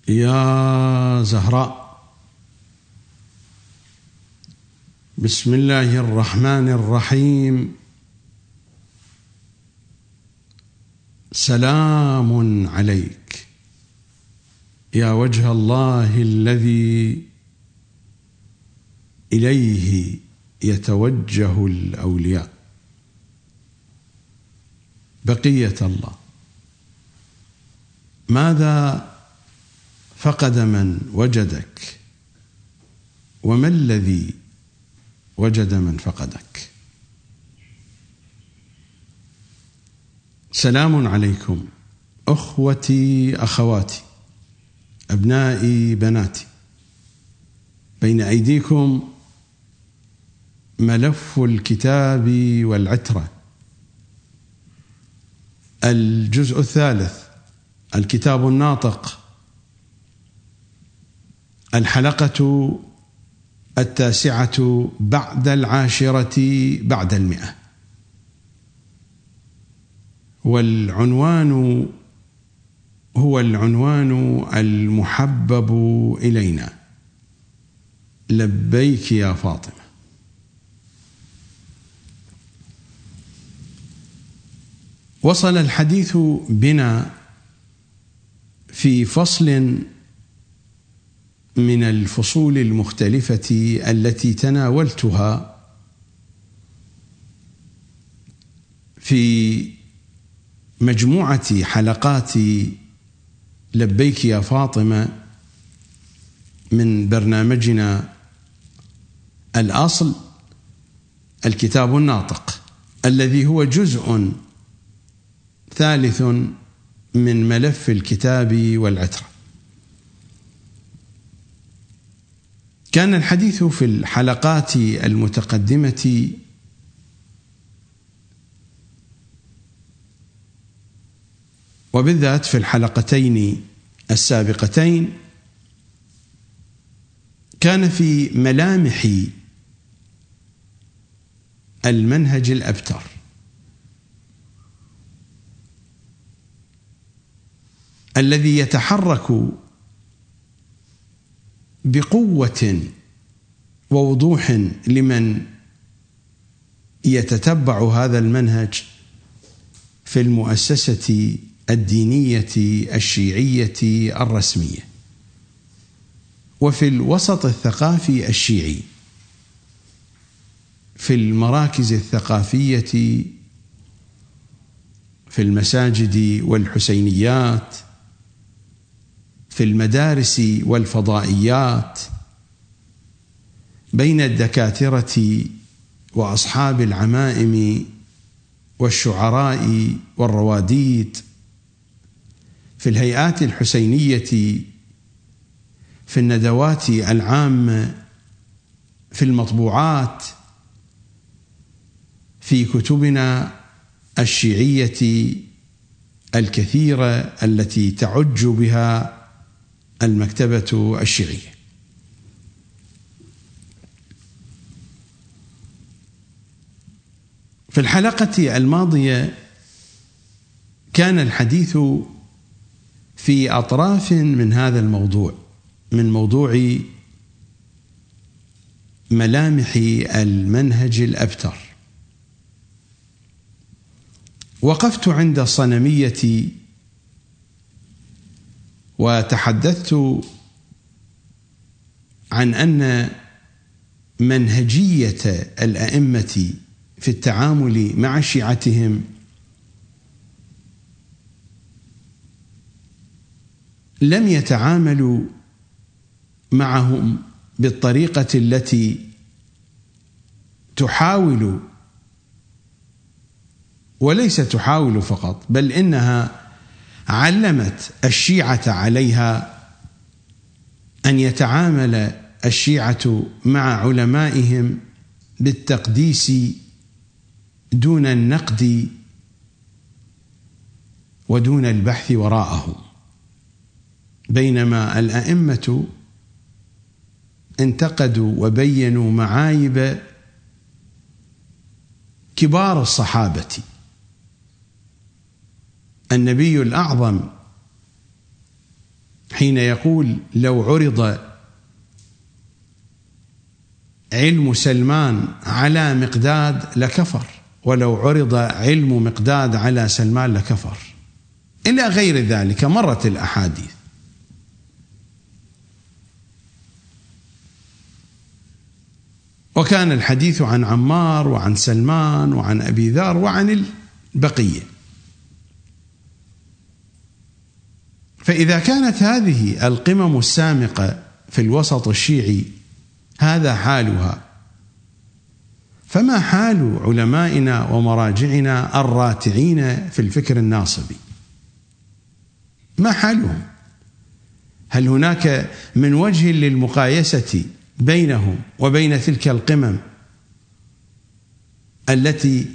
يا زهراء. بسم الله الرحمن الرحيم. سلام عليك يا وجه الله الذي إليه يتوجه الأولياء. بقية الله، ماذا فقد من وجدك، وما الذي وجد من فقدك؟ سلام عليكم أخوتي أخواتي، أبنائي بناتي. بين أيديكم ملف الكتاب والعترة، الجزء الثالث، الكتاب الناطق، الحلقة 9 بعد 10 بعد 100. والعنوان هو العنوان المحبب إلينا: لبيك يا فاطمة. وصل الحديث بنا في فصل من الفصول المختلفة التي تناولتها في مجموعة حلقات لبيك يا فاطمة من برنامجنا الأصل، الكتاب الناطق، الذي هو جزء ثالث من ملف الكتاب والعترة. كان الحديث في الحلقات المتقدمة وبالذات في الحلقتين السابقتين كان في ملامح المنهج الأبتر، الذي يتحرك بقوة ووضوح لمن يتتبع هذا المنهج في المؤسسة الدينية الشيعية الرسمية، وفي الوسط الثقافي الشيعي، في المراكز الثقافية، في المساجد والحسينيات، في المدارس والفضائيات، بين الدكاترة وأصحاب العمائم والشعراء والرواديد، في الهيئات الحسينية، في الندوات العامة، في المطبوعات، في كتبنا الشيعية الكثيرة التي تعج بها المكتبة الشيعية. في الحلقة الماضية كان الحديث في أطراف من هذا الموضوع، من موضوع ملامح المنهج الأبتر. وقفت عند الصنمية وتحدثت عن أن منهجية الأئمة في التعامل مع شيعتهم لم يتعاملوا معهم بالطريقة التي تحاول، وليس تحاول فقط، بل إنها علمت الشيعة عليها أن يتعامل الشيعة مع علمائهم بالتقديس دون النقد ودون البحث وراءه، بينما الأئمة انتقدوا وبينوا معايب كبار الصحابة. النبي الأعظم حين يقول لو عرض علم سلمان على مقداد لكفر، ولو عرض علم مقداد على سلمان لكفر، إلى غير ذلك مرت الأحاديث. وكان الحديث عن عمار وعن سلمان وعن أبي ذر وعن البقية. فإذا كانت هذه القمم السامقة في الوسط الشيعي هذا حالها، فما حال علمائنا ومراجعنا الراتعين في الفكر الناصبي؟ ما حالهم؟ هل هناك من وجه للمقايسة بينهم وبين تلك القمم التي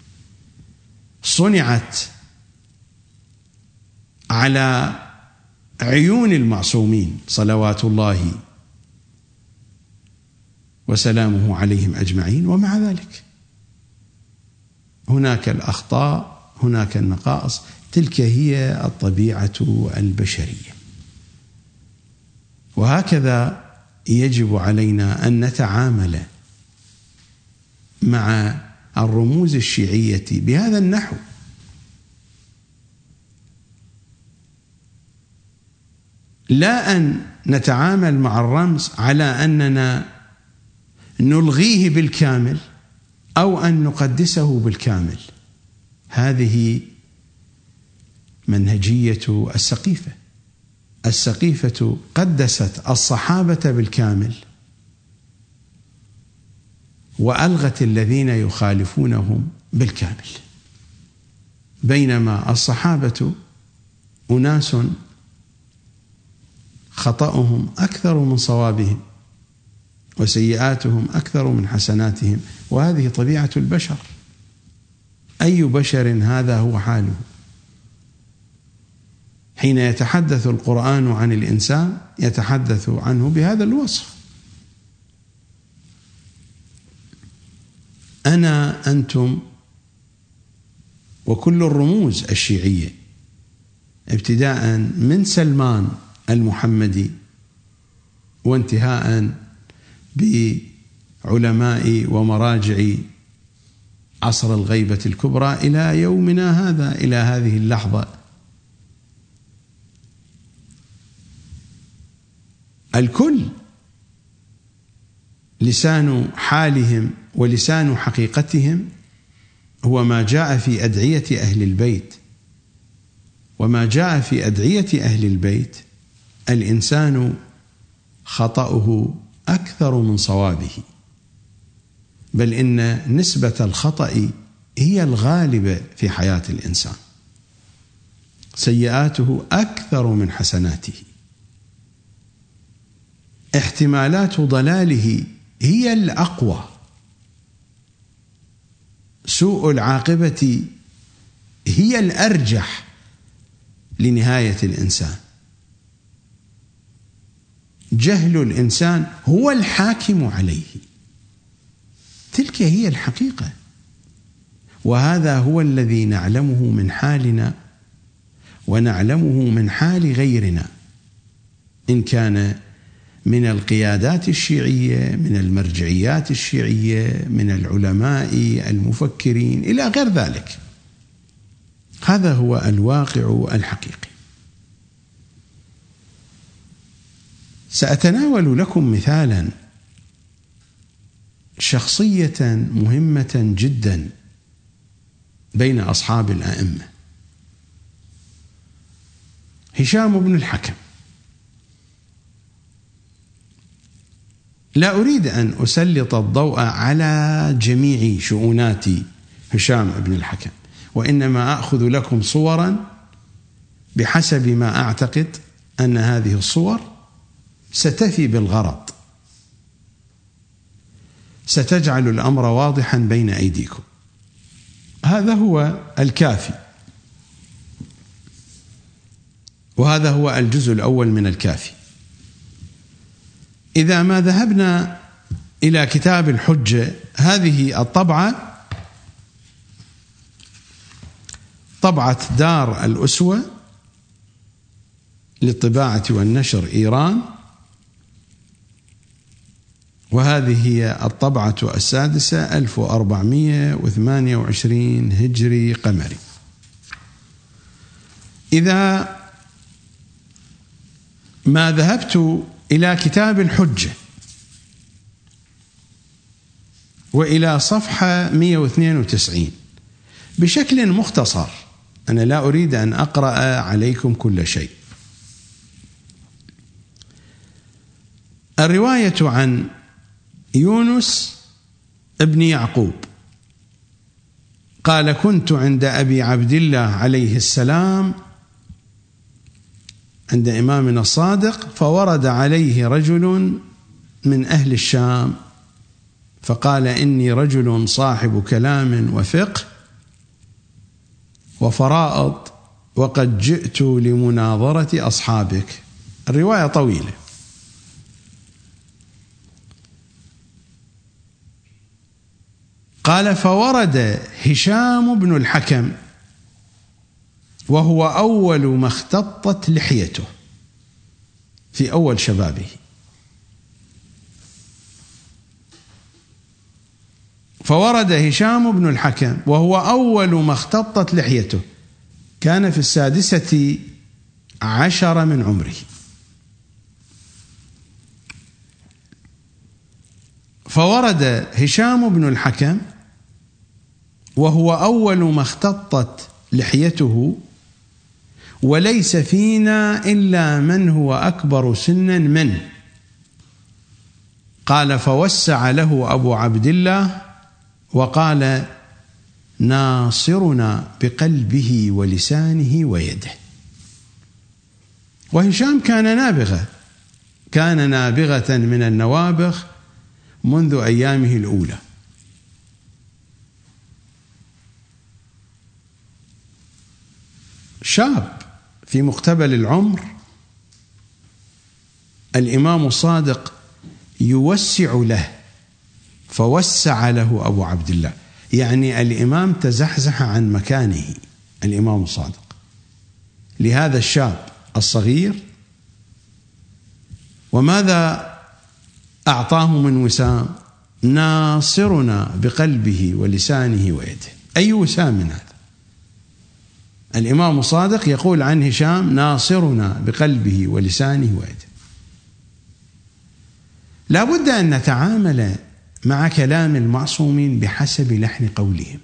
صنعت على عيون المعصومين صلوات الله وسلامه عليهم أجمعين؟ ومع ذلك هناك الأخطاء، هناك النقائص. تلك هي الطبيعة البشرية، وهكذا يجب علينا أن نتعامل مع الرموز الشيعية بهذا النحو. لا أن نتعامل مع الرمز على أننا نلغيه بالكامل أو أن نقدسه بالكامل. هذه منهجية السقيفة. السقيفة قدست الصحابة بالكامل وألغت الذين يخالفونهم بالكامل، بينما الصحابة أناس خطأهم أكثر من صوابهم وسيئاتهم أكثر من حسناتهم، وهذه طبيعة البشر. أي بشر هذا هو حاله. حين يتحدث القرآن عن الإنسان يتحدث عنه بهذا الوصف: أنا أنتم وكل الرموز الشيعية ابتداء من سلمان المحمدي وانتهاء بعلماء ومراجع عصر الغيبة الكبرى إلى يومنا هذا، إلى هذه اللحظة. الكل لسان حالهم ولسان حقيقتهم هو ما جاء في أدعية أهل البيت، وما جاء في أدعية أهل البيت: الإنسان خطأه أكثر من صوابه، بل إن نسبة الخطأ هي الغالبة في حياة الإنسان، سيئاته أكثر من حسناته، احتمالات ضلاله هي الأقوى، سوء العاقبة هي الأرجح لنهاية الإنسان، جهل الإنسان هو الحاكم عليه. تلك هي الحقيقة، وهذا هو الذي نعلمه من حالنا ونعلمه من حال غيرنا، إن كان من القيادات الشيعية، من المرجعيات الشيعية، من العلماء المفكرين إلى غير ذلك. هذا هو الواقع الحقيقي. سأتناول لكم مثالا شخصية مهمة جدا بين أصحاب الأئمة: هشام بن الحكم. لا أريد أن أسلط الضوء على جميع شؤونات هشام بن الحكم، وإنما أخذ لكم صورا بحسب ما أعتقد أن هذه الصور ستفي بالغرض، ستجعل الأمر واضحا بين أيديكم. هذا هو الكافي، وهذا هو الجزء الأول من الكافي. إذا ما ذهبنا إلى كتاب الحجة، هذه الطبعة طبعة دار الأسوة للطباعة والنشر إيران، وهذه هي الطبعة السادسة 1428 هجري قمري. إذا ما ذهبت إلى كتاب الحجة وإلى صفحة 192 بشكل مختصر، أنا لا أريد أن أقرأ عليكم كل شيء. الرواية عن يونس ابن يعقوب قال: كنت عند أبي عبد الله عليه السلام عند إمامنا الصادق، فورد عليه رجل من أهل الشام فقال: إني رجل صاحب كلام وفقه وفرائض، وقد جئت لمناظرة أصحابك. الرواية طويلة. قال: فورد هشام بن الحكم وهو أول ما اختطت لحيته في أول شبابه. فورد هشام بن الحكم وهو أول ما اختطت لحيته، كان في 16 من عمره. فورد هشام بن الحكم وهو أول ما اختطت لحيته، وليس فينا إلا من هو أكبر سنا منه. قال: فوسع له أبو عبد الله وقال: ناصرنا بقلبه ولسانه ويده. وهشام كان نابغة من النوابغ منذ أيامه الأولى. شاب في مقتبل العمر، الإمام الصادق يوسع له، فوسع له أبو عبد الله، يعني الإمام تزحزح عن مكانه الإمام الصادق لهذا الشاب الصغير. وماذا أعطاه من وسام؟ ناصرنا بقلبه ولسانه ويده. أي وسام من هذا؟ الإمام الصادق يقول عن هشام: ناصرنا بقلبه ولسانه ويده. لا بد أن نتعامل مع كلام المعصومين بحسب لحن قولهم.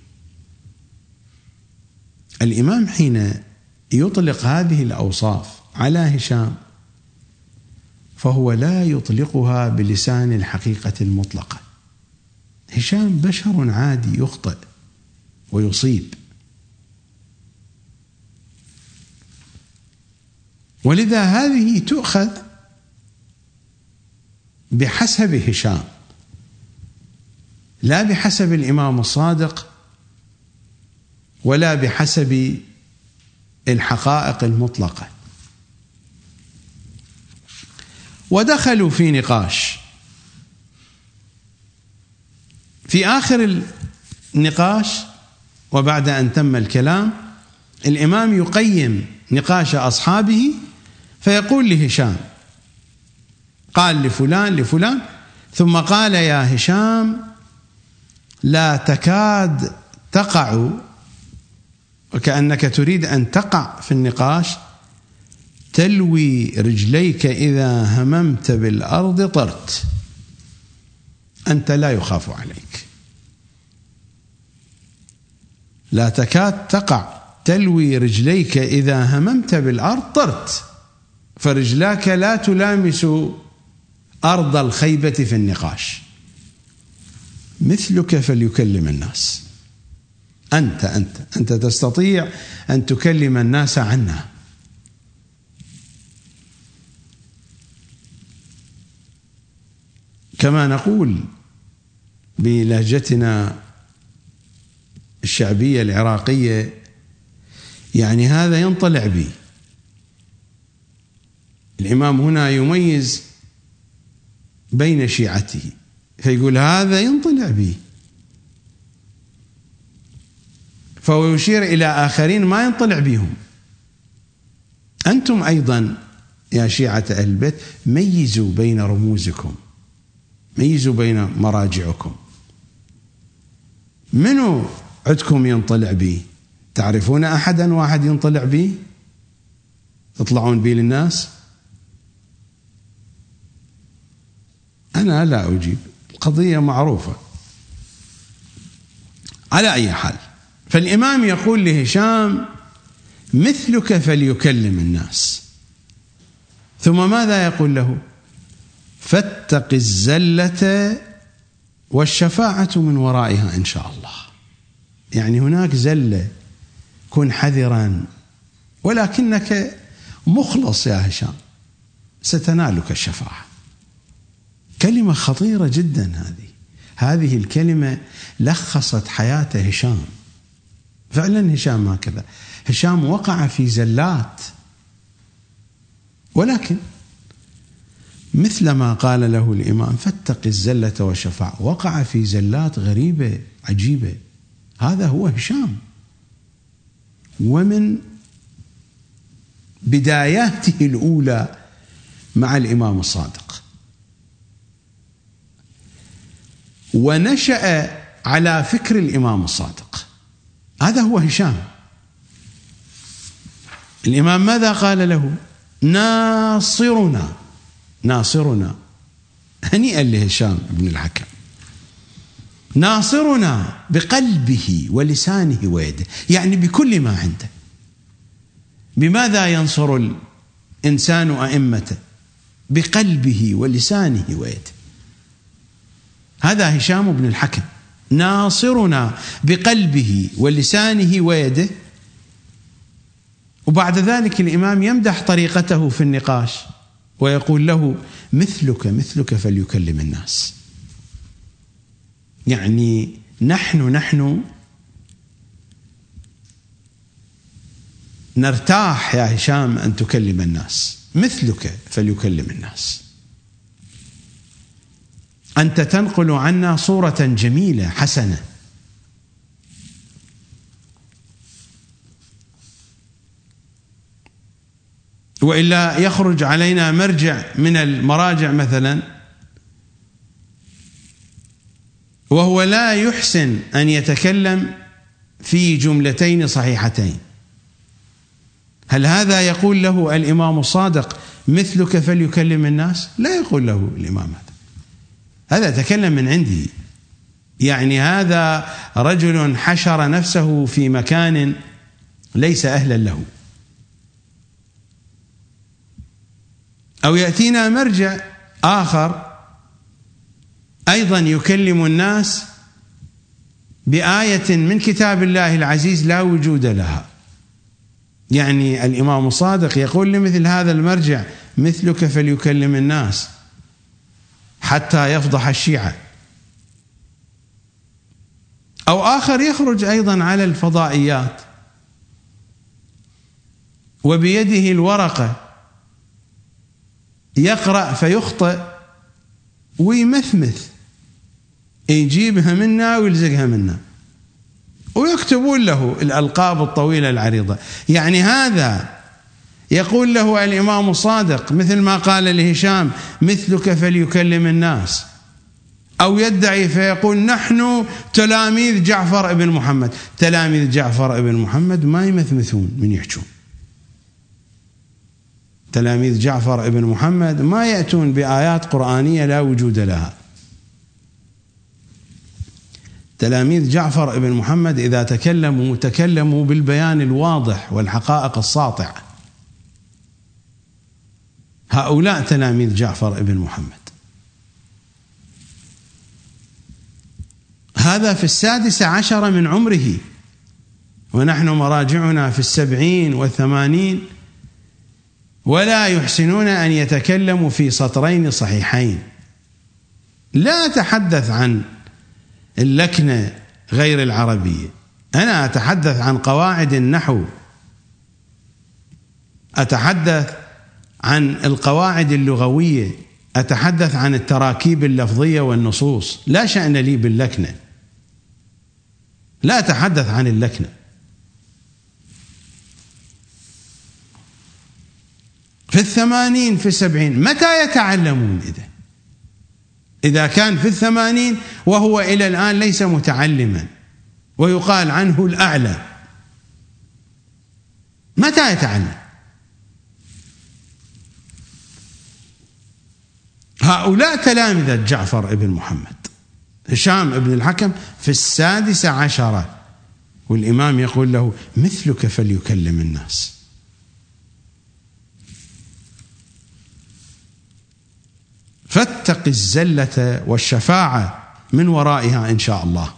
الإمام حين يطلق هذه الأوصاف على هشام فهو لا يطلقها بلسان الحقيقة المطلقة. هشام بشر عادي يخطئ ويصيب، ولذا هذه تؤخذ بحسب هشام لا بحسب الإمام الصادق ولا بحسب الحقائق المطلقة. ودخلوا في نقاش. في آخر النقاش وبعد أن تم الكلام، الإمام يقيم نقاش أصحابه فيقول لهشام: قال لفلان ثم قال: يا هشام، لا تكاد تقع، وكأنك تريد أن تقع في النقاش، تلوي رجليك إذا هممت بالأرض طرت. أنت لا يخاف عليك. لا تكاد تقع، تلوي رجليك إذا هممت بالأرض طرت، فرجلاك لا تلامس أرض الخيبة في النقاش. مثلك فليكلم الناس. أنت تستطيع أن تكلم الناس عنا. كما نقول بلهجتنا الشعبية العراقية: يعني هذا ينطلع بي. الإمام هنا يميز بين شيعته فيقول: هذا ينطلع بي، فهو يشير إلى آخرين ما ينطلع بهم. أنتم أيضا يا شيعة أهل البيت ميزوا بين رموزكم، ميزوا بين مراجعكم. منو عندكم ينطلع به؟ تعرفون أحدا واحد ينطلع به تطلعون به للناس؟ أنا لا أجيب، القضية معروفة. على أي حال، فالإمام يقول لهشام: مثلك فليكلم الناس. ثم ماذا يقول له؟ فاتق الزلة والشفاعة من ورائها إن شاء الله. يعني هناك زلة، كن حذرا، ولكنك مخلص يا هشام ستنالك الشفاعة. كلمة خطيرة جدا هذه الكلمة لخصت حياة هشام. فعلا هشام هكذا، هشام وقع في زلات، ولكن مثل ما قال له الإمام: فاتق الزلة والشفاعة، وقع في زلات غريبة عجيبة. هذا هو هشام، ومن بداياته الأولى مع الإمام الصادق، ونشأ على فكر الإمام الصادق. هذا هو هشام. الإمام ماذا قال له؟ ناصرنا، ناصرنا. هنيئا لهشام بن الحكم، ناصرنا بقلبه ولسانه ويده، يعني بكل ما عنده. بماذا ينصر الإنسان أئمته؟ بقلبه ولسانه ويده. هذا هشام بن الحكم، ناصرنا بقلبه ولسانه ويده. وبعد ذلك الإمام يمدح طريقته في النقاش ويقول له: مثلك مثلك فليكلم الناس. يعني نحن نرتاح يا هشام أن تكلم الناس، مثلك فليكلم الناس. أنت تنقل عنا صورة جميلة حسنة، وإلا يخرج علينا مرجع من المراجع مثلا وهو لا يحسن أن يتكلم في جملتين صحيحتين. هل هذا يقول له الإمام الصادق: مثلك فليكلم الناس؟ لا يقول له الإمام هذا تكلم من عندي. يعني هذا رجل حشر نفسه في مكان ليس أهلا له. أو يأتينا مرجع آخر أيضا يكلم الناس بآية من كتاب الله العزيز لا وجود لها. يعني الإمام الصادق يقول لمثل هذا المرجع: مثلك فليكلم الناس، حتى يفضح الشيعة. أو آخر يخرج أيضا على الفضائيات وبيده الورقة يقرأ فيخطئ ويمثمث، يجيبها منا ويلزقها منا، ويكتبون له الألقاب الطويلة العريضة. يعني هذا يقول له الإمام الصادق مثل ما قال لهشام: مثلك فليكلم الناس. أو يدعي فيقول: نحن تلاميذ جعفر ابن محمد. تلاميذ جعفر ابن محمد ما يمثمثون من يحجون. تلاميذ جعفر ابن محمد ما يأتون بآيات قرآنية لا وجود لها. تلاميذ جعفر ابن محمد إذا تكلموا بالبيان الواضح والحقائق الساطعة. هؤلاء تلاميذ جعفر ابن محمد. هذا في 16 من عمره، ونحن مراجعنا في 70 و80، ولا يحسنون أن يتكلموا في سطرين صحيحين. لا أتحدث عن اللكنة غير العربية، أنا أتحدث عن قواعد النحو، أتحدث عن القواعد اللغوية، أتحدث عن التراكيب اللفظية والنصوص. لا شأن لي باللكنة، لا أتحدث عن اللكنة. في 80 في 70، متى يتعلمون؟ إذا كان في 80 وهو إلى الآن ليس متعلما ويقال عنه الأعلى، متى يتعلم؟ هؤلاء تلامذة جعفر بن محمد. هشام بن الحكم في 16، والإمام يقول له: مثلك فليكلم الناس. فاتق الزلة والشفاعة من ورائها إن شاء الله.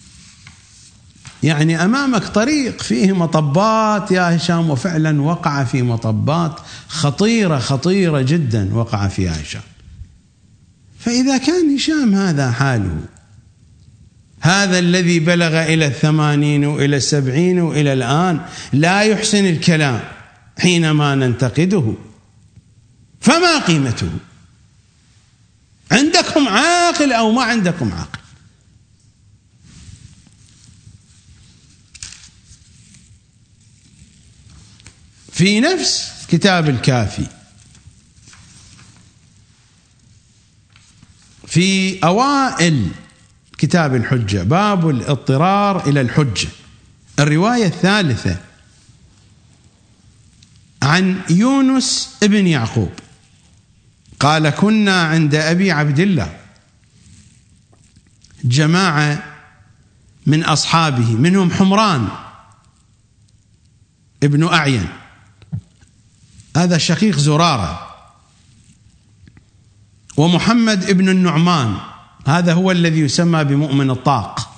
يعني أمامك طريق فيه مطبات يا هشام، وفعلا وقع في مطبات خطيرة خطيرة جدا وقع فيها هشام. فإذا كان هشام هذا حاله، هذا الذي بلغ إلى 80 وإلى 70 وإلى الآن لا يحسن الكلام حينما ننتقده، فما قيمته؟ عندكم عاقل أو ما عندكم عاقل؟ في نفس كتاب الكافي في أوائل كتاب الحجة باب الاضطرار إلى الحجة، الرواية الثالثة عن يونس ابن يعقوب قال: كنا عند أبي عبد الله جماعة من أصحابه، منهم حمران ابن أعين، هذا شقيق زرارة، ومحمد ابن النعمان، هذا هو الذي يسمى بمؤمن الطاق،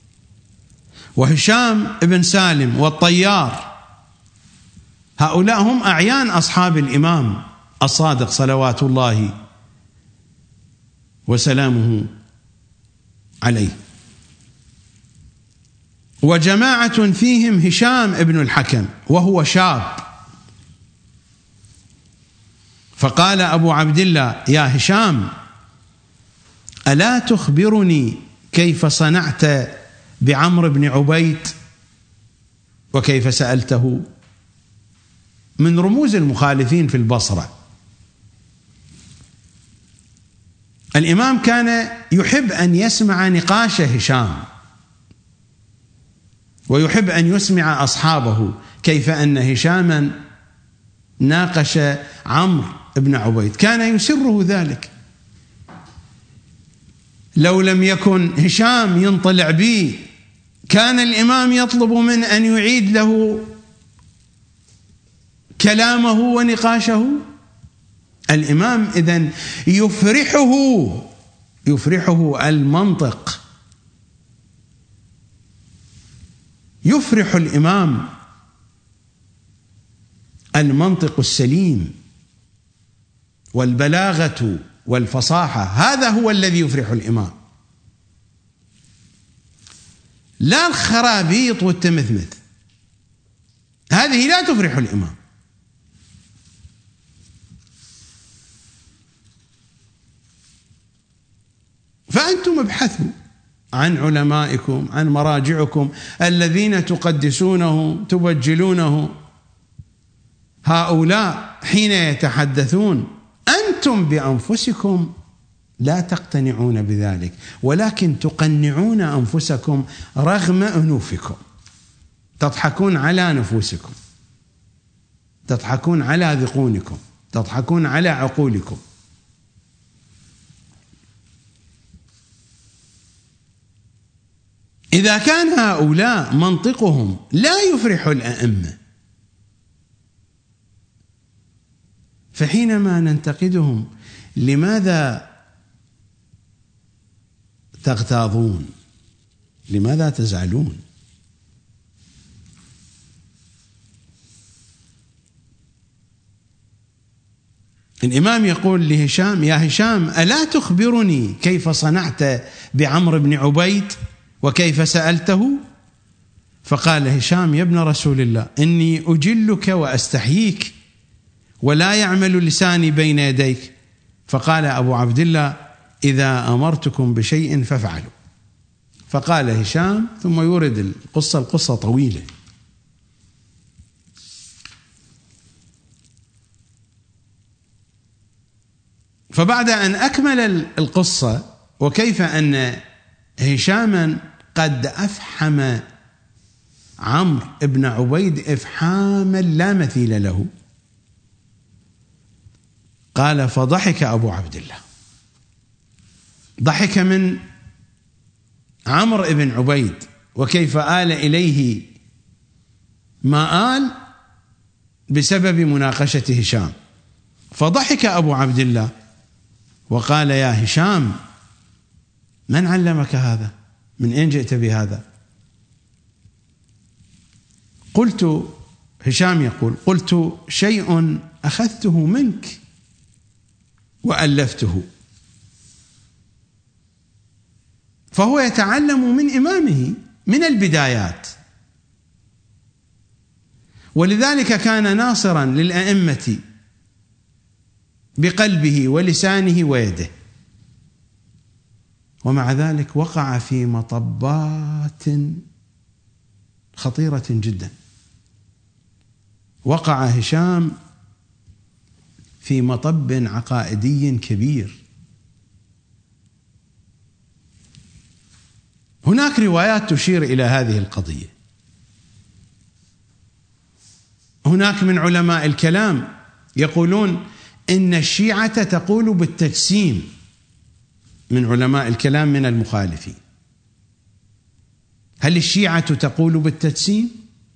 وهشام ابن سالم والطيار. هؤلاء هم أعيان أصحاب الإمام الصادق صلوات الله وسلامه عليه، وجماعة فيهم هشام ابن الحكم وهو شاب. فقال أبو عبد الله: يا هشام، ألا تخبرني كيف صنعت بعمرو بن عبيد وكيف سألته؟ من رموز المخالفين في البصرة. الإمام كان يحب أن يسمع نقاش هشام، ويحب أن يسمع أصحابه كيف أن هشاما ناقش عمرو بن عبيد، كان يسره ذلك. لو لم يكن هشام ينطلع به كان الإمام يطلب من أن يعيد له كلامه ونقاشه. الإمام إذن يفرحه المنطق، يفرح الإمام المنطق السليم والبلاغة والفصاحة، هذا هو الذي يفرح الإمام، لا الخرابيط والتمثمث، هذه لا تفرح الإمام. فأنتم ابحثوا عن علمائكم، عن مراجعكم الذين تقدسونهم تبجلونه. هؤلاء حين يتحدثون أنتم بأنفسكم لا تقتنعون بذلك، ولكن تقنعون أنفسكم رغم أنوفكم، تضحكون على نفوسكم، تضحكون على ذقونكم، تضحكون على عقولكم. إذا كان هؤلاء منطقهم لا يفرح الأئمة، فحينما ننتقدهم لماذا تغتاظون؟ لماذا تزعلون؟ الإمام يقول لهشام: يا هشام، ألا تخبرني كيف صنعت بعمرو بن عبيد وكيف سألته؟ فقال هشام: يا ابن رسول الله، إني أجلك وأستحييك ولا يعمل لساني بين يديك. فقال أبو عبد الله: إذا أمرتكم بشيء فافعلوا. فقال هشام، ثم يورد القصة طويلة. فبعد أن أكمل القصة وكيف أن هشاما قد أفحم عمرو بن عبيد إفحاما لا مثيل له، قال: فضحك أبو عبد الله، ضحك من عمرو بن عبيد وكيف آل إليه ما آل بسبب مناقشة هشام. فضحك أبو عبد الله وقال: يا هشام، من علمك هذا؟ من أين جئت بهذا؟ قلت، هشام يقول: قلت: شيء أخذته منك وألفته. فهو يتعلم من إمامه من البدايات، ولذلك كان ناصرا للأئمة بقلبه ولسانه ويده، ومع ذلك وقع في مطبات خطيرة جدا. وقع هشام في مطب عقائدي كبير. هناك روايات تشير إلى هذه القضية. هناك من علماء الكلام يقولون إن الشيعة تقول بالتجسيم، من علماء الكلام من المخالفين. هل الشيعة تقول بالتجسيم؟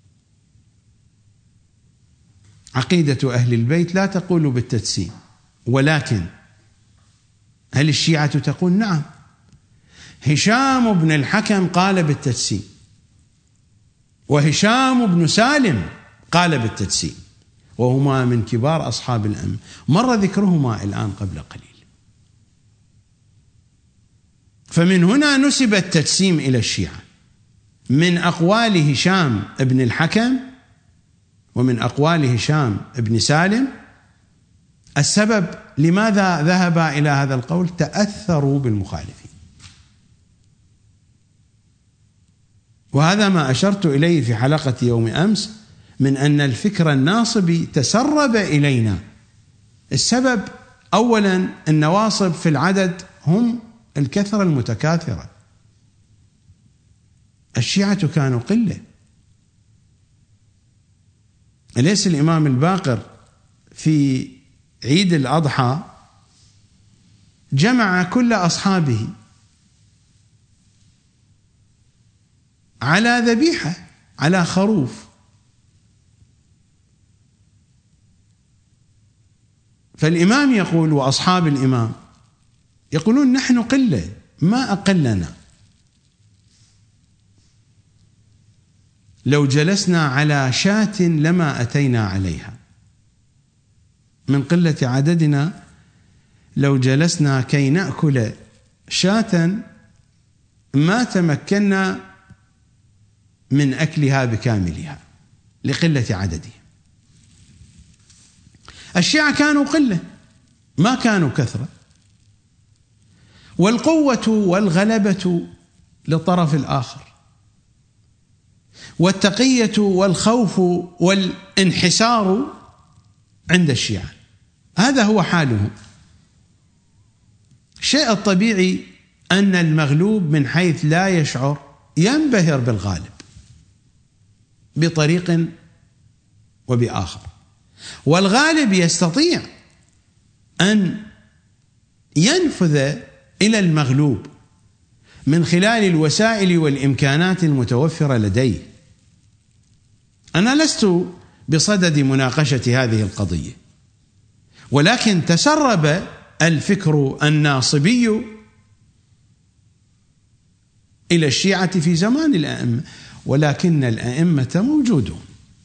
عقيدة أهل البيت لا تقول بالتجسيم، ولكن هل الشيعة تقول؟ نعم. هشام بن الحكم قال بالتجسيم، وهشام بن سالم قال بالتجسيم، وهما من كبار أصحاب الأئمة، مر ذكرهما الآن قبل قليل. فمن هنا نسب التجسيم إلى الشيعة من أقوال هشام بن الحكم ومن أقوال هشام بن سالم. السبب لماذا ذهب إلى هذا القول؟ تأثروا بالمخالفين، وهذا ما أشرت إليه في حلقة يوم أمس من أن الفكر الناصبي تسرب إلينا. السبب أولا النواصب في العدد هم الكثرة المتكاثرة، الشيعة كانوا قلة. أليس الإمام الباقر في عيد الأضحى جمع كل أصحابه على ذبيحة، على خروف، فالإمام يقول وأصحاب الإمام يقولون: نحن قلة ما أقلنا، لو جلسنا على شاة لما أتينا عليها، من قلة عددنا لو جلسنا كي نأكل شاة ما تمكنا من أكلها بكاملها لقلة عددهم. الشيعة كانوا قلة ما كانوا كثرة، والقوة والغلبة للطرف الآخر، والتقية والخوف والانحسار عند الشيعة، هذا هو حالهم. الشيء الطبيعي أن المغلوب من حيث لا يشعر ينبهر بالغالب بطريق وبآخر، والغالب يستطيع أن ينفذ إلى المغلوب من خلال الوسائل والإمكانات المتوفرة لديه. أنا لست بصدد مناقشة هذه القضية، ولكن تسرب الفكر الناصبي إلى الشيعة في زمان الأئمة، ولكن الأئمة موجودون.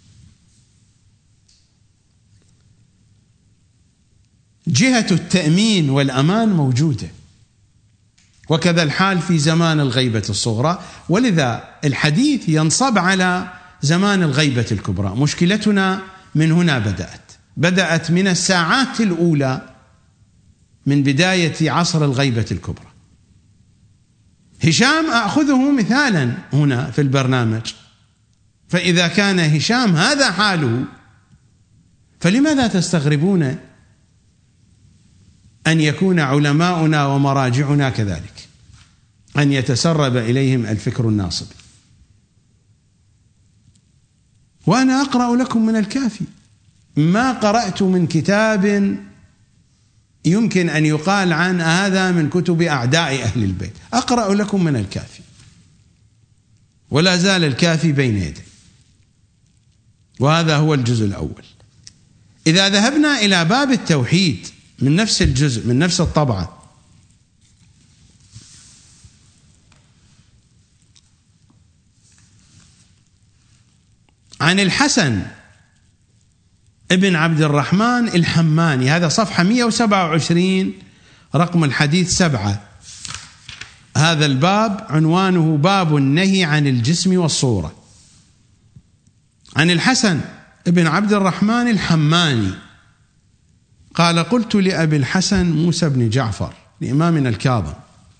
جهة التأمين والأمان موجودة، وكذا الحال في زمان الغيبة الصغرى، ولذا الحديث ينصب على زمان الغيبة الكبرى. مشكلتنا من هنا بدأت من الساعات الأولى من بداية عصر الغيبة الكبرى. هشام أخذه مثالا هنا في البرنامج، فإذا كان هشام هذا حاله، فلماذا تستغربون أن يكون علماؤنا ومراجعنا كذلك، أن يتسرب إليهم الفكر الناصب. وأنا أقرأ لكم من الكافي، ما قرأت من كتاب يمكن أن يقال عن هذا من كتب أعداء أهل البيت، أقرأ لكم من الكافي، ولا زال الكافي بين يدي. وهذا هو الجزء الأول. إذا ذهبنا إلى باب التوحيد من نفس الجزء من نفس الطبعة، عن الحسن ابن عبد الرحمن الحماني، هذا صفحة 127 رقم الحديث 7. هذا الباب عنوانه باب النهي عن الجسم والصورة. عن الحسن ابن عبد الرحمن الحماني قال: قلت لأبي الحسن موسى بن جعفر لإمامنا الكاظم: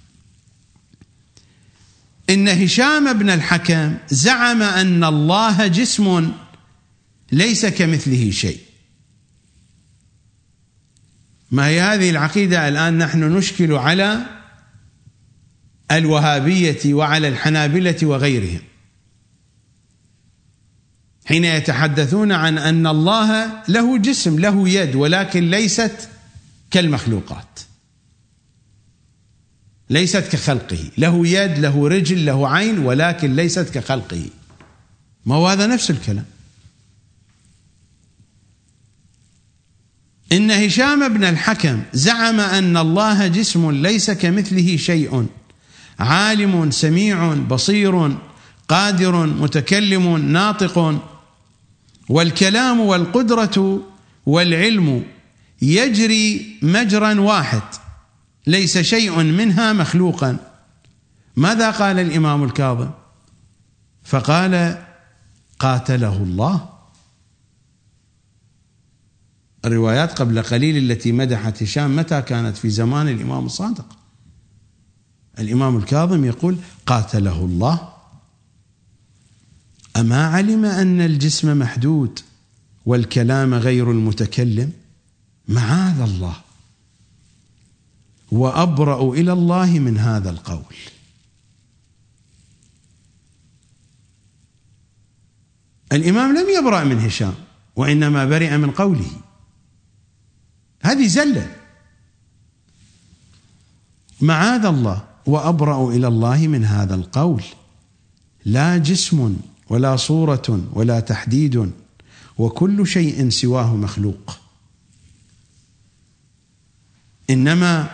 إن هشام بن الحكم زعم أن الله جسم ليس كمثله شيء. ما هي هذه العقيدة الآن نحن نشكل على الوهابية وعلى الحنابلة وغيرهم، حين يتحدثون عن أن الله له جسم، له يد، ولكن ليست كالمخلوقات، ليست كخلقه، له يد، له رجل، له عين، ولكن ليست كخلقه. ما هو هذا نفس الكلام. إن هشام بن الحكم زعم أن الله جسم ليس كمثله شيء، عالم سميع بصير قادر متكلم ناطق، والكلام والقدرة والعلم يجري مجرا واحد، ليس شيء منها مخلوقا. ماذا قال الإمام الكاظم؟ فقال: قاتله الله. الروايات قبل قليل التي مدحت هشام متى كانت؟ في زمان الإمام الصادق. الإمام الكاظم يقول: قاتله الله. أما علم أن الجسم محدود والكلام غير المتكلم؟ معاذ الله، وأبرأ إلى الله من هذا القول. الإمام لم يبرأ من هشام، وإنما برئ من قوله. هذه زلة. معاذ الله، وأبرأ إلى الله من هذا القول. لا جسم ولا صورة ولا تحديد، وكل شيء سواه مخلوق. إنما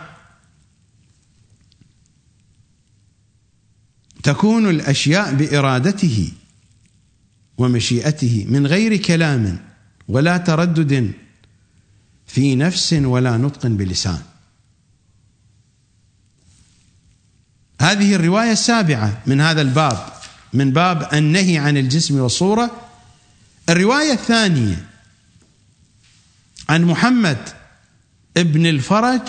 تكون الأشياء بإرادته ومشيئته من غير كلام ولا تردد في نفس ولا نطق بلسان. هذه الرواية السابعة من هذا الباب، من باب النهي عن الجسم والصورة. الرواية الثانية عن محمد ابن الفرج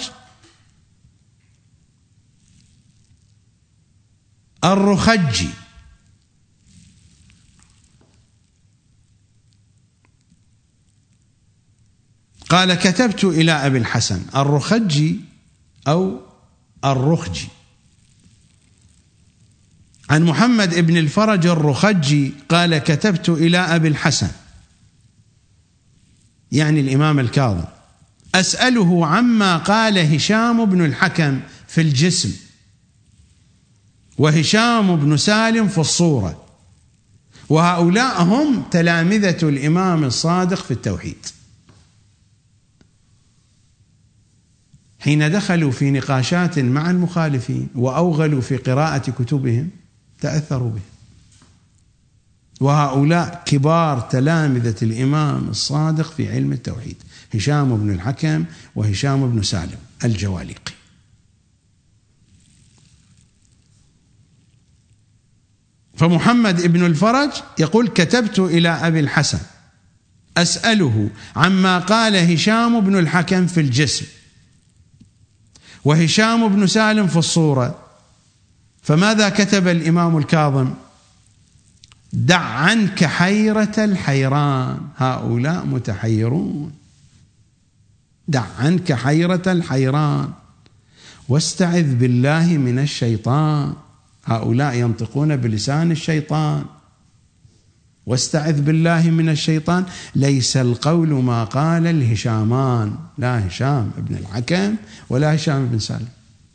الرخجي قال: كتبت إلى أبي الحسن الرخجي أو الرخجي. عن محمد ابن الفرج الرخجي قال: كتبت إلى أبي الحسن، يعني الإمام الكاظم، أسأله عما قال هشام بن الحكم في الجسم، وهشام بن سالم في الصورة، وهؤلاء هم تلامذة الإمام الصادق في التوحيد. حين دخلوا في نقاشات مع المخالفين وأوغلوا في قراءة كتبهم تأثروا به. وهؤلاء كبار تلامذة الإمام الصادق في علم التوحيد، هشام بن الحكم وهشام بن سالم الجواليقي. فمحمد ابن الفرج يقول: كتبت إلى أبي الحسن أسأله عما قال هشام بن الحكم في الجسم، وهشام بن سالم في الصورة. فماذا كتب الإمام الكاظم؟ دع عنك حيرة الحيران، هؤلاء متحيرون. دع عنك حيرة الحيران واستعذ بالله من الشيطان. هؤلاء ينطقون بلسان الشيطان. واستعذ بالله من الشيطان ليس القول ما قال الهشامان، لا هشام بن الحكم ولا هشام بن سالم.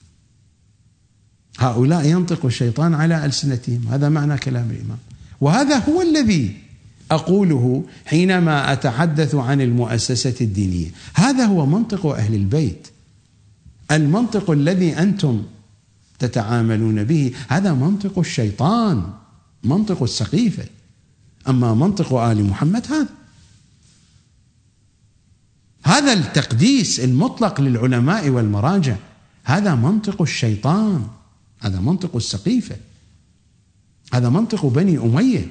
هؤلاء ينطق الشيطان على ألسنتهم. هذا معنى كلام الإمام، وهذا هو الذي أقوله حينما أتحدث عن المؤسسة الدينية. هذا هو منطق أهل البيت. المنطق الذي أنتم تتعاملون به هذا منطق الشيطان، منطق السقيفة. أما منطق آل محمد هذا التقديس المطلق للعلماء والمراجع، هذا منطق الشيطان، هذا منطق السقيفة، هذا منطق بني أمية.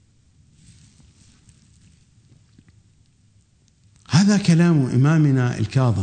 هذا كلام إمامنا الكاظم.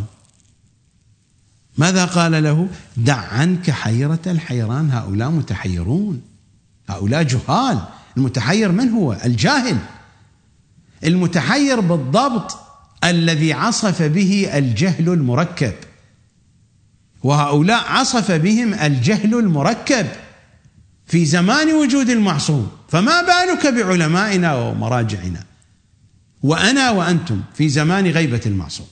ماذا قال له؟ دع عنك حيرة الحيران. هؤلاء متحيرون، هؤلاء جهال. المتحير من هو؟ الجاهل. المتحير بالضبط الذي عصف به الجهل المركب، وهؤلاء عصف بهم الجهل المركب في زمان وجود المعصوم، فما بالك بعلمائنا ومراجعنا وأنا وأنتم في زمان غيبة المعصوم.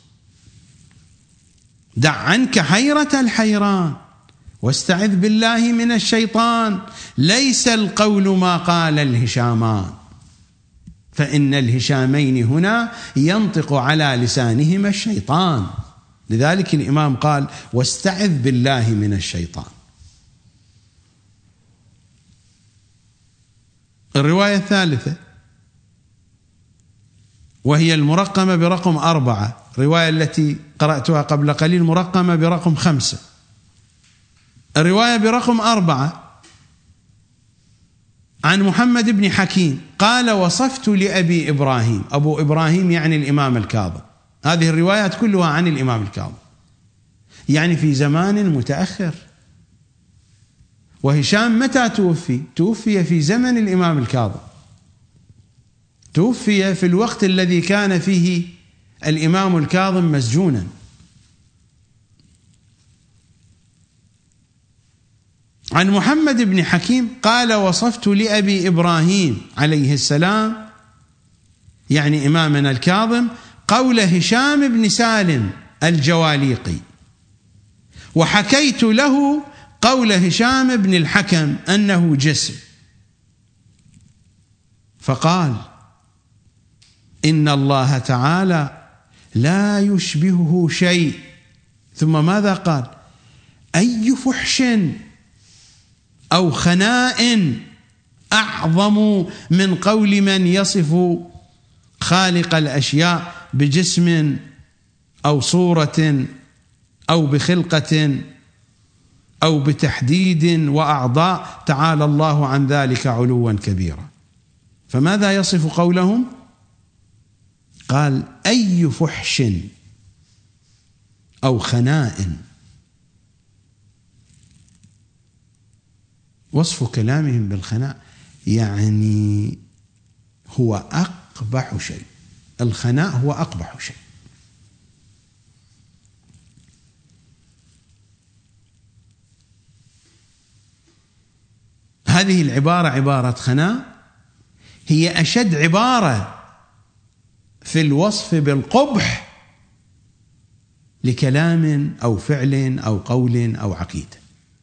دع عنك حيرة الحيران واستعذ بالله من الشيطان ليس القول ما قال الهشامان، فإن الهشامين هنا ينطق على لسانهما الشيطان. لذلك الإمام قال واستعذ بالله من الشيطان. الرواية الثالثة وهي المرقمة برقم 4، الرواية التي قرأتها قبل قليل مرقمة برقم 5. الرواية برقم 4 عن محمد بن حكيم قال وصفت لأبي إبراهيم. أبو إبراهيم يعني الإمام الكاظم. هذه الروايات كلها عن الإمام الكاظم، يعني في زمان متأخر. وهشام متى توفي؟ توفي في زمن الإمام الكاظم، توفي في الوقت الذي كان فيه الإمام الكاظم مسجونا. عن محمد بن حكيم قال وصفت لأبي إبراهيم عليه السلام يعني إمامنا الكاظم قول هشام بن سالم الجواليقي، وحكيت له قول هشام بن الحكم أنه جسم، فقال إن الله تعالى لا يشبهه شيء. ثم ماذا قال؟ أي فحش أو خناء أعظم من قول من يصف خالق الأشياء بجسم أو صورة أو بخلقة أو بتحديد وأعضاء، تعالى الله عن ذلك علوا كبيرا. فماذا يصف قولهم؟ قال أي فحش أو خناء. وصف كلامهم بالخناء يعني هو أقبح شيء، الخناء هو أقبح شيء. هذه العبارة عبارة خناء هي أشد عبارة في الوصف بالقبح لكلام أو فعل أو قول أو عقيدة.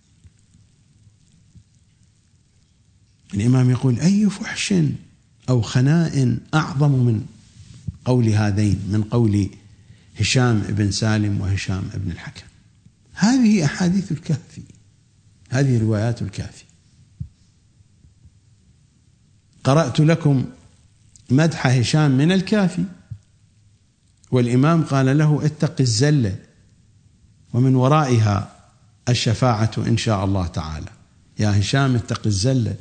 الإمام يقول أي فحش أو خناء أعظم من قول هذين، من قول هشام بن سالم وهشام بن الحكم. هذه أحاديث الكافي، هذه روايات الكافي. قرأت لكم مدح هشام من الكافي، والإمام قال له اتق الزلة ومن ورائها الشفاعة إن شاء الله تعالى. يا هشام اتق الزلة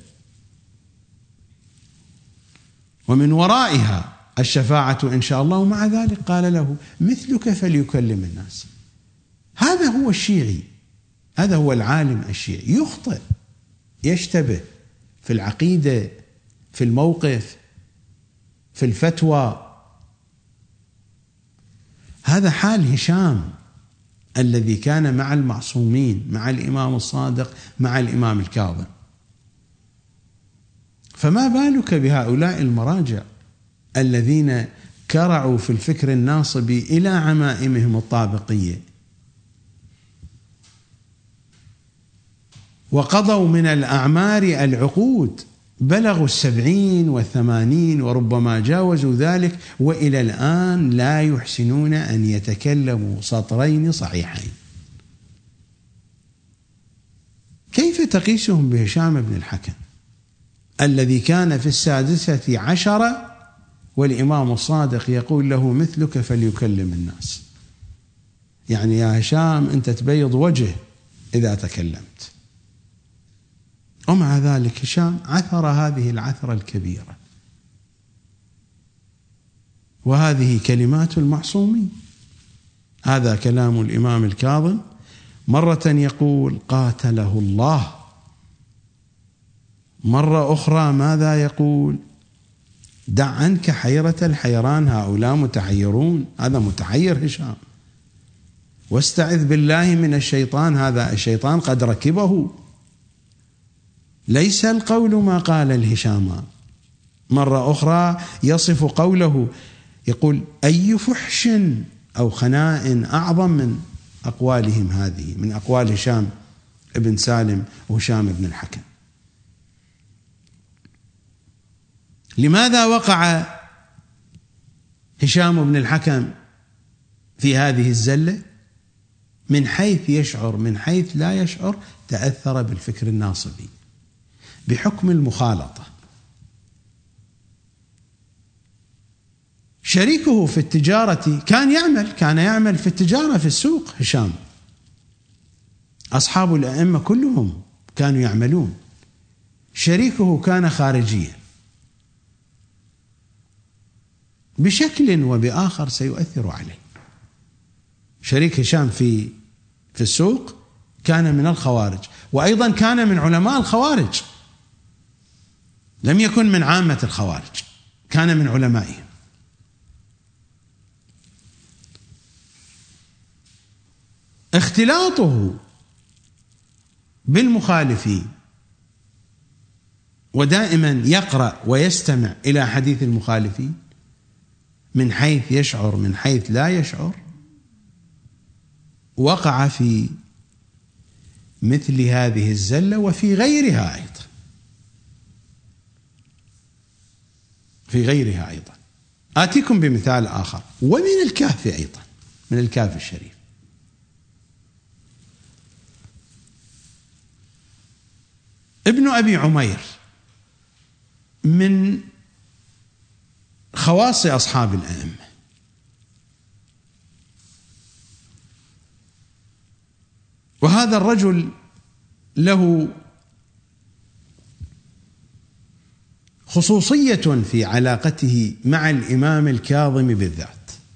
ومن ورائها الشفاعة إن شاء الله. ومع ذلك قال له مثلك فليكلم الناس. هذا هو الشيعي، هذا هو العالم الشيعي، يخطئ، يشتبه في العقيدة، في الموقف، في الفتوى. هذا حال هشام الذي كان مع المعصومين، مع الإمام الصادق، مع الإمام الكاظم. فما بالك بهؤلاء المراجع الذين كرعوا في الفكر الناصبي إلى عمائمهم الطابقية، وقضوا من الأعمار العقود، بلغوا 70 و80 وربما جاوزوا ذلك، وإلى الآن لا يحسنون أن يتكلموا سطرين صحيحين. كيف تقيسهم بهشام بن الحكم الذي كان في 16 والإمام الصادق يقول له مثلك فليكلم الناس؟ يعني يا هشام أنت تبيض وجه إذا تكلمت. ومع ذلك هشام عثر هذه العثرة الكبيرة، وهذه كلمات المعصومين. هذا كلام الإمام الكاظم، مرة يقول قاتله الله، مرة أخرى ماذا يقول؟ دع عنك حيرة الحيران، هؤلاء متحيرون، هذا متحير هشام، واستعذ بالله من الشيطان، هذا الشيطان قد ركبه. ليس القول ما قال الهشام. مرة أخرى يصف قوله، يقول أي فحش أو خناء أعظم من أقوالهم هذه، من أقوال هشام ابن سالم وهشام بن الحكم. لماذا وقع هشام بن الحكم في هذه الزلة؟ من حيث يشعر، من حيث لا يشعر، تأثر بالفكر الناصبي بحكم المخالطة. شريكه في التجارة كان يعمل في التجارة في السوق هشام. أصحاب الأئمة كلهم كانوا يعملون. شريكه كان خارجيا، بشكل وبآخر سيؤثر عليه. شريك هشام في السوق كان من الخوارج، وأيضا كان من علماء الخوارج، لم يكن من عامة الخوارج، كان من علمائهم. اختلاطه بالمخالفين، ودائما يقرأ ويستمع إلى حديث المخالفين من حيث يشعر من حيث لا يشعر، وقع في مثل هذه الزلة وفي غيرها أيضا، في غيرها أيضا. آتيكم بمثال آخر، ومن الكهف أيضا، من الكهف الشريف. ابن أبي عمير من خواص أصحاب الأئمة، وهذا الرجل له خصوصية في علاقته مع الإمام الكاظم بالذات.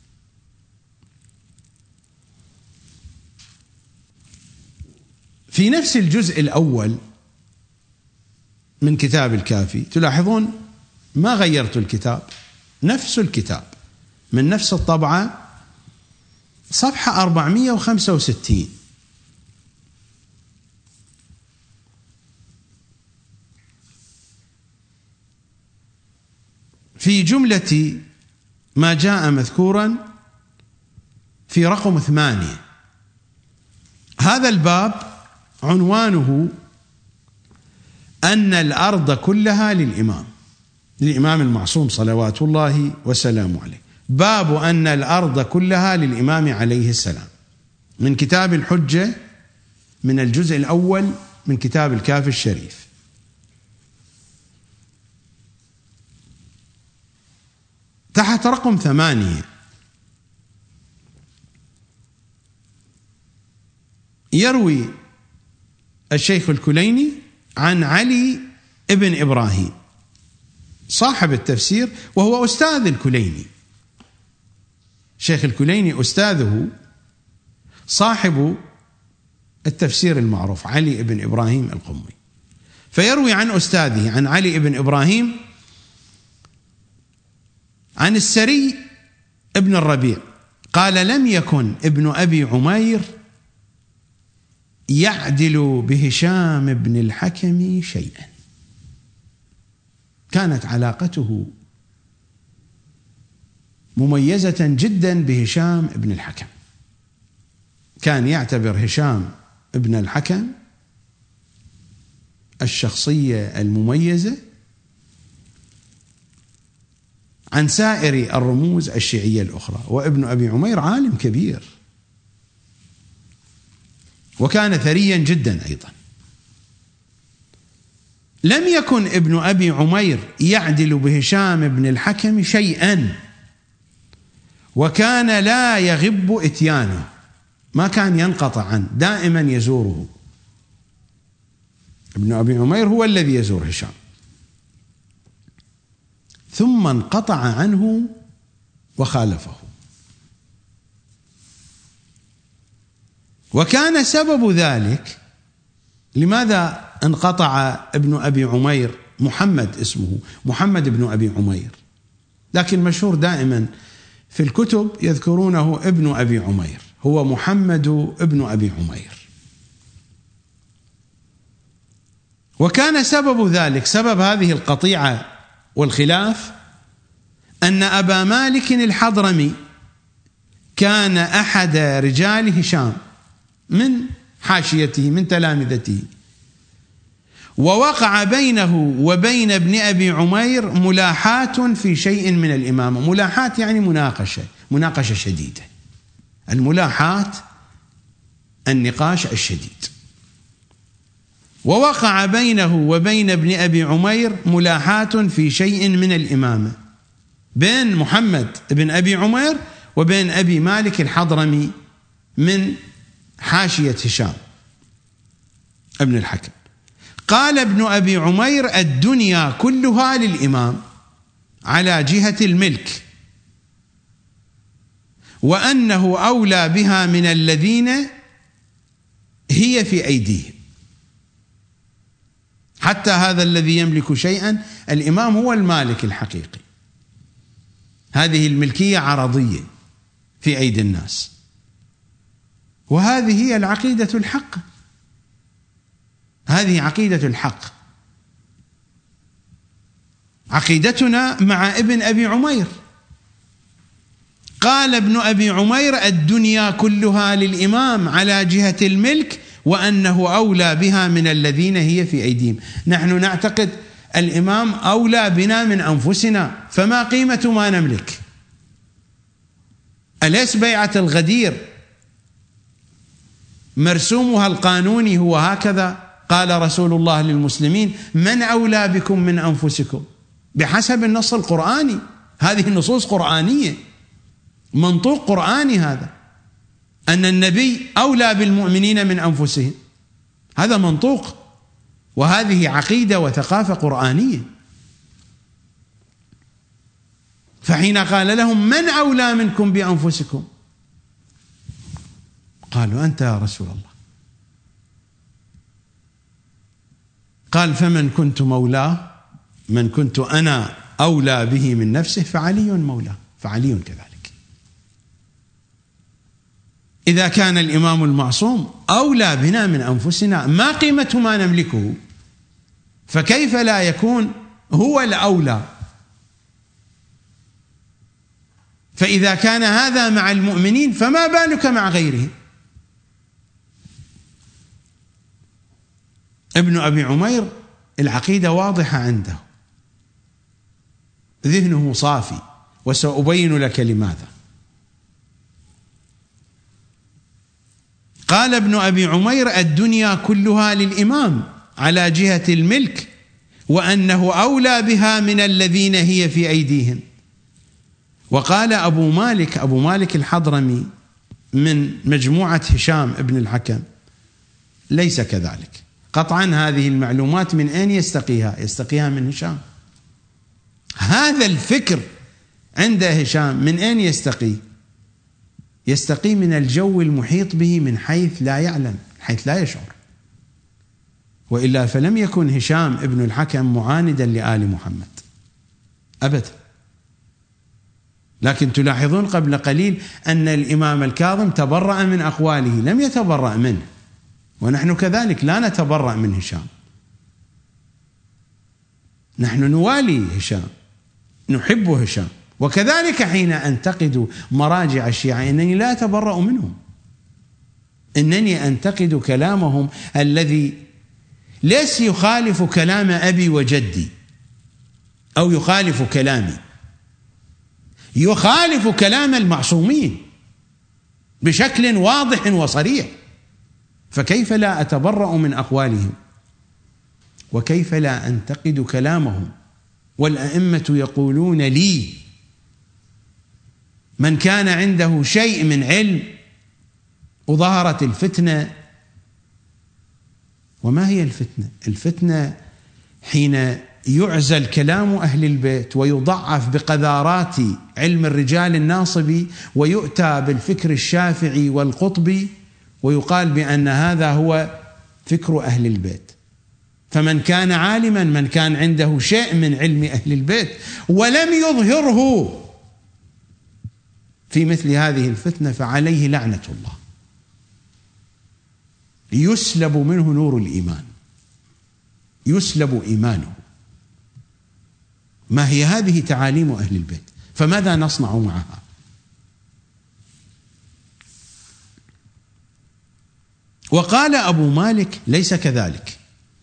في نفس الجزء الأول من كتاب الكافي تلاحظون ما غيرت الكتاب، نفس الكتاب من نفس الطبعة، صفحة 465. في جملة ما جاء مذكورا في رقم 8، هذا الباب عنوانه أن الأرض كلها للإمام المعصوم صلوات الله وسلامه عليه. باب أن الأرض كلها للإمام عليه السلام، من كتاب الحجة، من الجزء الأول من كتاب الكافي الشريف. تحت رقم 8 يروي الشيخ الكليني عن علي ابن إبراهيم صاحب التفسير، وهو أستاذ الكليني. شيخ الكليني أستاذه صاحب التفسير المعروف علي ابن إبراهيم القمي. فيروي عن أستاذه عن علي ابن إبراهيم عن السري ابن الربيع قال: لم يكن ابن أبي عمير يعدل بهشام بن الحكم شيئا. كانت علاقته مميزة جدا بهشام بن الحكم، كان يعتبر هشام بن الحكم الشخصية المميزة عن سائر الرموز الشيعية الأخرى. وابن أبي عمير عالم كبير، وكان ثريا جدا أيضا. لم يكن ابن أبي عمير يعدل بهشام بن الحكم شيئا، وكان لا يغب إتيانه، ما كان ينقطع عنه، دائما يزوره. ابن أبي عمير هو الذي يزور هشام، ثم انقطع عنه وخالفه. وكان سبب ذلك، لماذا انقطع ابن أبي عمير؟ محمد اسمه، محمد بن أبي عمير، لكن مشهور دائما في الكتب يذكرونه ابن أبي عمير، هو محمد ابن أبي عمير. وكان سبب ذلك، سبب هذه القطيعة والخلاف، أن أبا مالك الحضرمي كان أحد رجال هشام من حاشيته من تلامذته، ووقع بينه وبين ابن أبي عمير ملاحات في شيء من الإمامة. ملاحات يعني مناقشة شديدة. الملاحات النقاش الشديد. ووقع بينه وبين ابن أبي عمير ملاحات في شيء من الإمامة، بين محمد بن أبي عمير وبين أبي مالك الحضرمي من حاشية هشام ابن الحكم. قال ابن أبي عمير: الدنيا كلها للإمام على جهة الملك، وأنه أولى بها من الذين هي في أيديهم. حتى هذا الذي يملك شيئا، الإمام هو المالك الحقيقي. هذه الملكية عرضية في أيدي الناس، وهذه هي العقيدة الحق، هذه عقيدة الحق، عقيدتنا مع ابن أبي عمير. قال ابن أبي عمير: الدنيا كلها للإمام على جهة الملك، وأنه أولى بها من الذين هي في أيديهم. نحن نعتقد الإمام أولى بنا من أنفسنا، فما قيمة ما نملك؟ أليس بيعة الغدير مرسومها القانوني هو هكذا؟ قال رسول الله للمسلمين: من أولى بكم من أنفسكم، بحسب النص القرآني. هذه النصوص قرآنية، منطوق قرآني هذا، أن النبي أولى بالمؤمنين من أنفسهم، هذا منطوق، وهذه عقيدة وثقافة قرآنية. فحين قال لهم: من أولى منكم بأنفسكم؟ قالوا: أنت يا رسول الله. قال: فمن كنت مولاه، من كنت أنا أولى به من نفسه فعلي مولاه، فعلي كذلك. إذا كان الإمام المعصوم أولى بنا من أنفسنا، ما قيمة ما نملكه؟ فكيف لا يكون هو الأولى؟ فإذا كان هذا مع المؤمنين فما بالك مع غيرهم؟ ابن أبي عمير العقيدة واضحة عنده، ذهنه صافي، وسأبين لك لماذا. قال ابن أبي عمير: الدنيا كلها للإمام على جهة الملك، وأنه أولى بها من الذين هي في أيديهم. وقال أبو مالك الحضرمي من مجموعة هشام ابن الحكم: ليس كذلك قطعا. هذه المعلومات من أين يستقيها؟ يستقيها من هشام. هذا الفكر عند هشام من أين يستقي؟ يستقي من الجو المحيط به من حيث لا يعلم، حيث لا يشعر. وإلا فلم يكن هشام ابن الحكم معاندا لآل محمد أبدا، لكن تلاحظون قبل قليل أن الإمام الكاظم تبرأ من أقواله، لم يتبرأ منه، ونحن كذلك لا نتبرأ من هشام، نحن نوالي هشام، نحب هشام. وكذلك حين أنتقد مراجع الشيعة إنني لا أتبرأ منهم، إنني أنتقد كلامهم الذي ليس يخالف كلام أبي وجدي أو يخالف كلامي، يخالف كلام المعصومين بشكل واضح وصريح، فكيف لا أتبرأ من أقوالهم وكيف لا أنتقد كلامهم؟ والأئمة يقولون لي من كان عنده شيء من علم وظهرت الفتنة. وما هي الفتنة؟ الفتنة حين يعزل كلام أهل البيت ويضعف بقذارات علم الرجال الناصبي ويؤتى بالفكر الشافعي والقطبي ويقال بأن هذا هو فكر أهل البيت. فمن كان عالما، من كان عنده شيء من علم أهل البيت ولم يظهره في مثل هذه الفتنة فعليه لعنة الله، يسلب منه نور الإيمان، يسلب إيمانه. ما هي هذه تعاليم أهل البيت؟ فماذا نصنع معها؟ وقال أبو مالك ليس كذلك،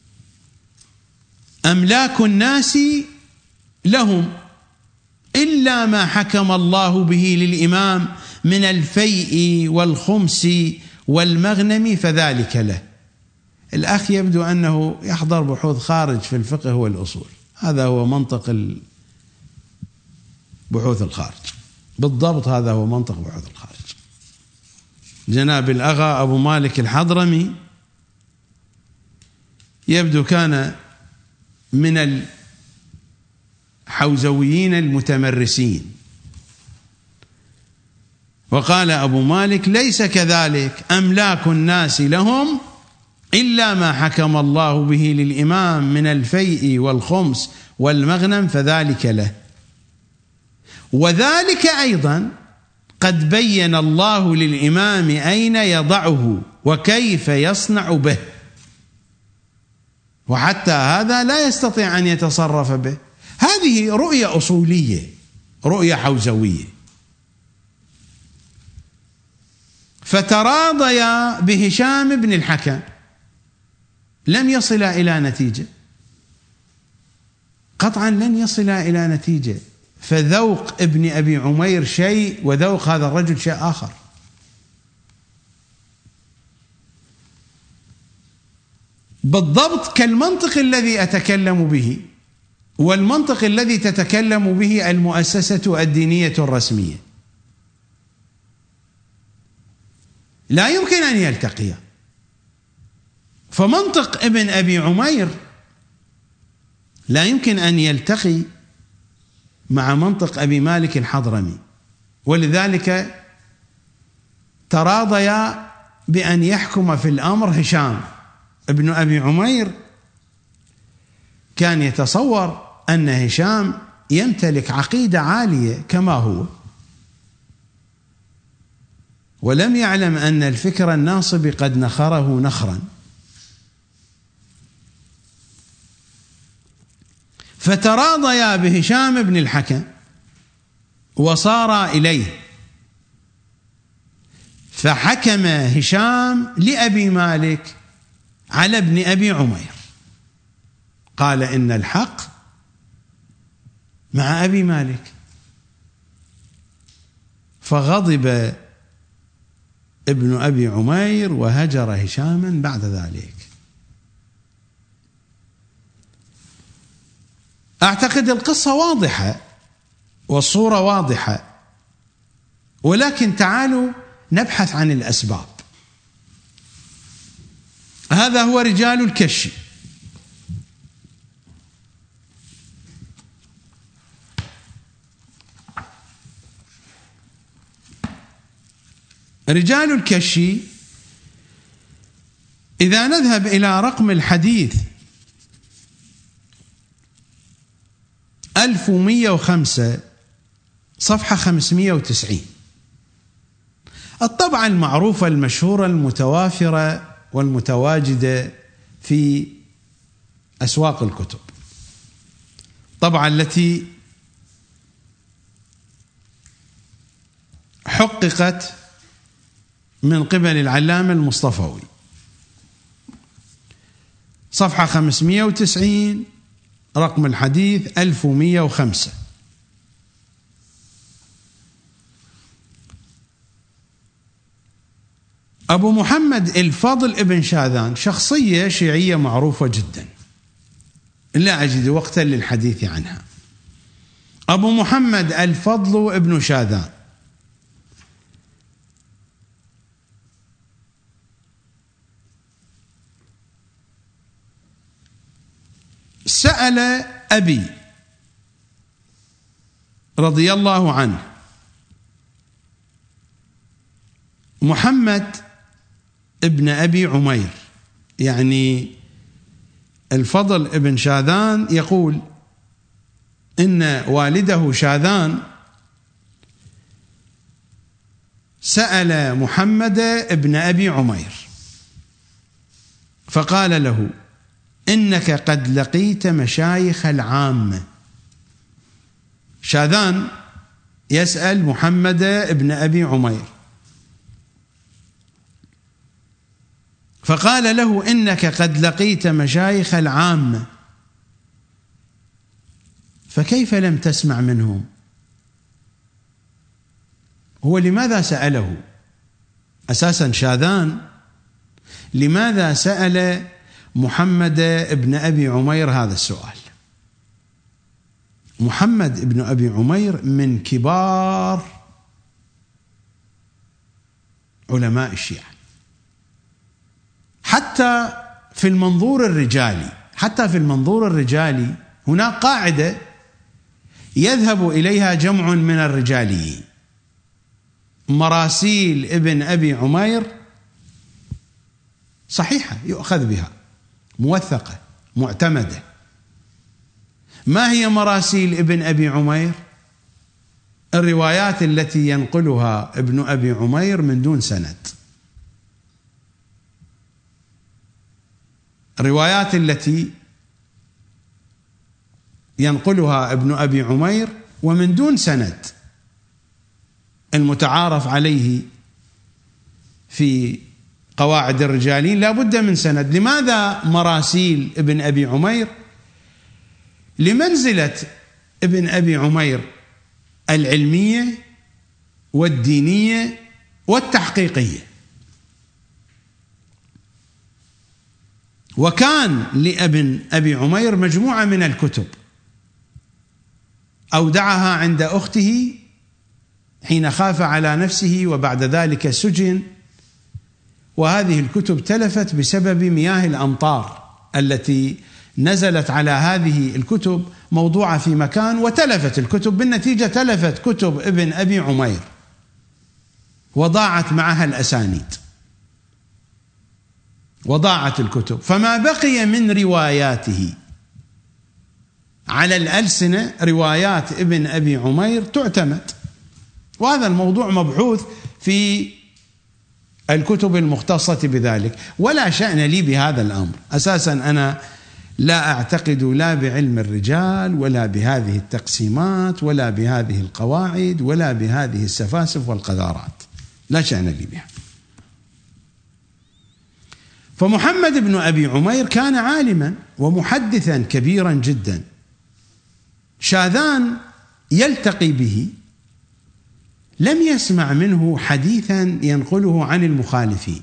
أملاك الناس لهم إلا ما حكم الله به للإمام من الفيء والخمس والمغنم فذلك له. الأخ يبدو أنه يحضر بحوث خارج في الفقه والأصول، هذا هو منطق بحوث الخارج، بالضبط هذا هو منطق بحوث الخارج. جناب الأغا أبو مالك الحضرمي يبدو كان من الحوزويين المتمرسين، وقال أبو مالك ليس كذلك، أملاك الناس لهم إلا ما حكم الله به للإمام من الفيء والخمس والمغنم فذلك له، وذلك أيضا قد بين الله للإمام أين يضعه وكيف يصنع به، وحتى هذا لا يستطيع أن يتصرف به. هذه رؤية أصولية، رؤية حوزوية. فتراضيا بهشام بن الحكم، لم يصلا إلى نتيجة، قطعا لن يصلا إلى نتيجة، فذوق ابن أبي عمير شيء وذوق هذا الرجل شيء آخر. بالضبط كالمنطق الذي أتكلم به والمنطق الذي تتكلم به المؤسسة الدينية الرسمية، لا يمكن أن يلتقيا. فمنطق ابن أبي عمير لا يمكن أن يلتقي مع منطق أبي مالك الحضرمي، ولذلك تراضيا بأن يحكم في الأمر هشام. ابن أبي عمير كان يتصور أن هشام يمتلك عقيدة عالية كما هو، ولم يعلم أن الفكر الناصب قد نخره نخرا. فتراضيا بهشام بن الحكم وصارا إليه، فحكم هشام لأبي مالك على ابن أبي عمير، قال إن الحق مع أبي مالك، فغضب ابن أبي عمير وهجر هشاما بعد ذلك. أعتقد القصة واضحة والصورة واضحة، ولكن تعالوا نبحث عن الأسباب. هذا هو رجال الكشي. رجال الكشي إذا نذهب إلى رقم الحديث 1105 صفحة 590. الطبعة المعروفة المشهورة المتوافرة والمتواجدة في أسواق الكتب، طبعا التي حققت من قبل العلامة المصطفوي، صفحة 590 رقم الحديث 1105. أبو محمد الفضل ابن شاذان شخصية شيعية معروفة جدا، لا أجد وقتا للحديث عنها. أبو محمد الفضل ابن شاذان سأل أبي رضي الله عنه محمد ابن أبي عمير، يعني الفضل ابن شاذان يقول إن والده شاذان سأل محمد ابن أبي عمير فقال له: إنك قد لقيت مشايخ العامة. شاذان يسأل محمد ابن أبي عمير فقال له: إنك قد لقيت مشايخ العامة، فكيف لم تسمع منهم؟ هو لماذا سأله؟ أساسا شاذان لماذا سأل محمد ابن أبي عمير هذا السؤال؟ محمد ابن أبي عمير من كبار علماء الشيعة، حتى في المنظور الرجالي هناك قاعدة يذهب إليها جمع من الرجاليين: مراسيل ابن أبي عمير صحيحة يؤخذ بها، موثقة معتمدة. ما هي مراسيل ابن أبي عمير؟ الروايات التي ينقلها ابن أبي عمير من دون سند، الروايات التي ينقلها ابن أبي عمير ومن دون سند، المتعارف عليه في قواعد الرجالين لا بد من سند. لماذا مراسيل ابن أبي عمير؟ لمنزلة ابن أبي عمير العلمية والدينية والتحقيقية، وكان لابن أبي عمير مجموعة من الكتب أودعها عند أخته حين خاف على نفسه وبعد ذلك سجن، وهذه الكتب تلفت بسبب مياه الأمطار التي نزلت على هذه الكتب موضوعة في مكان وتلفت الكتب، بالنتيجة تلفت كتب ابن أبي عمير وضاعت معها الأسانيد وضاعت الكتب، فما بقي من رواياته على الألسنة روايات ابن أبي عمير تعتمد، وهذا الموضوع مبحوث في الكتب المختصة بذلك، ولا شأن لي بهذا الأمر. أساسا أنا لا أعتقد لا بعلم الرجال ولا بهذه التقسيمات ولا بهذه القواعد ولا بهذه السفاسف والقذارات، لا شأن لي بها. فمحمد بن أبي عمير كان عالما ومحدثا كبيرا جدا، شاذان يلتقي به لم يسمع منه حديثا ينقله عن المخالفين،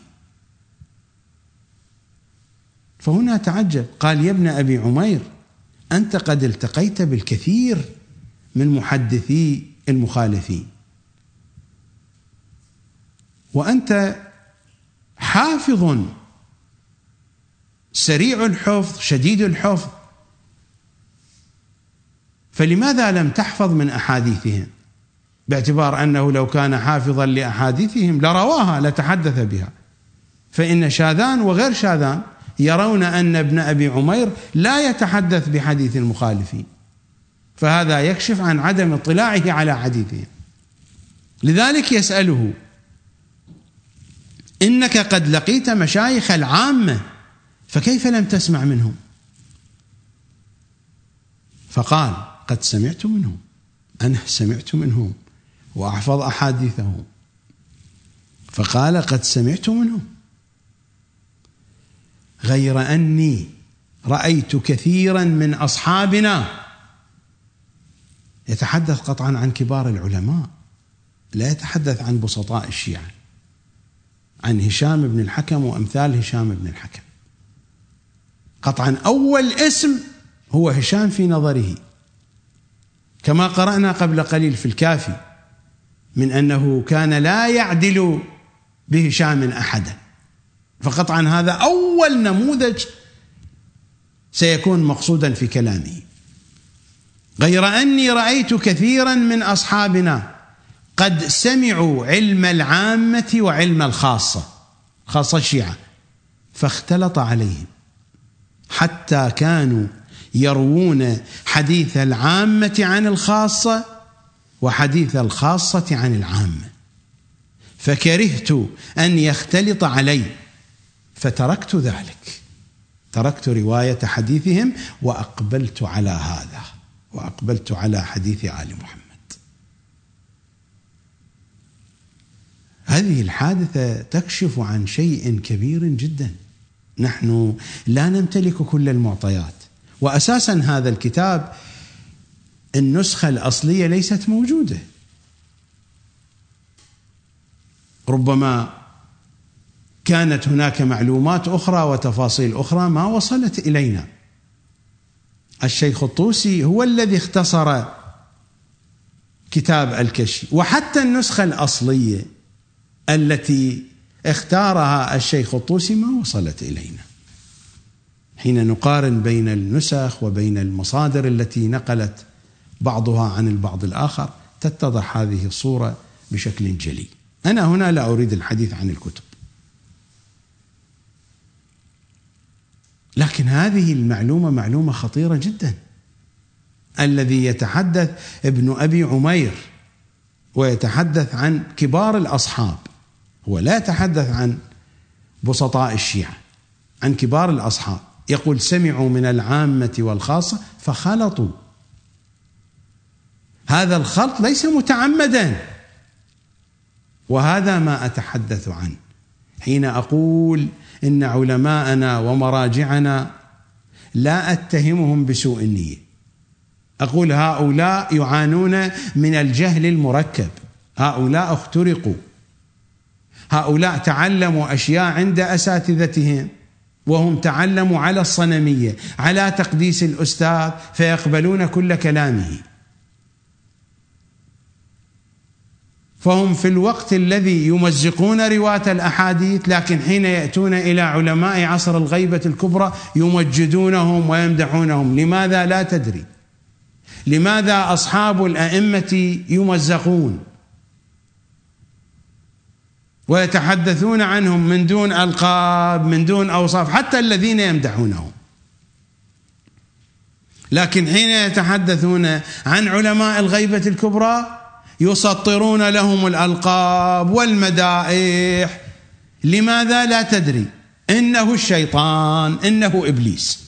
فهنا تعجب، قال: يا ابن أبي عمير، أنت قد التقيت بالكثير من محدثي المخالفين، وأنت حافظ سريع الحفظ شديد الحفظ، فلماذا لم تحفظ من أحاديثهم؟ باعتبار أنه لو كان حافظا لأحاديثهم لرواها لتحدث بها، فإن شاذان وغير شاذان يرون أن ابن أبي عمير لا يتحدث بحديث المخالفين، فهذا يكشف عن عدم اطلاعه على حديثهم. لذلك يسأله: إنك قد لقيت مشايخ العامة فكيف لم تسمع منهم؟ فقال: قد سمعت منهم، أنا سمعت منهم وأحفظ أحاديثهم. فقال: قد سمعت منهم، غير أني رأيت كثيرا من أصحابنا، يتحدث قطعا عن كبار العلماء، لا يتحدث عن بسطاء الشيعة، عن هشام بن الحكم وأمثال هشام بن الحكم. قطعا أول اسم هو هشام في نظره، كما قرأنا قبل قليل في الكافي من أنه كان لا يعدل بهشام أحدا، فقطعا هذا أول نموذج سيكون مقصودا في كلامه. غير أني رأيت كثيرا من أصحابنا قد سمعوا علم العامة وعلم الخاصة، خاصة الشيعة، فاختلط عليهم حتى كانوا يروون حديث العامة عن الخاصة وحديث الخاصة عن العامة، فكرهت أن يختلط علي فتركت ذلك، تركت رواية حديثهم وأقبلت على هذا، وأقبلت على حديث آل محمد. هذه الحادثة تكشف عن شيء كبير جدا. نحن لا نمتلك كل المعطيات، وأساسا هذا الكتاب النسخة الأصلية ليست موجودة، ربما كانت هناك معلومات أخرى وتفاصيل أخرى ما وصلت إلينا. الشيخ الطوسي هو الذي اختصر كتاب الكشف، وحتى النسخة الأصلية التي اختارها الشيخ الطوسي ما وصلت إلينا. حين نقارن بين النسخ وبين المصادر التي نقلت بعضها عن البعض الآخر تتضح هذه الصورة بشكل جلي. أنا هنا لا أريد الحديث عن الكتب، لكن هذه المعلومة معلومة خطيرة جدا. الذي يتحدث ابن أبي عمير ويتحدث عن كبار الأصحاب، هو لا يتحدث عن بسطاء الشيعة، عن كبار الأصحاب. يقول: سمعوا من العامة والخاصة فخلطوا. هذا الخلط ليس متعمدا، وهذا ما أتحدث عنه حين أقول إن علماءنا ومراجعنا لا أتهمهم بسوء النية. أقول هؤلاء يعانون من الجهل المركب، هؤلاء اخترقوا، هؤلاء تعلموا أشياء عند أساتذتهم وهم تعلموا على الصنمية، على تقديس الأستاذ، فيقبلون كل كلامه. فهم في الوقت الذي يمزقون رواة الأحاديث، لكن حين يأتون إلى علماء عصر الغيبة الكبرى يمجدونهم ويمدحونهم. لماذا؟ لا تدري. لماذا أصحاب الأئمة يمزقون ويتحدثون عنهم من دون ألقاب، من دون أوصاف، حتى الذين يمدحونهم؟ لكن حين يتحدثون عن علماء الغيبة الكبرى يسطرون لهم الألقاب والمدائح. لماذا؟ لا تدري. إنه الشيطان، إنه إبليس،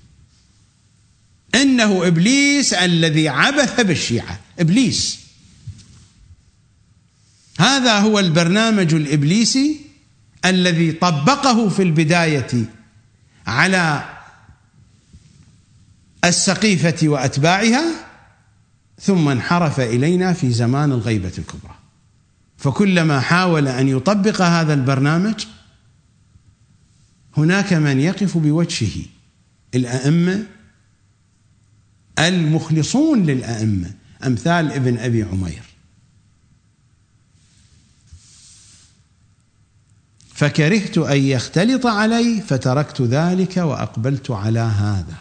إنه إبليس الذي عبث بالشيعة. إبليس، هذا هو البرنامج الإبليسي الذي طبقه في البداية على السقيفة وأتباعها، ثم انحرف إلينا في زمان الغيبة الكبرى. فكلما حاول أن يطبق هذا البرنامج هناك من يقف بوجهه، الأئمة المخلصون للأئمة أمثال ابن أبي عمير. فكرهت أن يختلط علي فتركت ذلك وأقبلت على هذا.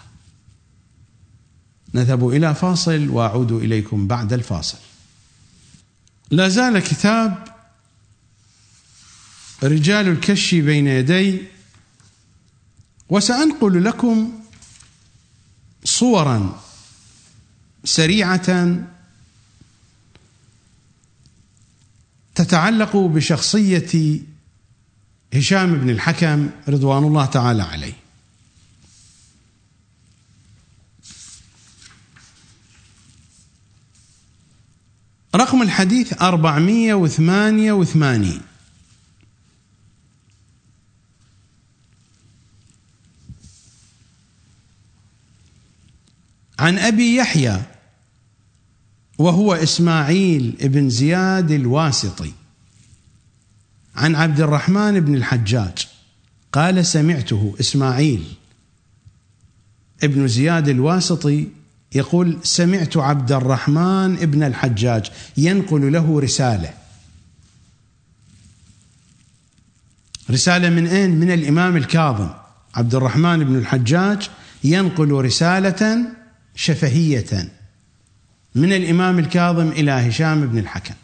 نذهب إلى فاصل وأعود إليكم بعد الفاصل. لا زال كتاب رجال الكشف بين يدي، وسأنقل لكم صورا سريعة تتعلق بشخصية هشام بن الحكم رضوان الله تعالى عليه. رقم الحديث 488. عن أبي يحيى وهو إسماعيل بن زياد الواسطي عن عبد الرحمن بن الحجاج قال سمعته إسماعيل ابن زياد الواسطي يقول سمعت عبد الرحمن بن الحجاج ينقل له رسالة من أين؟ من الإمام الكاظم. عبد الرحمن بن الحجاج ينقل رسالة شفهية من الإمام الكاظم إلى هشام بن الحكم.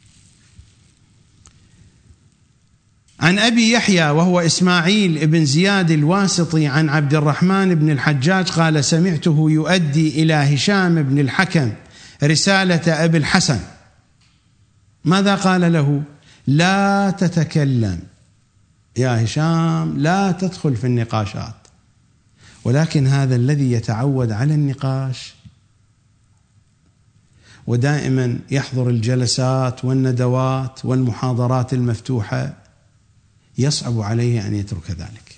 عن أبي يحيى وهو إسماعيل بن زياد الواسطي عن عبد الرحمن بن الحجاج قال سمعته يؤدي إلى هشام بن الحكم رسالة أبي الحسن. ماذا قال له؟ لا تتكلم يا هشام، لا تدخل في النقاشات. ولكن هذا الذي يتعود على النقاش ودائما يحضر الجلسات والندوات والمحاضرات المفتوحة يصعب عليه أن يترك ذلك.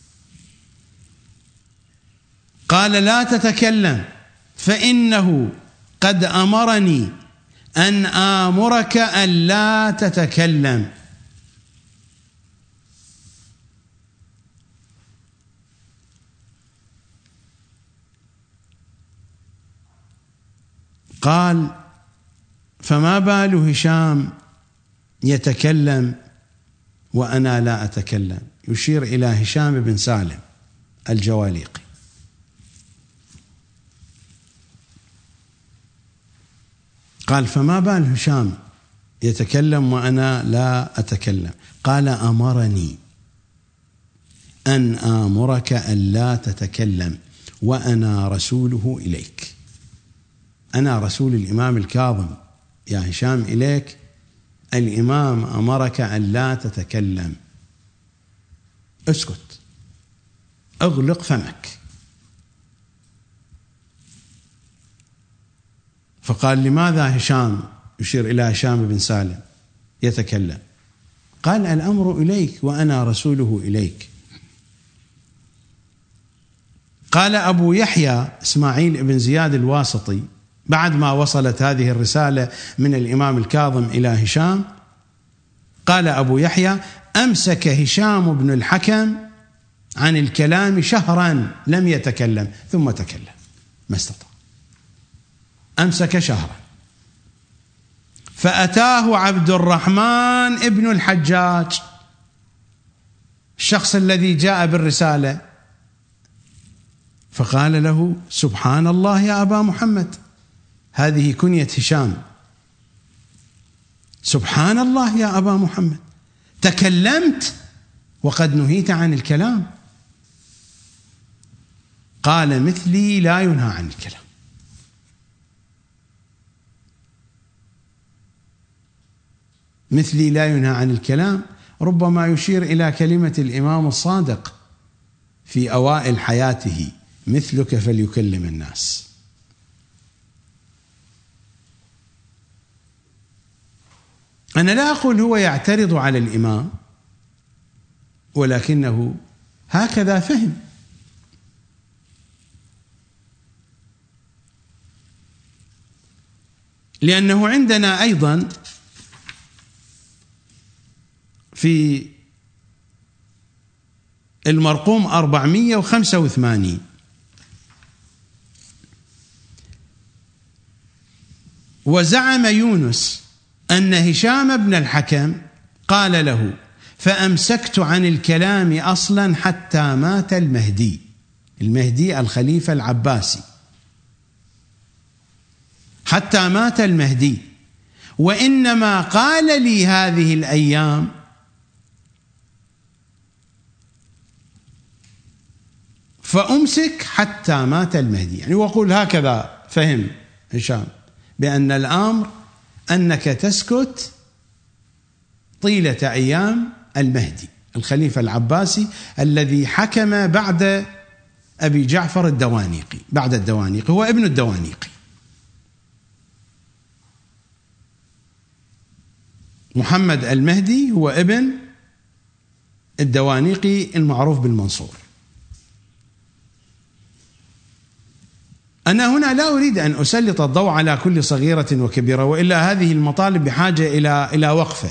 قال لا تتكلم فإنه قد أمرني أن آمرك أن لا تتكلم. قال فما بال هشام يتكلم وأنا لا أتكلم؟ يشير إلى هشام بن سالم الجواليقي. قال فما بال هشام يتكلم وأنا لا أتكلم؟ قال أمرني أن آمرك أن لا تتكلم وأنا رسوله إليك. أنا رسول الإمام الكاظم يا هشام إليك، الإمام أمرك أن لا تتكلم، اسكت، اغلق فمك. فقال لماذا هشام، يشير إلى هشام بن سالم، يتكلم؟ قال الأمر إليك وأنا رسوله إليك. قال أبو يحيى إسماعيل بن زياد الواسطي بعد ما وصلت هذه الرسالة من الإمام الكاظم إلى هشام، قال أبو يحيى أمسك هشام بن الحكم عن الكلام شهرا لم يتكلم ثم تكلم، ما استطاع، أمسك شهرا. فأتاه عبد الرحمن بن الحجاج، الشخص الذي جاء بالرسالة، فقال له سبحان الله يا أبا محمد، هذه كنية هشام، سبحان الله يا أبا محمد، تكلمت وقد نهيت عن الكلام؟ قال مثلي لا ينهى عن الكلام. مثلي لا ينهى عن الكلام ربما يشير إلى كلمة الإمام الصادق في أوائل حياته، مثلك فليكلم الناس. أنا لا أقول هو يعترض على الإمام، ولكنه هكذا فهم. لأنه عندنا أيضا في المرقوم 485 وزعم يونس أن هشام بن الحكم قال له فأمسكت عن الكلام أصلا حتى مات المهدي، المهدي الخليفة العباسي، حتى مات المهدي، وإنما قال لي هذه الأيام فأمسك حتى مات المهدي. يعني وأقول هكذا فهم هشام بأن الأمر أنك تسكت طيلة أيام المهدي الخليفة العباسي الذي حكم بعد أبي جعفر الدوانيقي، بعد الدوانيقي، هو ابن الدوانيقي. محمد المهدي هو ابن الدوانيقي المعروف بالمنصور. أنا هنا لا أريد أن أسلط الضوء على كل صغيرة وكبيرة، وإلا هذه المطالب بحاجة إلى وقفة.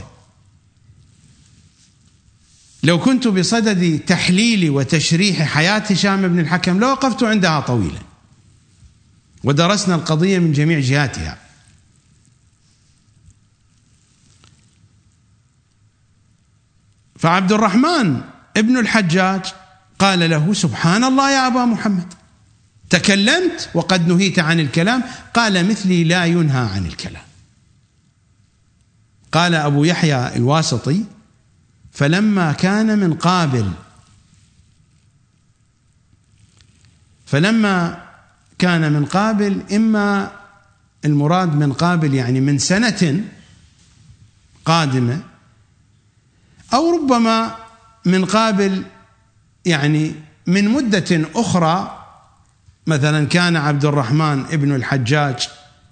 لو كنت بصدد تحليل وتشريح حياة هشام بن الحكم لوقفت عندها طويلا ودرسنا القضية من جميع جهاتها. فعبد الرحمن ابن الحجاج قال له: سبحان الله يا أبا محمد، تكلمت وقد نهيت عن الكلام. قال: مثلي لا ينهى عن الكلام. قال أبو يحيى الواسطي: فلما كان من قابل إما المراد من قابل يعني من سنة قادمة، أو ربما من قابل يعني من مدة أخرى. مثلا كان عبد الرحمن ابن الحجاج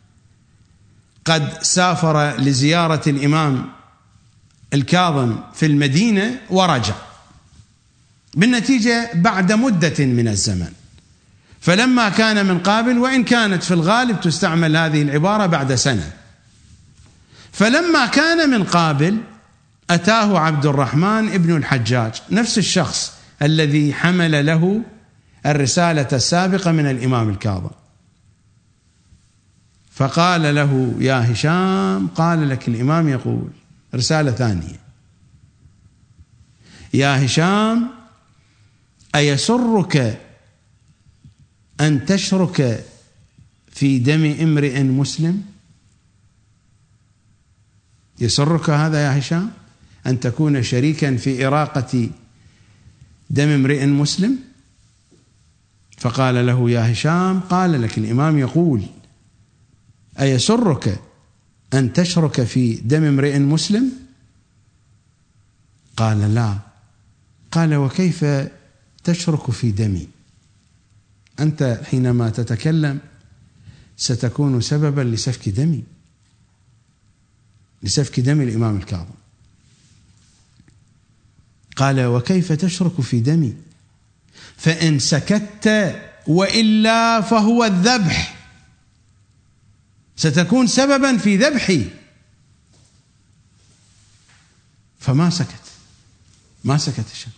قد سافر لزيارة الإمام الكاظم في المدينة ورجع، بالنتيجة بعد مدة من الزمن. فلما كان من قابل، وإن كانت في الغالب تستعمل هذه العبارة بعد سنة، فلما كان من قابل أتاه عبد الرحمن ابن الحجاج، نفس الشخص الذي حمل له الرسالة السابقة من الإمام الكاظم، فقال له: يا هشام، قال لك الإمام يقول، رسالة ثانية: يا هشام، أيسرك أن تشرك في دم امرئ مسلم؟ يسرك هذا يا هشام أن تكون شريكا في إراقة دم امرئ مسلم؟ فقال له: يا هشام، قال لك الإمام يقول: أيسرك أن تشرك في دم امرئ مسلم؟ قال: لا. قال: وكيف تشرك في دمي؟ أنت حينما تتكلم ستكون سببا لسفك دمي، لسفك دم الإمام الكاظم. قال: وكيف تشرك في دمي؟ فإن سكت وإلا فهو الذبح، ستكون سببا في ذبحي. فما سكت، ما سكت هشام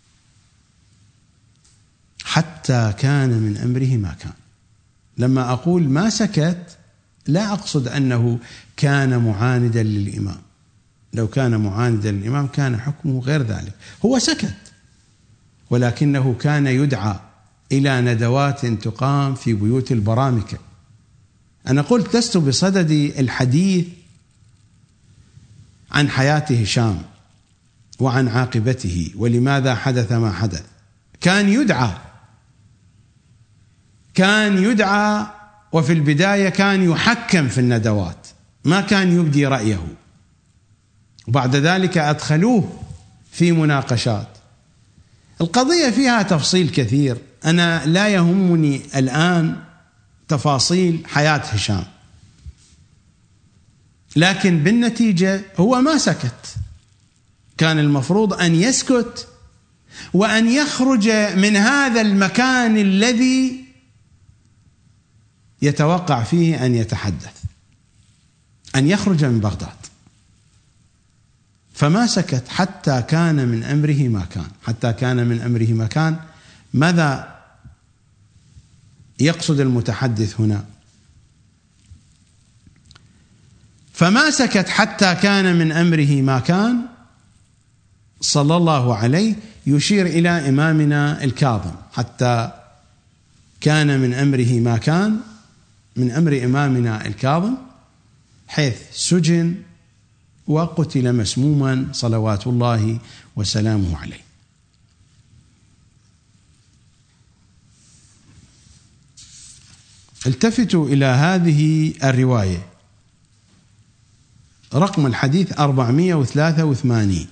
حتى كان من أمره ما كان. لما أقول ما سكت لا أقصد أنه كان معاندا للإمام، لو كان معاندا للإمام كان حكمه غير ذلك. هو سكت، ولكنه كان يدعى إلى ندوات تقام في بيوت البرامكة. أنا قلت لست بصدد الحديث عن حياة هشام وعن عاقبته ولماذا حدث ما حدث. كان يدعى وفي البداية كان يحكم في الندوات، ما كان يبدي رأيه، وبعد ذلك أدخلوه في مناقشات. القضية فيها تفصيل كثير، أنا لا يهمني الآن تفاصيل حياة هشام، لكن بالنتيجة هو ما سكت. كان المفروض أن يسكت وأن يخرج من هذا المكان الذي يتوقع فيه أن يتحدث، أن يخرج من بغداد. فما سكت حتى كان من أمره ما كان. حتى كان من أمره ما كان، ماذا يقصد المتحدث هنا؟ فما سكت حتى كان من أمره ما كان صلى الله عليه يشير إلى إمامنا الكاظم. حتى كان من أمره ما كان، من أمر إمامنا الكاظم، حيث سجن وقتل مسموما صلوات الله وسلامه عليه. التفتوا إلى هذه الرواية رقم الحديث 483.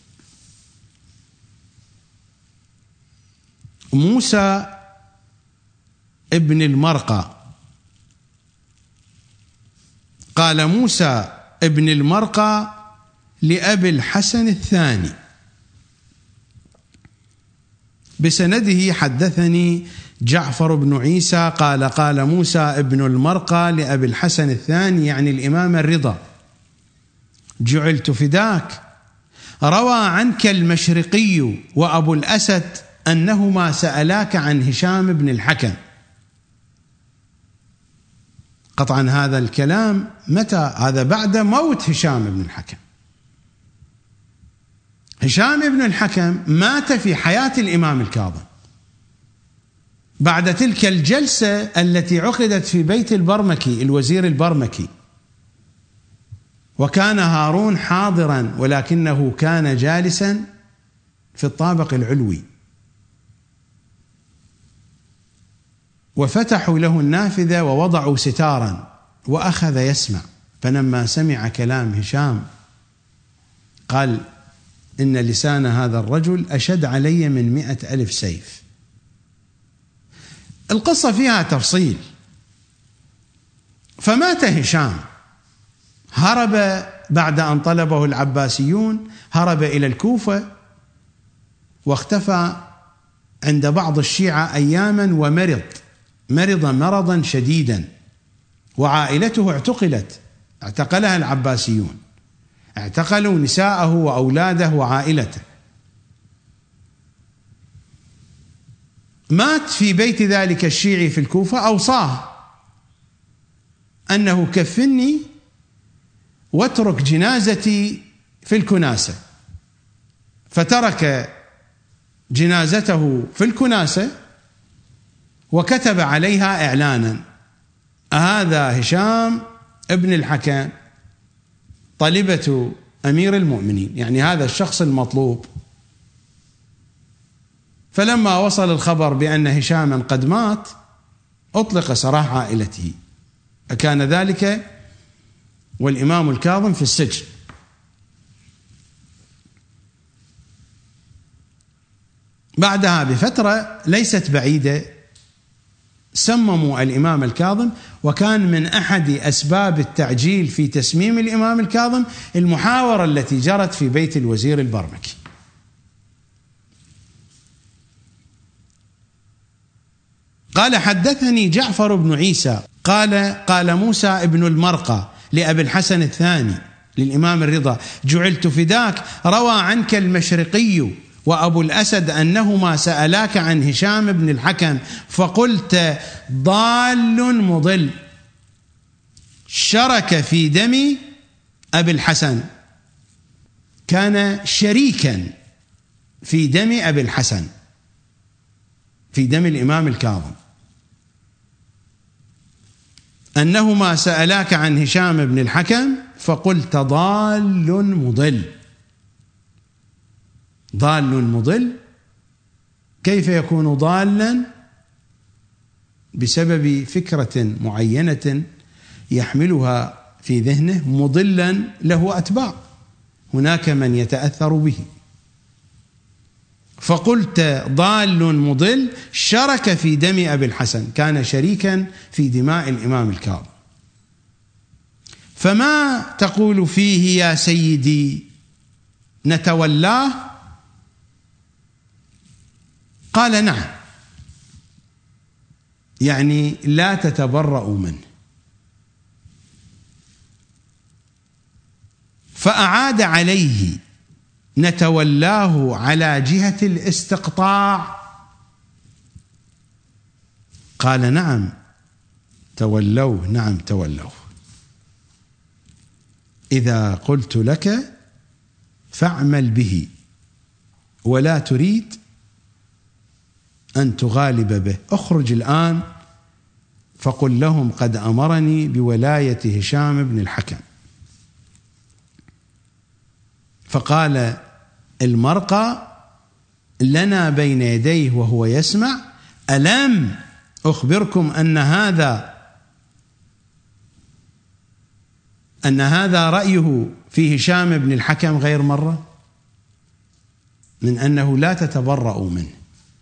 موسى ابن المرقى قال موسى ابن المرقى لأبي الحسن الثاني بسنده حدثني جعفر بن عيسى قال موسى ابن المرقى لأبي الحسن الثاني يعني الإمام الرضا جعلت فداك روى عنك المشرقي وأبو الأسد أنهما سألاك عن هشام بن الحكم. قطعا هذا الكلام متى؟ هذا بعد موت هشام بن الحكم. هشام بن الحكم مات في حياة الإمام الكاظم بعد تلك الجلسة التي عقدت في بيت البرمكي الوزير البرمكي، وكان هارون حاضرا ولكنه كان جالسا في الطابق العلوي، وفتحوا له النافذة ووضعوا ستارا وأخذ يسمع. فلما سمع كلام هشام قال إن لسان هذا الرجل أشد علي من 100,000 سيف. القصة فيها تفصيل. فمات هشام، هرب بعد أن طلبه العباسيون، هرب إلى الكوفة واختفى عند بعض الشيعة أياما مرض مرضا شديدا، وعائلته اعتقلها العباسيون، اعتقلوا نساءه وأولاده وعائلته. مات في بيت ذلك الشيعي في الكوفة، أوصاه أنه كفني واترك جنازتي في الكناسة، فترك جنازته في الكناسة وكتب عليها إعلانا: هذا هشام ابن الحكم طلبة أمير المؤمنين، يعني هذا الشخص المطلوب. فلما وصل الخبر بأن هشاما قد مات أطلق سراح عائلته. أكان ذلك والإمام الكاظم في السجن. بعدها بفترة ليست بعيدة سمموا الإمام الكاظم، وكان من أحد أسباب التعجيل في تسميم الإمام الكاظم المحاورة التي جرت في بيت الوزير البرمكي. قال حدثني جعفر بن عيسى قال موسى ابن المرقى لأبي الحسن الثاني للإمام الرضا جعلت فداك روى عنك المشرقي وأبو الأسد أنهما سألاك عن هشام بن الحكم فقلت ضال مضل شرك في دم أبي الحسن، كان شريكا في دم أبي الحسن، في دم الإمام الكاظم، أنهما سألاك عن هشام بن الحكم فقلت ضال مضل. ضال مضل كيف يكون ضالا؟ بسبب فكرة معينة يحملها في ذهنه، مضلا له أتباع، هناك من يتأثر به. فقلت ضال مضل شرك في دم أبي الحسن، كان شريكا في دماء الإمام الكاظم. فما تقول فيه يا سيدي؟ نتولاه؟ قال نعم، يعني لا تتبرأوا منه. فأعاد عليه نتولاه على جهة الاستقطاع. قال نعم تولوه، نعم تولوه. إذا قلت لك فاعمل به ولا تريد أن تغالب به، اخرج الآن فقل لهم قد أمرني بولاية هشام بن الحكم. فقال المرقى لنا بين يديه وهو يسمع: ألم أخبركم أن هذا أن هذا رأيه في هشام بن الحكم غير مرة من أنه لا تتبرأ منه،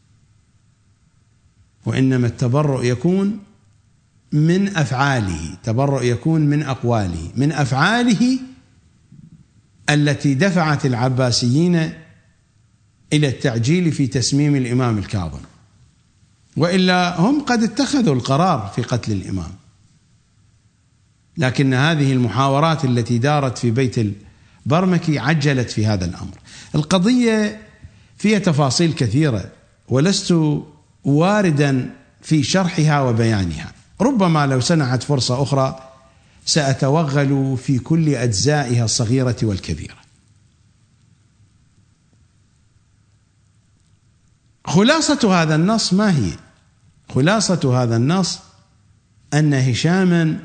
وإنما التبرؤ يكون من أفعاله، تبرؤ يكون من أقواله، من أفعاله التي دفعت العباسيين إلى التعجيل في تسميم الإمام الكاظم، وإلا هم قد اتخذوا القرار في قتل الإمام، لكن هذه المحاورات التي دارت في بيت البرمكي عجلت في هذا الأمر. القضية فيها تفاصيل كثيرة ولست واردا في شرحها وبيانها، ربما لو سنحت فرصة أخرى سأتوغل في كل أجزائها الصغيرة والكبيرة. خلاصة هذا النص ما هي؟ خلاصة هذا النص أن هشاما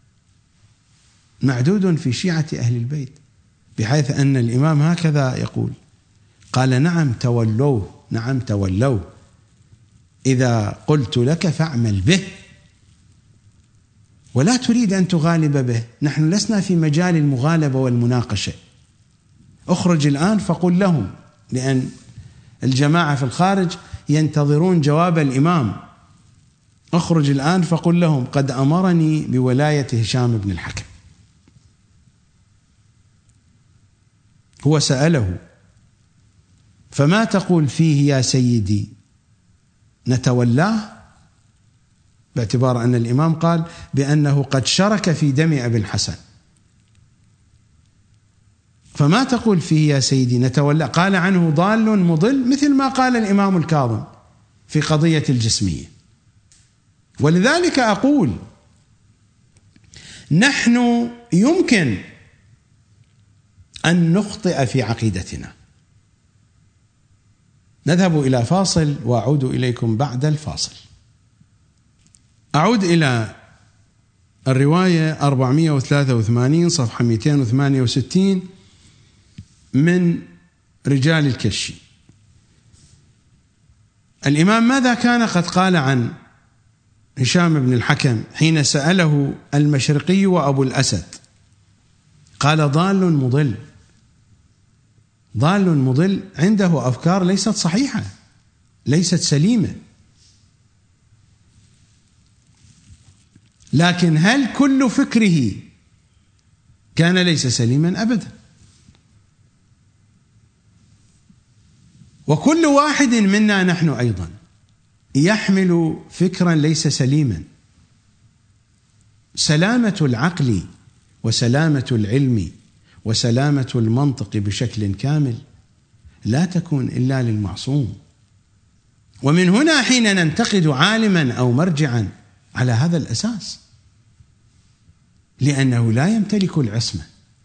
معدود في شيعة أهل البيت، بحيث أن الإمام هكذا يقول، قال نعم تولوه، نعم تولوه، إذا قلت لك فاعمل به ولا تريد أن تغالب به، نحن لسنا في مجال المغالبة والمناقشة، اخرج الآن فقل لهم، لأن الجماعة في الخارج ينتظرون جواب الإمام، اخرج الآن فقل لهم قد أمرني بولاية هشام بن الحكم. هو سأله فما تقول فيه يا سيدي؟ نتولاه، باعتبار أن الإمام قال بأنه قد شرك في دم أبي الحسن، فما تقول فيه يا سيدي؟ نتولاه. قال عنه ضال مضل، مثل ما قال الإمام الكاظم في قضية الجسمية. ولذلك أقول نحن يمكن أن نخطئ في عقيدتنا. نذهب إلى فاصل وأعود إليكم بعد الفاصل. أعود إلى الرواية 483 صفحة 268 من رجال الكشي. الإمام ماذا كان قد قال عن هشام بن الحكم حين سأله المشرقي وأبو الأسد؟ قال ضال مضل، ضال مضل، عنده أفكار ليست صحيحة، ليست سليمة. لكن هل كل فكره كان ليس سليما؟ أبدا. وكل واحد منا نحن أيضا يحمل فكرا ليس سليما. سلامة العقل وسلامة العلم وسلامة المنطق بشكل كامل لا تكون إلا للمعصوم. ومن هنا حين ننتقد عالما أو مرجعا على هذا الأساس، لأنه لا يمتلك العصمة.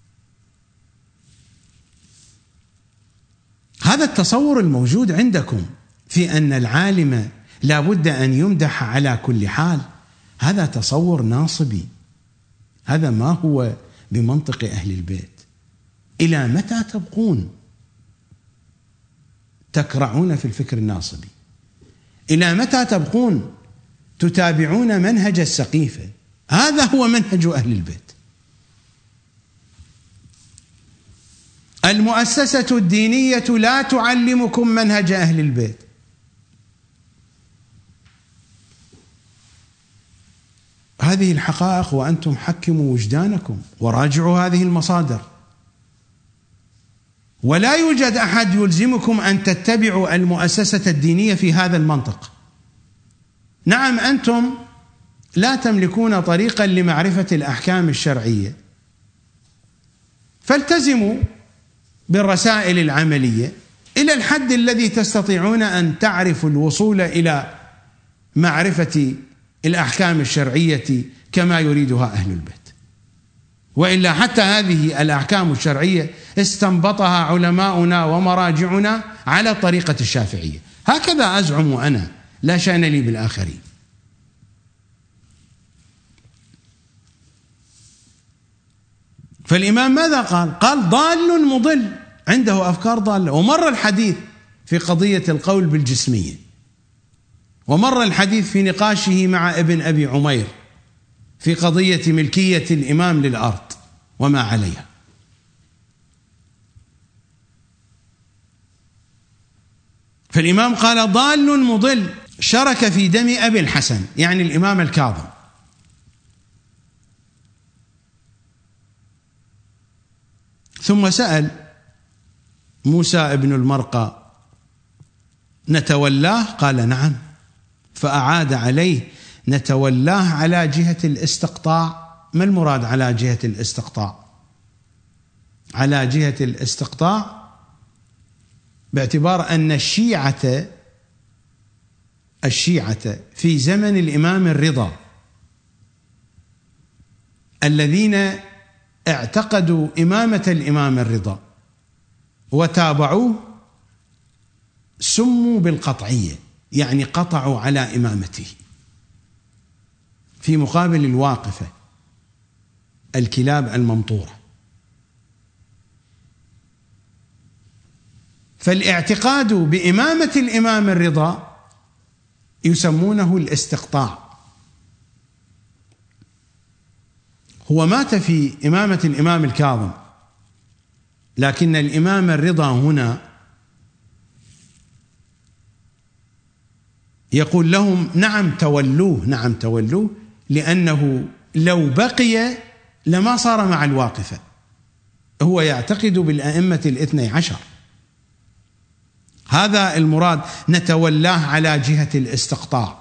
هذا التصور الموجود عندكم في أن العالم لا بد أن يمدح على كل حال، هذا تصور ناصبي، هذا ما هو بمنطق أهل البيت. إلى متى تبقون تكرعون في الفكر الناصبي؟ إلى متى تبقون تتابعون منهج السقيفة؟ هذا هو منهج أهل البيت. المؤسسة الدينية لا تعلمكم منهج أهل البيت. هذه الحقائق، وأنتم حكموا وجدانكم وراجعوا هذه المصادر. ولا يوجد أحد يلزمكم أن تتبعوا المؤسسة الدينية في هذا المنطق. نعم أنتم لا تملكون طريقا لمعرفة الأحكام الشرعية، فالتزموا بالرسائل العملية إلى الحد الذي تستطيعون أن تعرفوا الوصول إلى معرفة الأحكام الشرعية كما يريدها أهل البيت. وإلا حتى هذه الأحكام الشرعية استنبطها علماؤنا ومراجعنا على طريقة الشافعية، هكذا أزعم أنا، لا شأن لي بالآخرين. فالإمام ماذا قال؟ قال ضال مضل، عنده أفكار ضالة. ومر الحديث في قضية القول بالجسمية، ومر الحديث في نقاشه مع ابن أبي عمير في قضية ملكية الإمام للأرض. وما عليها. فالإمام قال ضال مضل شرك في دم أبي الحسن، يعني الإمام الكاظم. ثم سأل موسى بن المرقى نتولاه؟ قال نعم. فأعاد عليه نتولاه على جهة الاستقطاع. ما المراد على جهة الاستقطاع؟ على جهة الاستقطاع باعتبار أن الشيعة في زمن الإمام الرضا الذين اعتقدوا إمامة الإمام الرضا وتابعوه سموا بالقطعية، يعني قطعوا على إمامته، في مقابل الواقفة الكلاب الممطورة. فالاعتقاد بإمامة الإمام الرضا يسمونه الاستقطاع. هو مات في إمامة الإمام الكاظم، لكن الإمام الرضا هنا يقول لهم نعم تولوه، نعم تولوه، لأنه لو بقي لما صار مع الواقفة. هو يعتقد بالأئمة الاثني عشر، هذا المراد نتولاه على جهة الاستقطاع.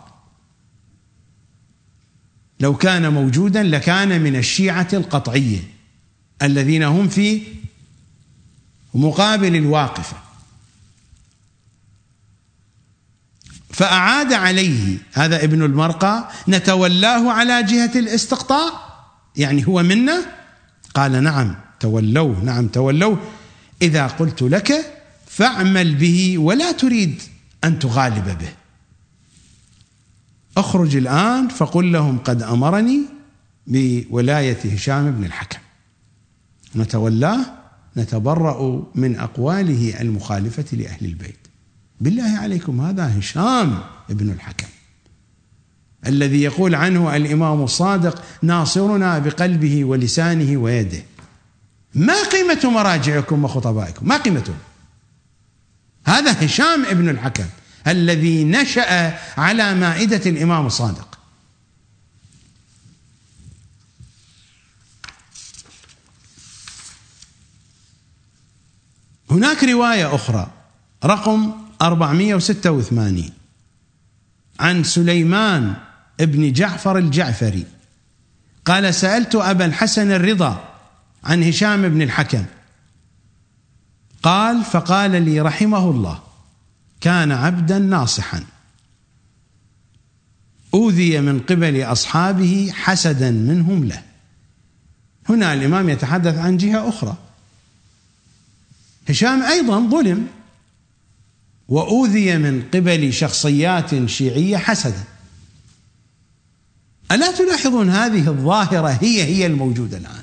لو كان موجودا لكان من الشيعة القطعية الذين هم في مقابل الواقفة. فأعاد عليه هذا ابن المرقى نتولاه على جهة الاستقطاع، يعني هو منا؟ قال نعم تولوه، نعم تولوه. إذا قلت لك فاعمل به ولا تريد أن تغالب به. أخرج الآن فقل لهم قد أمرني بولاية هشام بن الحكم، نتولاه نتبرأ من أقواله المخالفة لأهل البيت. بالله عليكم، هذا هشام بن الحكم الذي يقول عنه الإمام الصادق ناصرنا بقلبه ولسانه ويده. ما قيمة مراجعكم وخطبائكم؟ ما قيمته؟ هذا هشام بن الحكم الذي نشأ على مائدة الإمام الصادق. هناك رواية أخرى رقم 486 عن سليمان بن جعفر الجعفري قال سألت أبا الحسن الرضا عن هشام بن الحكم قال فقال لي رحمه الله كان عبدا ناصحا أوذي من قبل أصحابه حسدا منهم له. هنا الإمام يتحدث عن جهة أخرى، هشام أيضا ظلم وأوذي من قبل شخصيات شيعية حسدا. ألا تلاحظون هذه الظاهرة هي الموجودة الآن؟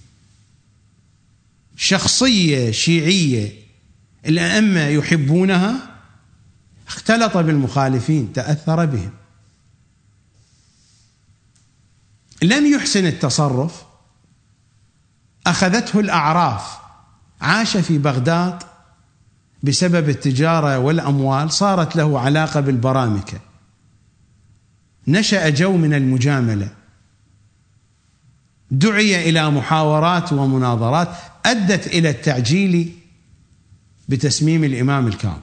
شخصية شيعية الأئمة يحبونها اختلط بالمخالفين، تأثر بهم، لم يحسن التصرف، أخذته الأعراف، عاش في بغداد بسبب التجارة والأموال، صارت له علاقة بالبرامكة، نشأ جو من المجاملة، دعي إلى محاورات ومناظرات أدت إلى التعجيل بتسميم الإمام الكاظم.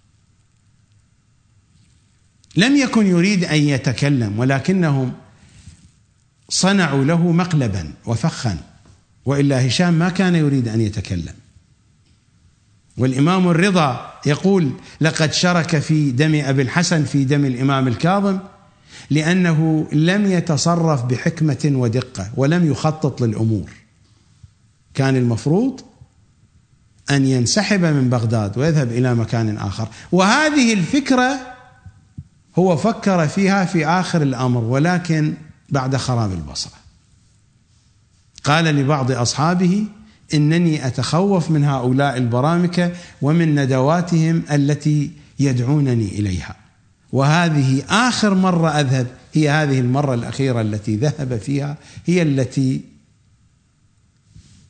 لم يكن يريد أن يتكلم، ولكنهم صنعوا له مقلبا وفخا، وإلا هشام ما كان يريد أن يتكلم. والإمام الرضا يقول لقد شرك في دم أبي الحسن في دم الإمام الكاظم لأنه لم يتصرف بحكمة ودقة ولم يخطط للأمور. كان المفروض أن ينسحب من بغداد ويذهب إلى مكان آخر، وهذه الفكرة هو فكر فيها في آخر الأمر، ولكن بعد خراب البصرة. قال لبعض أصحابه إنني أتخوف من هؤلاء البرامكة ومن ندواتهم التي يدعونني إليها، وهذه آخر مرة أذهب، هي هذه المرة الأخيرة التي ذهب فيها، هي التي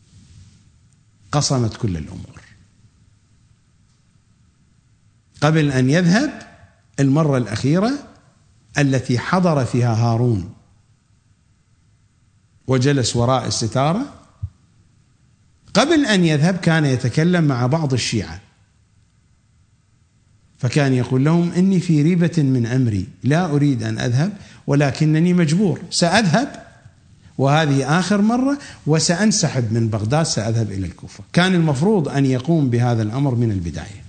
قصمت كل الأمور. قبل أن يذهب المرة الأخيرة التي حضر فيها هارون وجلس وراء الستارة، قبل أن يذهب كان يتكلم مع بعض الشيعة، فكان يقول لهم: إني في ريبة من أمري، لا أريد أن أذهب ولكنني مجبور، سأذهب وهذه آخر مرة، وسأنسحب من بغداد، سأذهب إلى الكوفة. كان المفروض أن يقوم بهذا الأمر من البداية.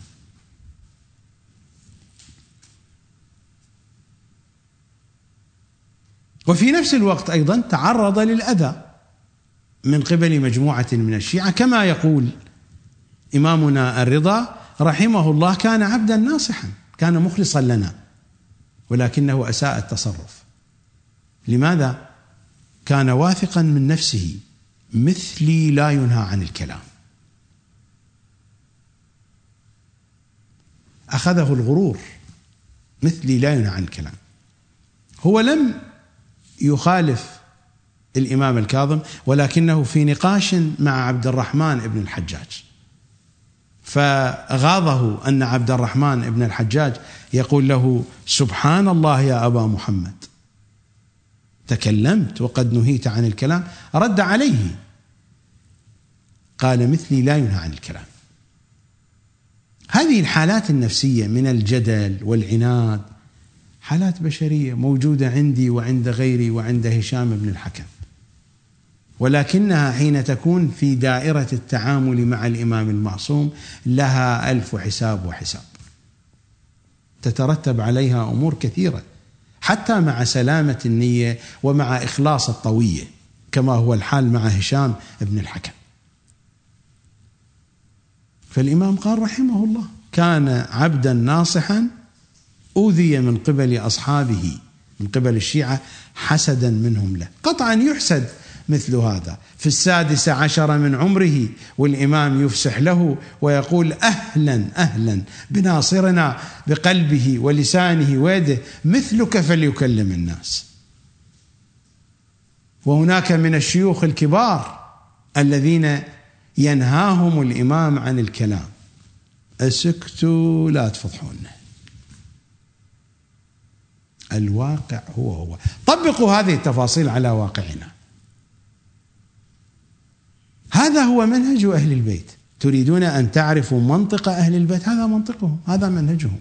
وفي نفس الوقت أيضا تعرض للأذى من قبل مجموعة من الشيعة، كما يقول إمامنا الرضا رحمه الله: كان عبدا ناصحا، كان مخلصا لنا، ولكنه أساء التصرف. لماذا؟ كان واثقا من نفسه: مثلي لا ينهى عن الكلام. أخذه الغرور، مثلي لا ينهى عن الكلام. هو لم يخالف الإمام الكاظم، ولكنه في نقاش مع عبد الرحمن بن الحجاج، فغاضه أن عبد الرحمن بن الحجاج يقول له: سبحان الله يا أبا محمد، تكلمت وقد نهيت عن الكلام. رد عليه قال: مثلي لا ينهى عن الكلام. هذه الحالات النفسية من الجدل والعناد حالات بشرية موجودة عندي وعند غيري وعند هشام بن الحكم، ولكنها حين تكون في دائرة التعامل مع الإمام المعصوم لها ألف حساب وحساب، تترتب عليها أمور كثيرة، حتى مع سلامة النية ومع إخلاص الطوية، كما هو الحال مع هشام بن الحكم. فالإمام قال رحمه الله: كان عبدا ناصحا، أوذي من قبل أصحابه، من قبل الشيعة، حسدا منهم له. قطعا يحسد مثل هذا في 16 من عمره، والإمام يفسح له ويقول: أهلا أهلا بناصرنا بقلبه ولسانه ويده، مثلك فليكلم الناس. وهناك من الشيوخ الكبار الذين ينهاهم الإمام عن الكلام: اسكتوا لا تفضحونا. الواقع هو طبقوا هذه التفاصيل على واقعنا. هذا هو منهج أهل البيت. تريدون أن تعرفوا منطق أهل البيت؟ هذا منطقهم، هذا منهجهم.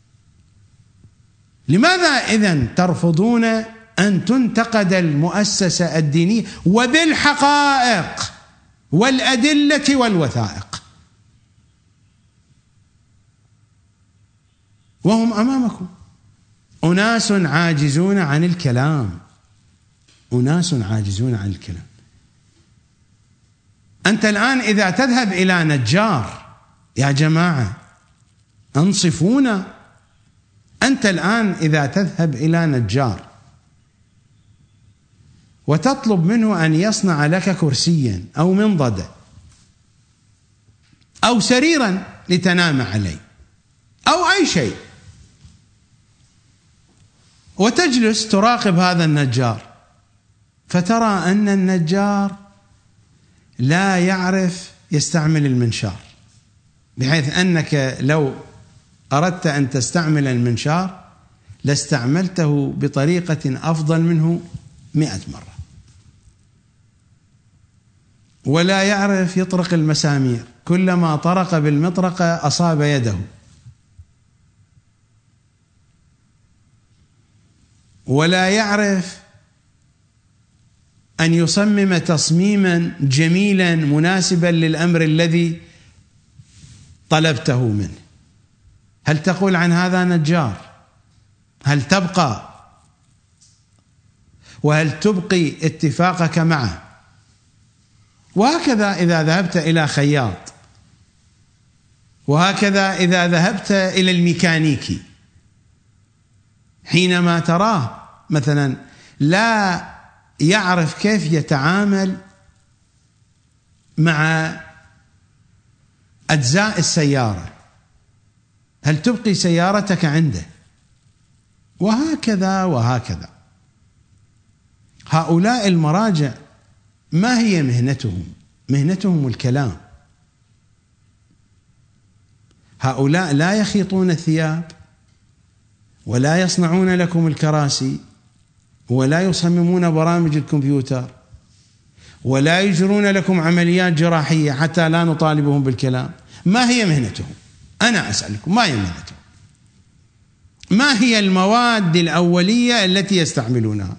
لماذا إذن ترفضون أن تنتقد المؤسسة الدينية وبالحقائق والأدلة والوثائق؟ وهم أمامكم أناس عاجزون عن الكلام، أناس عاجزون عن الكلام. أنت الآن إذا تذهب إلى نجار، يا جماعة انصفونا، أنت الآن إذا تذهب إلى نجار وتطلب منه أن يصنع لك كرسيا أو منضدة أو سريرا لتنام عليه أو أي شيء، وتجلس تراقب هذا النجار، فترى أن النجار لا يعرف يستعمل المنشار، بحيث أنك لو أردت أن تستعمل المنشار لاستعملته بطريقة أفضل منه 100 مرة، ولا يعرف يطرق المسامير، كلما طرق بالمطرقة أصاب يده، ولا يعرف أن يصمم تصميما جميلا مناسبا للأمر الذي طلبته منه. هل تقول عن هذا نجار؟ هل تبقى وهل تبقي اتفاقك معه؟ وهكذا إذا ذهبت إلى خياط، وهكذا إذا ذهبت إلى الميكانيكي، حينما تراه مثلا لا يعرف كيف يتعامل مع أجزاء السيارة، هل تبقي سيارتك عنده؟ وهكذا وهكذا. هؤلاء المراجع ما هي مهنتهم؟ مهنتهم الكلام، هؤلاء لا يخيطون الثياب ولا يصنعون لكم الكراسي ولا يصممون برامج الكمبيوتر ولا يجرون لكم عمليات جراحية حتى لا نطالبهم بالكلام. ما هي مهنتهم؟ أنا أسألكم، ما هي مهنتهم؟ ما هي المواد الأولية التي يستعملونها؟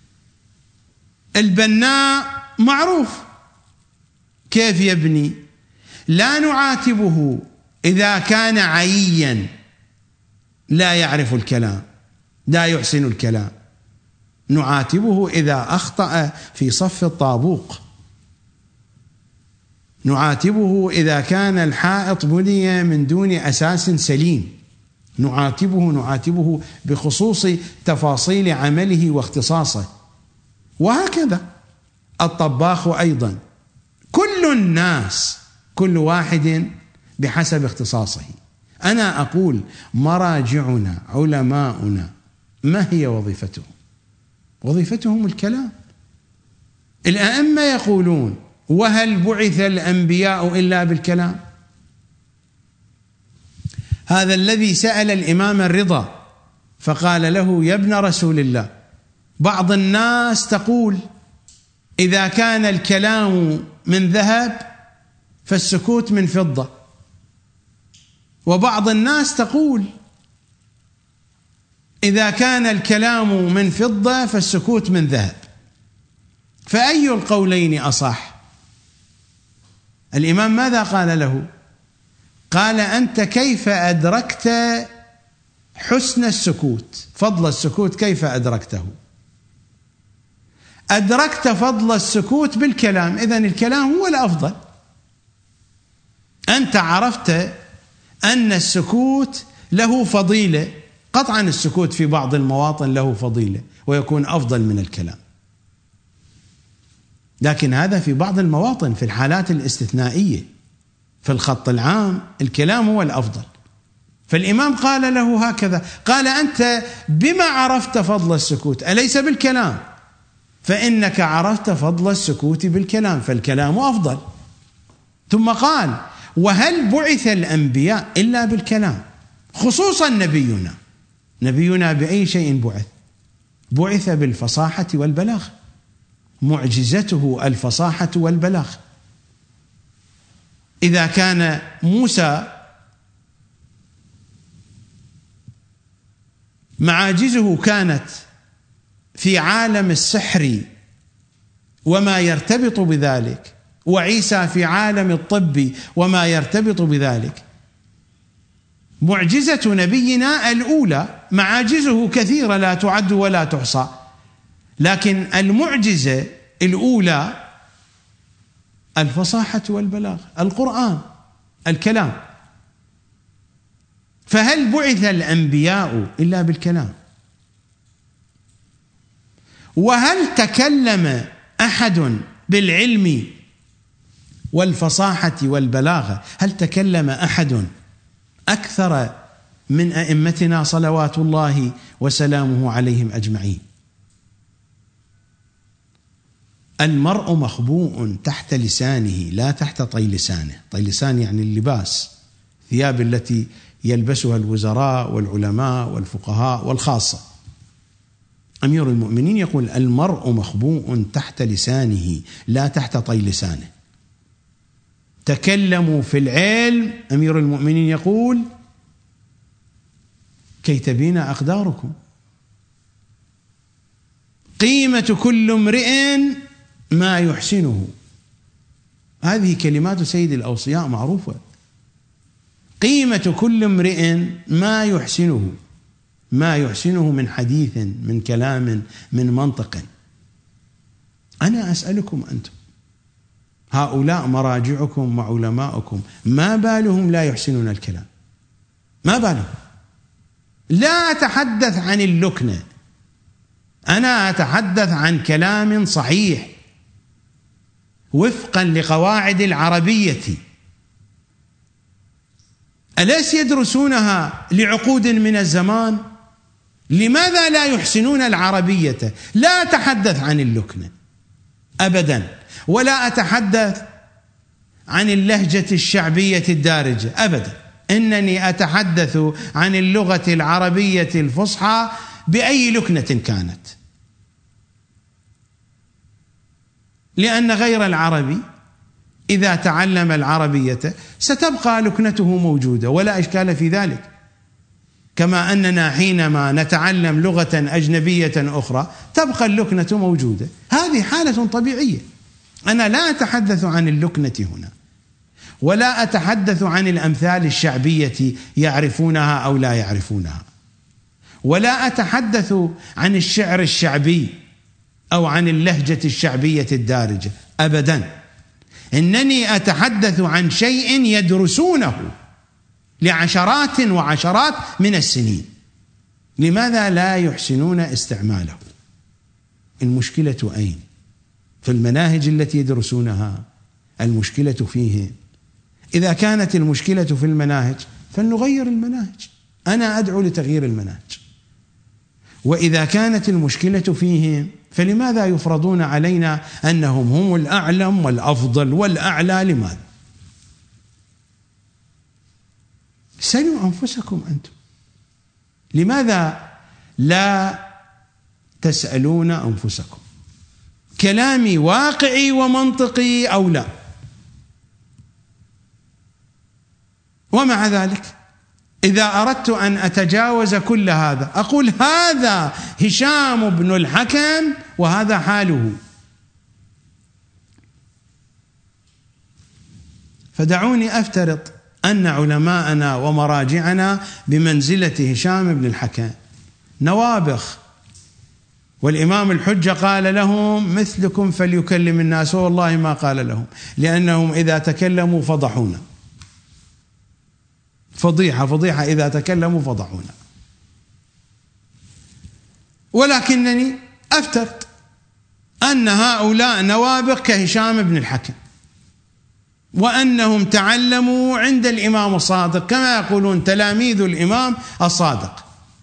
البناء معروف كيف يبني، لا نعاتبه إذا كان عيا لا يعرف الكلام لا يحسن الكلام، نعاتبه إذا أخطأ في صف الطابوق، نعاتبه إذا كان الحائط بني من دون أساس سليم، نعاتبه بخصوص تفاصيل عمله واختصاصه. وهكذا الطباخ أيضا، كل الناس كل واحد بحسب اختصاصه. أنا أقول مراجعنا علماؤنا ما هي وظيفتهم؟ وظيفتهم الكلام. الأئمة يقولون وهل بعث الأنبياء إلا بالكلام؟ هذا الذي سأل الإمام الرضا فقال له يا ابن رسول الله، بعض الناس تقول إذا كان الكلام من ذهب فالسكوت من فضة، وبعض الناس تقول إذا كان الكلام من فضة فالسكوت من ذهب، فأي القولين أصح؟ الإمام ماذا قال له؟ قال أنت كيف أدركت حسن السكوت، فضل السكوت كيف أدركته؟ أدركت فضل السكوت بالكلام، إذن الكلام هو الأفضل. أنت عرفت أن السكوت له فضيلة، قطعا السكوت في بعض المواطن له فضيلة ويكون أفضل من الكلام، لكن هذا في بعض المواطن، في الحالات الاستثنائية. في الخط العام الكلام هو الأفضل. فالإمام قال له هكذا، قال أنت بما عرفت فضل السكوت؟ أليس بالكلام؟ فإنك عرفت فضل السكوت بالكلام، فالكلام أفضل. ثم قال وهل بعث الأنبياء إلا بالكلام؟ خصوصا نبينا بأي شيء بعث؟ بعث بالفصاحة والبلاغة، معجزته الفصاحة والبلاغة. إذا كان موسى معاجزه كانت في عالم السحر وما يرتبط بذلك، وعيسى في عالم الطب وما يرتبط بذلك، معجزة نبينا الأولى معاجزه كثيرة لا تعد ولا تحصى، لكن المعجزة الأولى الفصاحة والبلاغة، القرآن، الكلام. فهل بعث الأنبياء إلا بالكلام؟ وهل تكلم أحد بالعلم والفصاحة والبلاغة؟ هل تكلم أحد أكثر من أئمتنا صلوات الله وسلامه عليهم أجمعين؟ المرء مخبوء تحت لسانه لا تحت طي لسانه. طي لسان يعني اللباس، ثياب التي يلبسها الوزراء والعلماء والفقهاء والخاصة. أمير المؤمنين يقول المرء مخبوء تحت لسانه لا تحت طي لسانه. تكلموا في العلم، أمير المؤمنين يقول كي تبين أقداركم. قيمة كل امرئ ما يحسنه، هذه كلمات سيد الأوصياء معروفة. قيمة كل امرئ ما يحسنه، ما يحسنه من حديث، من كلام، من منطق. أنا أسألكم أنتم، هؤلاء مراجعكم وعلماؤكم، ما بالهم لا يحسنون الكلام؟ ما بالهم؟ لا أتحدث عن اللكنة، أنا أتحدث عن كلام صحيح وفقا لقواعد العربية. أليس يدرسونها لعقود من الزمان؟ لماذا لا يحسنون العربية؟ لا أتحدث عن اللكنة أبدا، ولا أتحدث عن اللهجة الشعبية الدارجة أبدا، إنني أتحدث عن اللغة العربية الفصحى بأي لكنة كانت، لأن غير العربي إذا تعلم العربية ستبقى لكنته موجودة ولا إشكال في ذلك، كما أننا حينما نتعلم لغة أجنبية أخرى تبقى اللكنة موجودة. هذه حالة طبيعية. أنا لا أتحدث عن اللكنة هنا، ولا أتحدث عن الأمثال الشعبية يعرفونها أو لا يعرفونها، ولا أتحدث عن الشعر الشعبي أو عن اللهجة الشعبية الدارجة أبدا. إنني أتحدث عن شيء يدرسونه لعشرات وعشرات من السنين، لماذا لا يحسنون استعماله؟ المشكلة أين؟ في المناهج التي يدرسونها؟ المشكلة فيهم. إذا كانت المشكلة في المناهج فلنغير المناهج، أنا أدعو لتغيير المناهج. وإذا كانت المشكلة فيهم فلماذا يفرضون علينا أنهم هم الأعلم والأفضل والأعلى؟ لماذا؟ سلوا أنفسكم أنتم، لماذا لا تسألون أنفسكم؟ كلامي واقعي ومنطقي أو لا؟ ومع ذلك إذا أردت أن أتجاوز كل هذا أقول هذا هشام بن الحكم وهذا حاله. فدعوني أفترض أن علماءنا ومراجعنا بمنزلة هشام بن الحكم نوابخ، والإمام الحجة قال لهم مثلكم فليكلم الناس، والله ما قال لهم، لأنهم إذا تكلموا فضحونا، فضيحة إذا تكلموا فضحونا. ولكنني أفترض أن هؤلاء نوابغ كهشام بن الحكم، وأنهم تعلموا عند الإمام الصادق كما يقولون تلاميذ الإمام الصادق،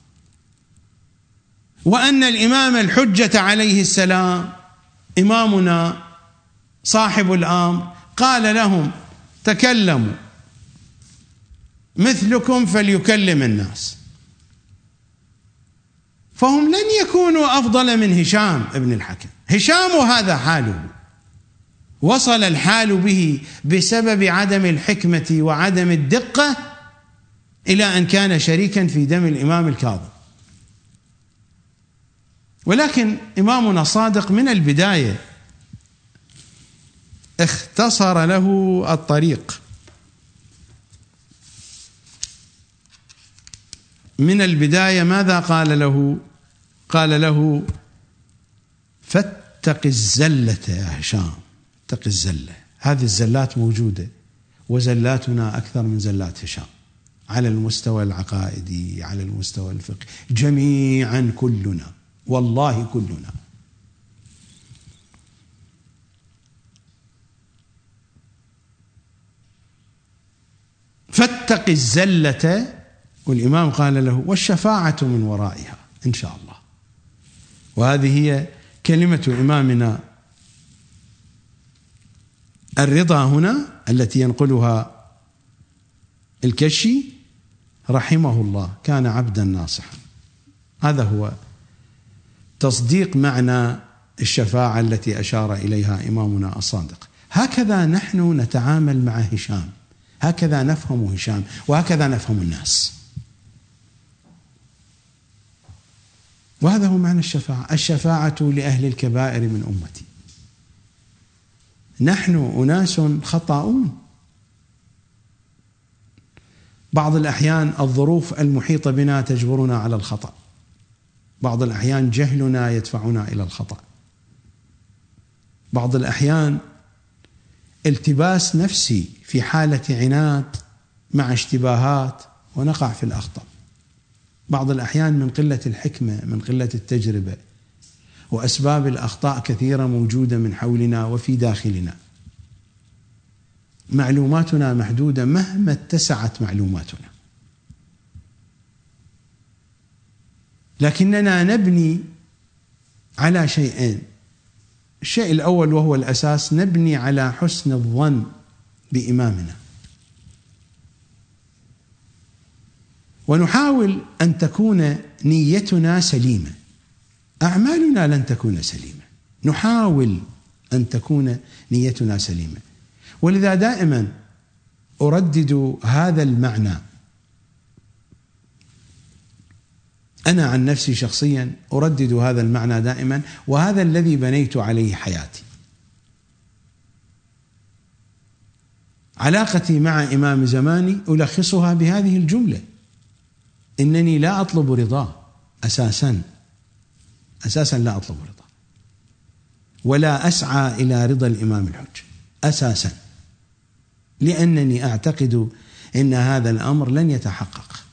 وأن الإمام الحجة عليه السلام إمامنا صاحب الأمر قال لهم تكلموا مثلكم فليكلم الناس، فهم لن يكونوا أفضل من هشام بن الحكم. هشام هذا حاله، وصل الحال به بسبب عدم الحكمة وعدم الدقة إلى أن كان شريكا في دم الإمام الكاظم. ولكن إمامنا الصادق من البداية اختصر له الطريق، من البداية ماذا قال له؟ قال له فاتق الزلة يا هشام، اتق الزلة. هذه الزلات موجودة، وزلاتنا أكثر من زلات هشام على المستوى العقائدي، على المستوى الفقهي، جميعا كلنا، والله كلنا. فاتق الزلة، والإمام قال له والشفاعة من ورائها إن شاء الله. وهذه هي كلمة إمامنا الرضا هنا التي ينقلها الكشي رحمه الله، كان عبدا ناصحا. هذا هو تصديق معنى الشفاعة التي أشار إليها إمامنا الصادق. هكذا نحن نتعامل مع هشام، هكذا نفهم هشام، وهكذا نفهم الناس. وهذا هو معنى الشفاعة. الشفاعة لأهل الكبائر من أمتي. نحن أناس خطاؤون، بعض الأحيان الظروف المحيطة بنا تجبرنا على الخطأ، بعض الأحيان جهلنا يدفعنا إلى الخطأ، بعض الأحيان التباس نفسي في حالة عناد مع اشتباهات ونقع في الأخطاء، بعض الأحيان من قلة الحكمة، من قلة التجربة، وأسباب الأخطاء كثيرة موجودة من حولنا وفي داخلنا. معلوماتنا محدودة مهما اتسعت معلوماتنا، لكننا نبني على شيئين. الشيء الأول وهو الأساس، نبني على حسن الظن بإمامنا، ونحاول أن تكون نيتنا سليمة. أعمالنا لن تكون سليمة، نحاول أن تكون نيتنا سليمة. ولذا دائما أردد هذا المعنى. أنا عن نفسي شخصيا أردد هذا المعنى دائما، وهذا الذي بنيت عليه حياتي. علاقتي مع إمام زماني ألخصها بهذه الجملة: إنني لا أطلب رضاه أساسا لا أطلب رضاه، ولا أسعى إلى رضا الإمام الحجة أساسا، لأنني أعتقد أن هذا الأمر لن يتحقق،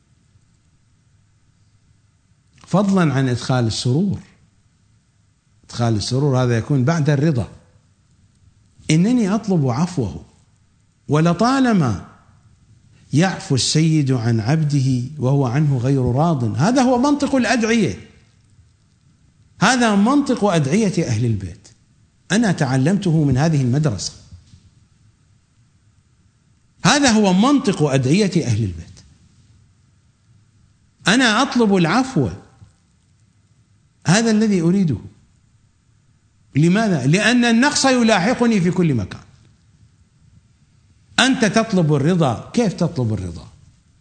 فضلا عن إدخال السرور. إدخال السرور هذا يكون بعد الرضا. إنني أطلب عفوه، ولطالما يعفو السيد عن عبده وهو عنه غير راض. هذا هو منطق الأدعية، هذا منطق أدعية أهل البيت. أنا تعلمته من هذه المدرسة، هذا هو منطق أدعية أهل البيت. أنا أطلب العفو، هذا الذي أريده. لماذا؟ لأن النقص يلاحقني في كل مكان. أنت تطلب الرضا، كيف تطلب الرضا؟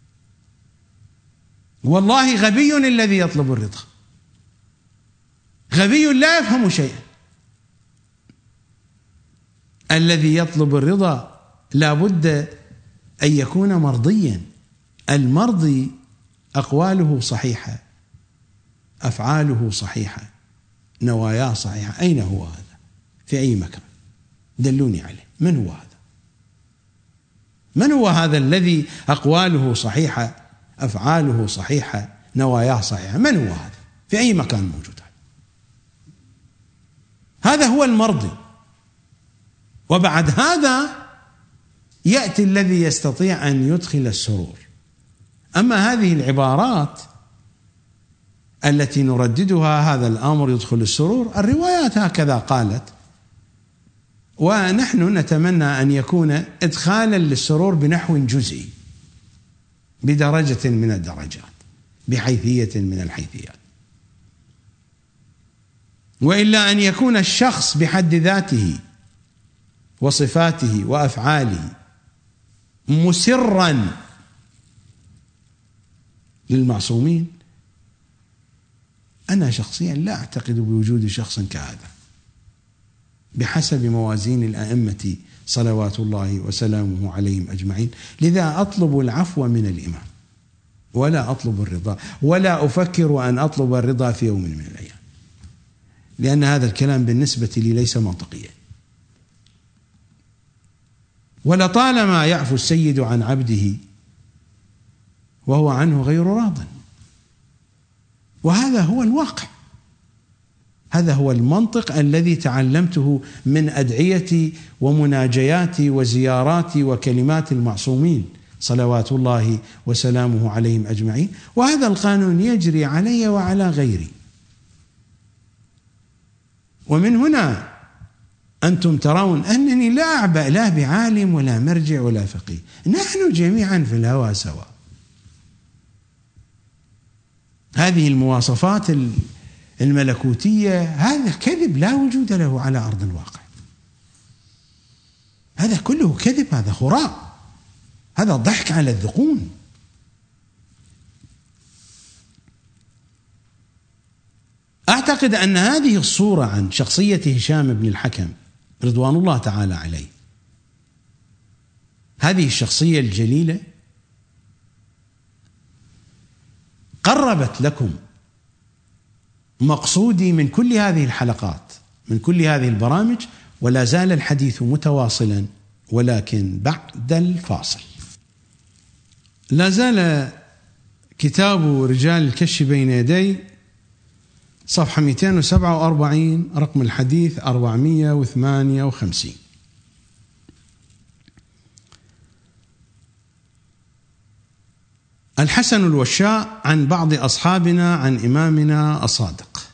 والله غبي الذي يطلب الرضا، غبي لا يفهم شيئا. الذي يطلب الرضا لا بد أن يكون مرضيا. المرضي أقواله صحيحة، أفعاله صحيحة، نواياه صحيحة. أين هو هذا؟ في أي مكان؟ دلوني عليه. من هو هذا؟ من هو هذا الذي أقواله صحيحة، أفعاله صحيحة، نواياه صحيحة؟ من هو هذا؟ في أي مكان موجود؟ هذا هو المرضي. وبعد هذا يأتي الذي يستطيع أن يدخل السرور. أما هذه العبارات التي نرددها، هذا الأمر يدخل السرور، الروايات هكذا قالت، ونحن نتمنى أن يكون إدخالا للسرور بنحو جزئي، بدرجة من الدرجات، بحيثية من الحيثيات، وإلا أن يكون الشخص بحد ذاته وصفاته وأفعاله مسرا للمعصومين. أنا شخصيا لا أعتقد بوجود شخص كهذا بحسب موازين الأئمة صلوات الله وسلامه عليهم أجمعين. لذا أطلب العفو من الإمام، ولا أطلب الرضا، ولا أفكر أن أطلب الرضا في يوم من الأيام، لأن هذا الكلام بالنسبة لي ليس منطقيا. ولطالما يعفو السيد عن عبده وهو عنه غير راض. وهذا هو الواقع، هذا هو المنطق الذي تعلمته من أدعيتي ومناجياتي وزياراتي وكلمات المعصومين صلوات الله وسلامه عليهم أجمعين. وهذا القانون يجري علي وعلى غيري. ومن هنا أنتم ترون أنني لا أعبأ لا بعالم ولا مرجع ولا فقيه، نحن جميعا في الهوى سواء. هذه المواصفات الملكوتية هذا كذب لا وجود له على أرض الواقع، هذا كله كذب، هذا خراء، هذا ضحك على الذقون. أعتقد أن هذه الصورة عن شخصية هشام بن الحكم رضوان الله تعالى عليه، هذه الشخصية الجليلة قربت لكم مقصودي من كل هذه الحلقات، من كل هذه البرامج، ولا زال الحديث متواصلا، ولكن بعد الفاصل. لا زال كتاب رجال الكشف بين يدي، صفحة 247، رقم الحديث 458. الحسن الوشاء عن بعض أصحابنا عن إمامنا الصادق.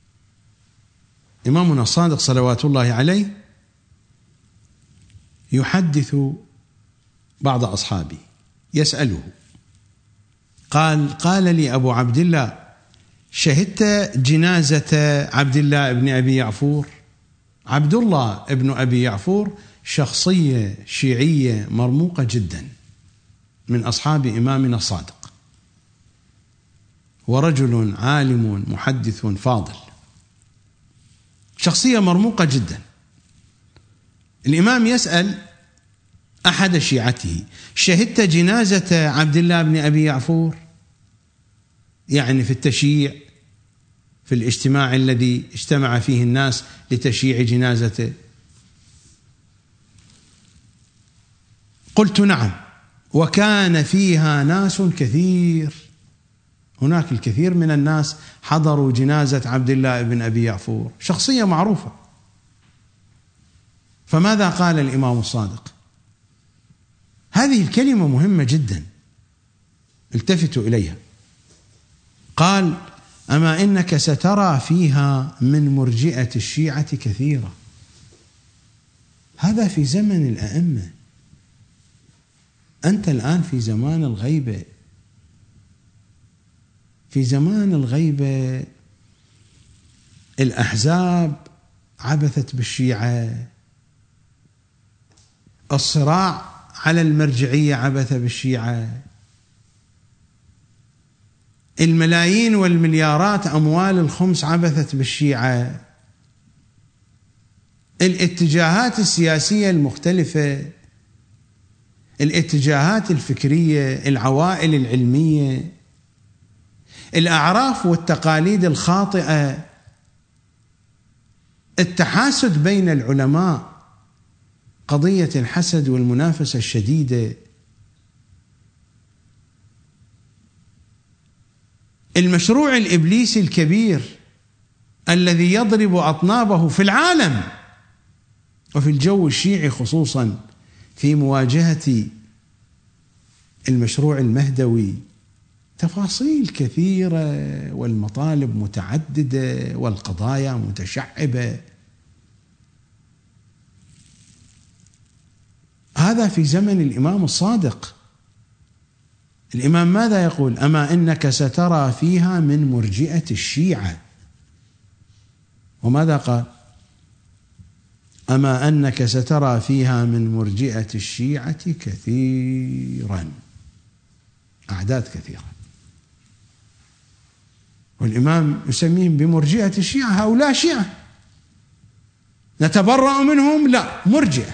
إمامنا الصادق صلوات الله عليه يحدث بعض أصحابه، يسأله: قال لي أبو عبد الله: شهدت جنازة عبد الله بن أبي يعفور؟ عبد الله بن أبي يعفور شخصية شيعية مرموقة جدا من أصحاب إمامنا الصادق، ورجل عالم محدث فاضل، شخصية مرموقة جدا. الإمام يسأل أحد شيعته: شهدت جنازة عبد الله بن أبي يعفور؟ يعني في التشييع، في الاجتماع الذي اجتمع فيه الناس لتشييع جنازته. قلت: نعم، وكان فيها ناس كثير، هناك الكثير من الناس حضروا جنازة عبد الله بن أبي يعفور، شخصية معروفة. فماذا قال الإمام الصادق؟ هذه الكلمة مهمة جدا، التفتوا إليها. قال: أما إنك سترى فيها من مرجئة الشيعة كثيرة. هذا في زمن الأئمة، أنت الآن في زمان الغيبة. في زمان الغيبة الأحزاب عبثت بالشيعة، الصراع على المرجعية عبث بالشيعة، الملايين والمليارات أموال الخمس عبثت بالشيعة، الاتجاهات السياسية المختلفة، الاتجاهات الفكرية، العوائل العلمية، الأعراف والتقاليد الخاطئة، التحاسد بين العلماء، قضية الحسد والمنافسة الشديدة، المشروع الإبليسي الكبير الذي يضرب أطنابه في العالم وفي الجو الشيعي خصوصا في مواجهة المشروع المهدوي. تفاصيل كثيرة والمطالب متعددة والقضايا متشعبة. هذا في زمن الإمام الصادق. الإمام ماذا يقول؟ أما إنك سترى فيها من مرجئة الشيعة. وماذا قال؟ أما أنك سترى فيها من مرجئة الشيعة كثيرا، أعداد كثيرة. والإمام يسميهم بمرجئة الشيعة. هؤلاء شيعة نتبرأ منهم؟ لا، مرجئة.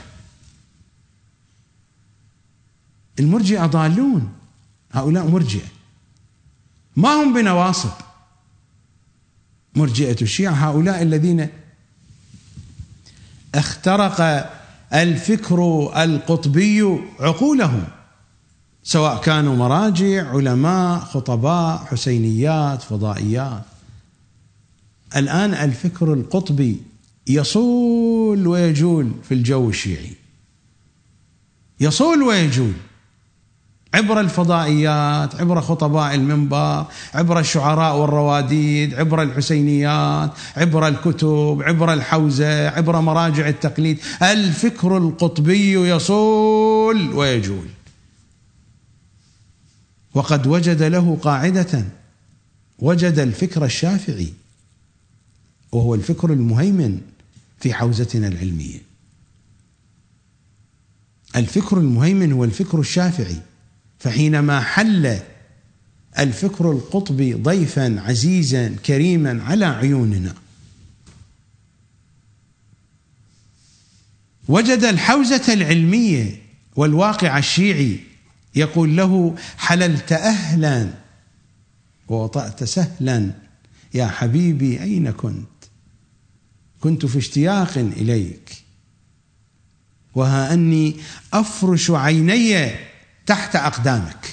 المرجئة ضالون، هؤلاء مرجئة، ما هم بنواصب. مرجئة الشيعة هؤلاء الذين اخترق الفكر القطبي عقولهم، سواء كانوا مراجع، علماء، خطباء، حسينيات، فضائيات. الآن الفكر القطبي يصول ويجول في الجو الشيعي، يصول ويجول عبر الفضائيات، عبر خطباء المنبر، عبر الشعراء والرواديد، عبر الحسينيات، عبر الكتب، عبر الحوزة، عبر مراجع التقليد. الفكر القطبي يصول ويجول، وقد وجد له قاعدة، وجد الفكر الشافعي، وهو الفكر المهيمن في حوزتنا العلمية. الفكر المهيمن هو الفكر الشافعي. فحينما حل الفكر القطبي ضيفا عزيزا كريما على عيوننا، وجد الحوزة العلمية والواقع الشيعي يقول له: حللت أهلا ووطأت سهلا يا حبيبي، أين كنت؟ كنت في اشتياق إليك، وها أني أفرش عيني تحت أقدامك.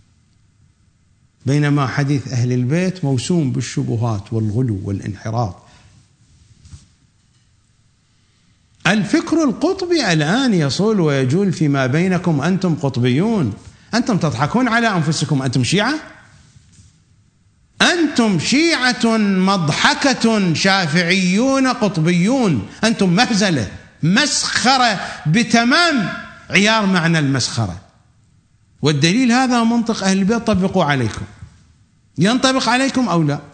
بينما حديث أهل البيت موسوم بالشبهات والغلو والانحراف. الفكر القطبي الآن يصول ويجول فيما بينكم. أنتم قطبيون، أنتم تضحكون على أنفسكم، أنتم شيعة، أنتم شيعة مضحكة، شافعيون قطبيون، أنتم مهزلة، مسخرة بتمام عيار معنى المسخرة. والدليل هذا منطق أهل البيت طبقوا عليكم. ينطبق عليكم أو لا؟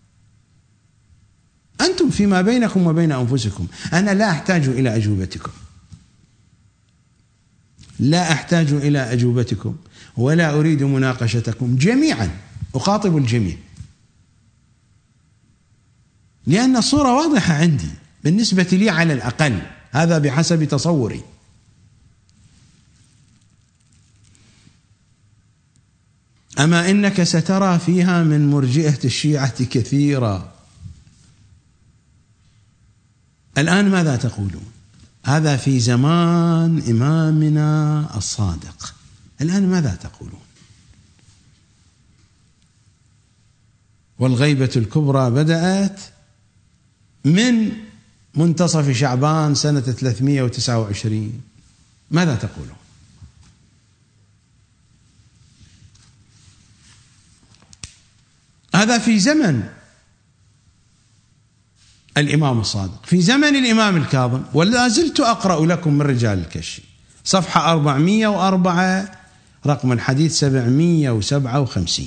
أنتم فيما بينكم وبين أنفسكم. أنا لا أحتاج إلى أجوبتكم، لا أحتاج إلى أجوبتكم ولا أريد مناقشتكم جميعا، أخاطب الجميع، لأن الصورة واضحة عندي بالنسبة لي على الأقل، هذا بحسب تصوري. أما إنك سترى فيها من مرجئة الشيعة كثيرا. الآن ماذا تقولون؟ هذا في زمان إمامنا الصادق، الآن ماذا تقولون؟ والغيبة الكبرى بدأت من منتصف شعبان سنة 329. ماذا تقولون؟ هذا في زمن الإمام الصادق، في زمن الإمام الكاظم، ولا زلت أقرأ لكم من رجال الكشي صفحة 404 رقم الحديث 757.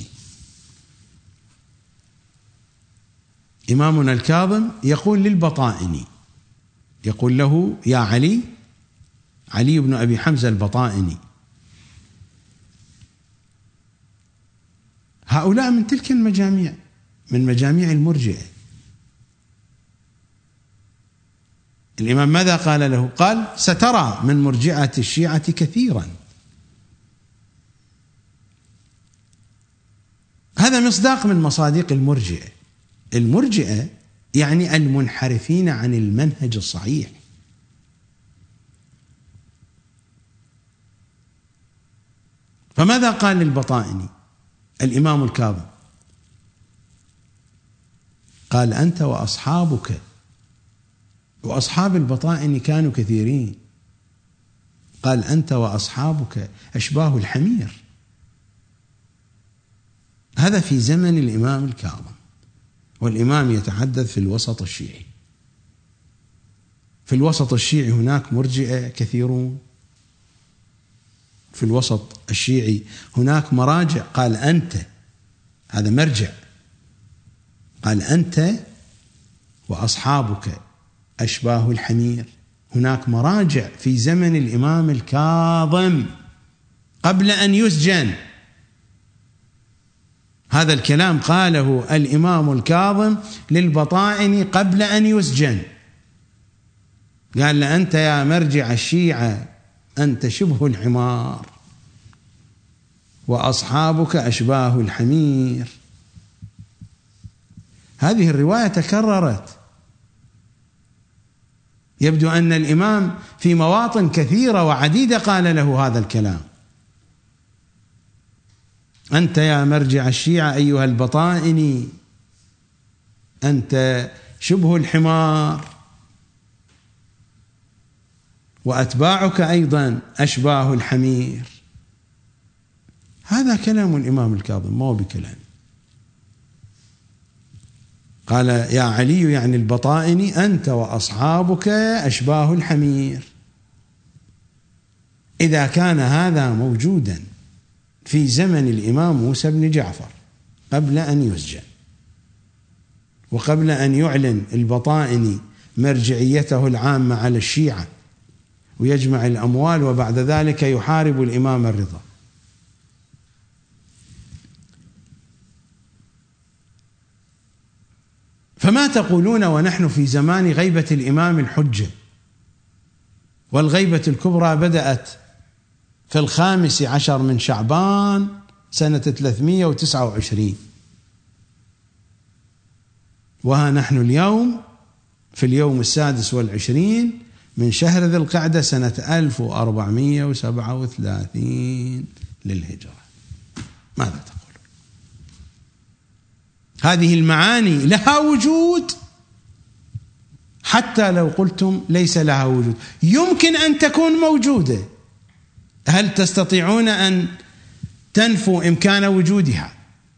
إمامنا الكاظم يقول للبطائني، يقول له يا علي بن أبي حمزة البطائني، هؤلاء من تلك المجاميع، من مجاميع المرجئة. الإمام ماذا قال له؟ قال سترى من مرجئة الشيعة كثيرا. هذا مصداق من مصادق المرجئة. المرجئة يعني المنحرفين عن المنهج الصحيح. فماذا قال للبطائني الإمام الكاظم؟ قال أنت وأصحابك، وأصحاب البطائن كانوا كثيرين، قال أنت وأصحابك أشباه الحمير. هذا في زمن الإمام الكاظم، والإمام يتحدث في الوسط الشيعي. في الوسط الشيعي هناك مرجئة كثيرون، في الوسط الشيعي هناك مراجع. قال أنت، هذا مرجع، قال أنت وأصحابك أشباه الحمير. هناك مراجع في زمن الإمام الكاظم قبل أن يسجن. هذا الكلام قاله الإمام الكاظم للبطائن قبل أن يسجن. قال له أنت يا مرجع الشيعة أنت شبه الحمار، وأصحابك أشباه الحمير. هذه الرواية تكررت. يبدو أن الإمام في مواطن كثيرة وعديدة قال له هذا الكلام. أنت يا مرجع الشيعة أيها البطائني أنت شبه الحمار، وأتباعك أيضا أشباه الحمير. هذا كلام الإمام الكاظم، ما هو بكلام. قال يا علي يعني البطائني أنت وأصحابك أشباه الحمير. إذا كان هذا موجودا في زمن الإمام موسى بن جعفر قبل أن يسجن، وقبل أن يعلن البطائني مرجعيته العامة على الشيعة ويجمع الأموال، وبعد ذلك يحارب الإمام الرضا، فما تقولون ونحن في زمان غيبة الإمام الحجة؟ والغيبة الكبرى بدأت في 15 من شعبان سنة 329، وها نحن اليوم في اليوم 26 من شهر ذي القعدة سنة 1437 للهجرة. ماذا تقول؟ هذه المعاني لها وجود، حتى لو قلتم ليس لها وجود يمكن أن تكون موجودة. هل تستطيعون أن تنفوا إمكان وجودها؟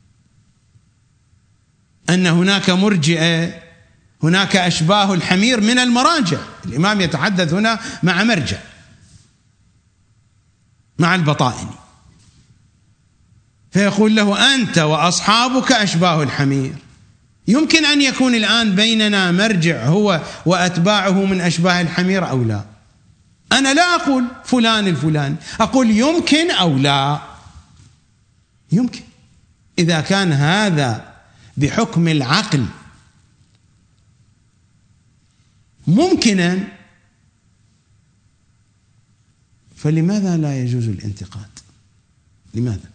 أن هناك مرجئة، هناك أشباه الحمير من المراجع. الإمام يتحدث هنا مع مرجع، مع البطائني، فيقول له أنت وأصحابك أشباه الحمير. يمكن أن يكون الآن بيننا مرجع هو وأتباعه من أشباه الحمير أو لا؟ أنا لا أقول فلان الفلاني، أقول يمكن أو لا. يمكن إذا كان هذا بحكم العقل ممكنا، فلماذا لا يجوز الانتقاد؟ لماذا؟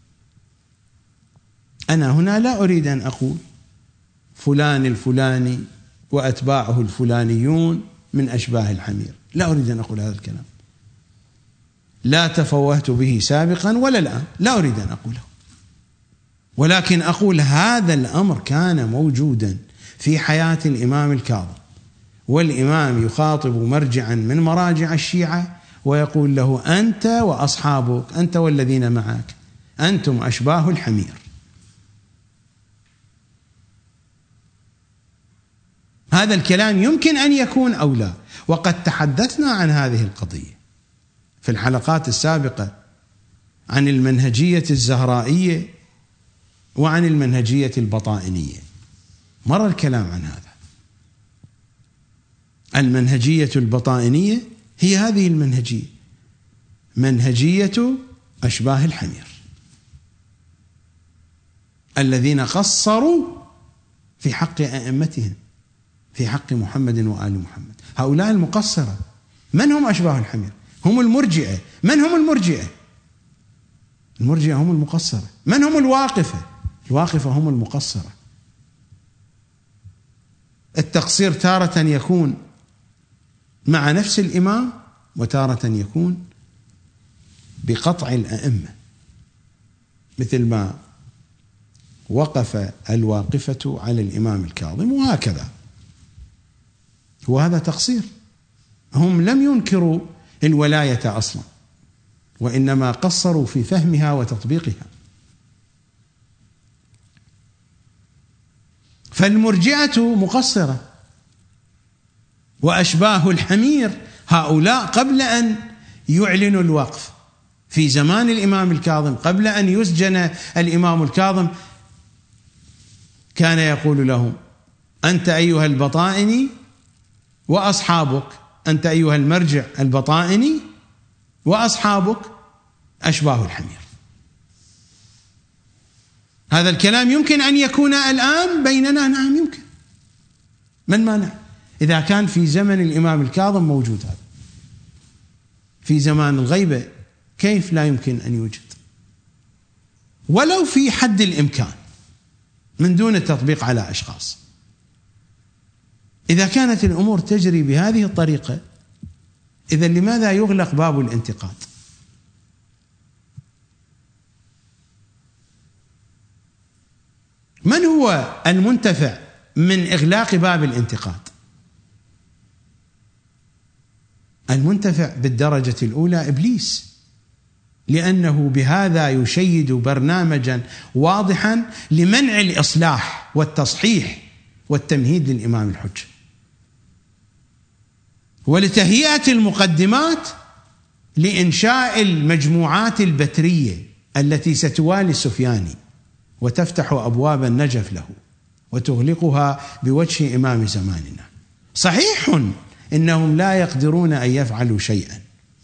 أنا هنا لا أريد أن أقول فلان الفلاني وأتباعه الفلانيون من أشباه الحمير، لا أريد أن أقول هذا الكلام، لا تفوهت به سابقا ولا الآن، لا أريد أن أقوله، ولكن أقول هذا الأمر كان موجودا في حياة الإمام الكاظم، والإمام يخاطب مرجعا من مراجع الشيعة ويقول له أنت وأصحابك، أنت والذين معك، أنتم أشباه الحمير. هذا الكلام يمكن أن يكون أو لا، وقد تحدثنا عن هذه القضية في الحلقات السابقة عن المنهجية الزهرائية وعن المنهجية البطائنية، مر الكلام عن هذا. المنهجية البطائنية هي هذه المنهجية، منهجية أشباه الحمير الذين قصروا في حق أئمتهم، في حق محمد وآل محمد. هؤلاء المقصرة من هم أشباه الحمير؟ هم المرجئة. من هم المرجئة؟ المرجئة هم المقصرة. من هم الواقفة؟ الواقفة هم المقصرة. التقصير تارة يكون مع نفس الإمام وتارة يكون بقطع الأئمة، مثل ما وقف الواقفة على الإمام الكاظم وهكذا، وهذا تقصير. هم لم ينكروا الولاية أصلا، وإنما قصروا في فهمها وتطبيقها. فالمرجئة مقصرة، وأشباه الحمير هؤلاء قبل أن يعلنوا الوقف في زمان الإمام الكاظم، قبل أن يسجن الإمام الكاظم، كان يقول لهم أنت أيها البطائني وأصحابك، أنت أيها المرجع البطائني وأصحابك أشباه الحمير. هذا الكلام يمكن أن يكون الآن بيننا؟ نعم يمكن، من مانع؟ إذا كان في زمن الإمام الكاظم موجود هذا، في زمان الغيبة كيف لا يمكن أن يوجد؟ ولو في حد الإمكان من دون التطبيق على أشخاص. إذا كانت الأمور تجري بهذه الطريقة، إذا لماذا يغلق باب الانتقاد؟ من هو المنتفع من إغلاق باب الانتقاد؟ المنتفع بالدرجة الأولى إبليس، لأنه بهذا يشيد برنامجا واضحا لمنع الإصلاح والتصحيح والتمهيد للإمام الحجة، ولتهيئة المقدمات لإنشاء المجموعات البترية التي ستوالي السفياني وتفتح أبواب النجف له وتغلقها بوجه إمام زماننا. صحيح إنهم لا يقدرون أن يفعلوا شيئا،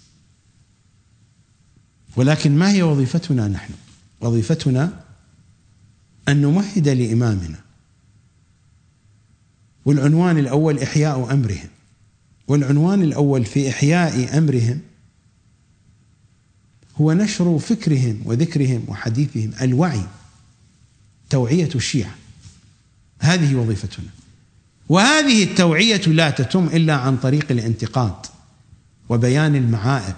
ولكن ما هي وظيفتنا نحن؟ وظيفتنا أن نمهد لإمامنا، والعنوان الأول إحياء أمرهم، والعنوان الأول في إحياء أمرهم هو نشر فكرهم وذكرهم وحديثهم، الوعي، توعية الشيعة. هذه وظيفتنا، وهذه التوعية لا تتم إلا عن طريق الانتقاد وبيان المعائب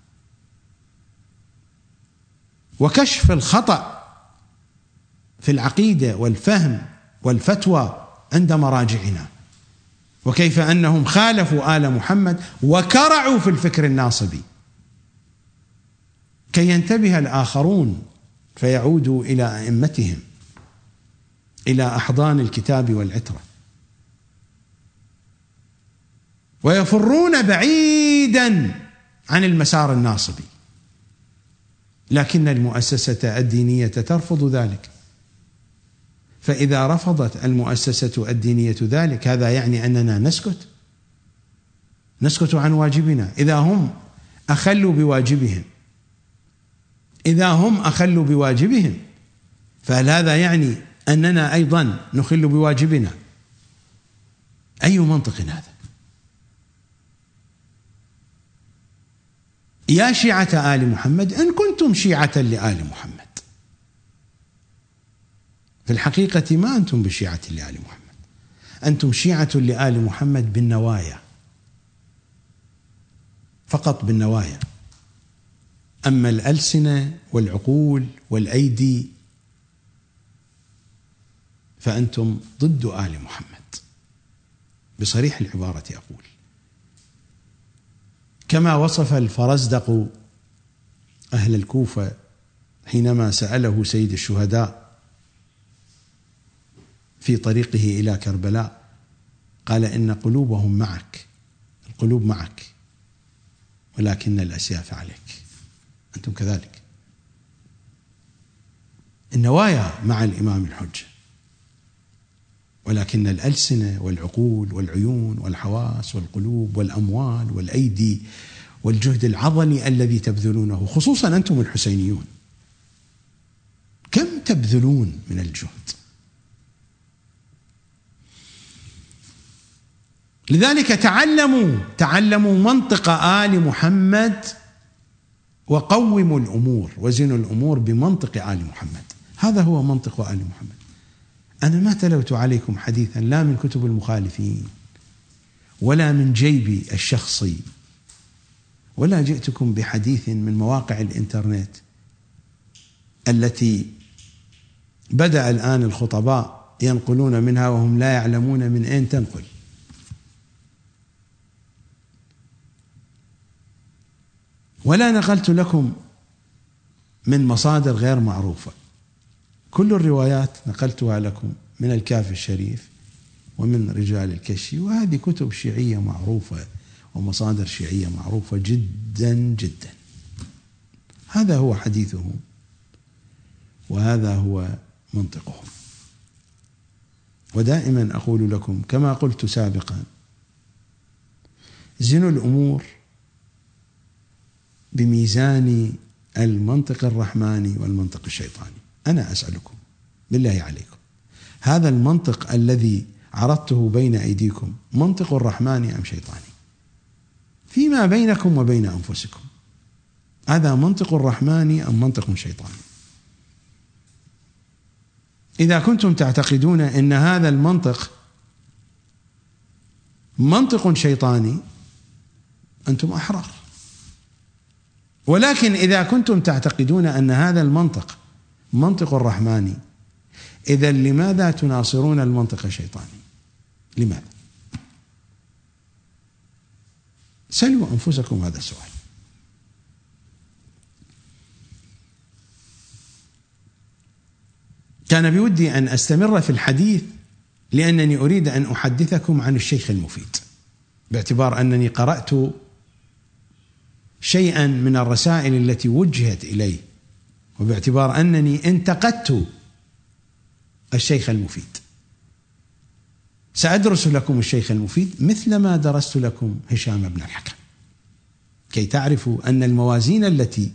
وكشف الخطأ في العقيدة والفهم والفتوى عند مراجعنا، وكيف أنهم خالفوا آل محمد وكرعوا في الفكر الناصبي، كي ينتبه الآخرون فيعودوا إلى أئمتهم، إلى أحضان الكتاب والعترة، ويفرون بعيدا عن المسار الناصبي. لكن المؤسسة الدينية ترفض ذلك. فإذا رفضت المؤسسة الدينية ذلك هذا يعني أننا نسكت عن واجبنا. إذا هم أخلوا بواجبهم فهل هذا يعني أننا أيضا نخل بواجبنا؟ أي منطق هذا؟ يا شيعة آل محمد إن كنتم شيعة لآل محمد، في الحقيقة ما أنتم بشيعة لآل محمد، أنتم شيعة لآل محمد بالنوايا، فقط بالنوايا. أما الألسنة والعقول والأيدي فأنتم ضد آل محمد بصريح العبارة أقول. كما وصف الفرزدق أهل الكوفة حينما سأله سيد الشهداء في طريقه إلى كربلاء، قال إن قلوبهم معك، القلوب معك ولكن الأسياف عليك. أنتم كذلك، النوايا مع الإمام الحجة، ولكن الألسنة والعقول والعيون والحواس والقلوب والأموال والأيدي والجهد العضلي الذي تبذلونه، خصوصا أنتم الحسينيون، كم تبذلون من الجهد. لذلك تعلموا منطق آل محمد وقوموا الأمور، وزنوا الأمور بمنطق آل محمد. هذا هو منطق آل محمد. أنا ما تلوت عليكم حديثا لا من كتب المخالفين ولا من جيبي الشخصي، ولا جئتكم بحديث من مواقع الإنترنت التي بدأ الآن الخطباء ينقلون منها وهم لا يعلمون من أين تنقل. ولا نقلت لكم من مصادر غير معروفة، كل الروايات نقلتها لكم من الكافي الشريف ومن رجال الكشي، وهذه كتب شيعية معروفة ومصادر شيعية معروفة جدا جدا. هذا هو حديثهم وهذا هو منطقهم. ودائما أقول لكم كما قلت سابقا، زنوا الأمور بميزان المنطق الرحماني والمنطق الشيطاني. أنا أسألكم بالله عليكم، هذا المنطق الذي عرضته بين أيديكم منطق رحماني أم شيطاني؟ فيما بينكم وبين أنفسكم، هذا منطق رحماني أم منطق شيطاني؟ إذا كنتم تعتقدون أن هذا المنطق منطق شيطاني أنتم أحرار، ولكن إذا كنتم تعتقدون أن هذا المنطق منطق رحماني، إذا لماذا تناصرون المنطق الشيطاني؟ لماذا؟ سلوا أنفسكم هذا السؤال. كان بودي أن أستمر في الحديث لأنني أريد أن أحدثكم عن الشيخ المفيد، باعتبار أنني قرأت شيئا من الرسائل التي وجهت إليه، وباعتبار أنني انتقدت الشيخ المفيد. سأدرس لكم الشيخ المفيد مثلما درست لكم هشام بن الحكم، كي تعرفوا أن الموازين التي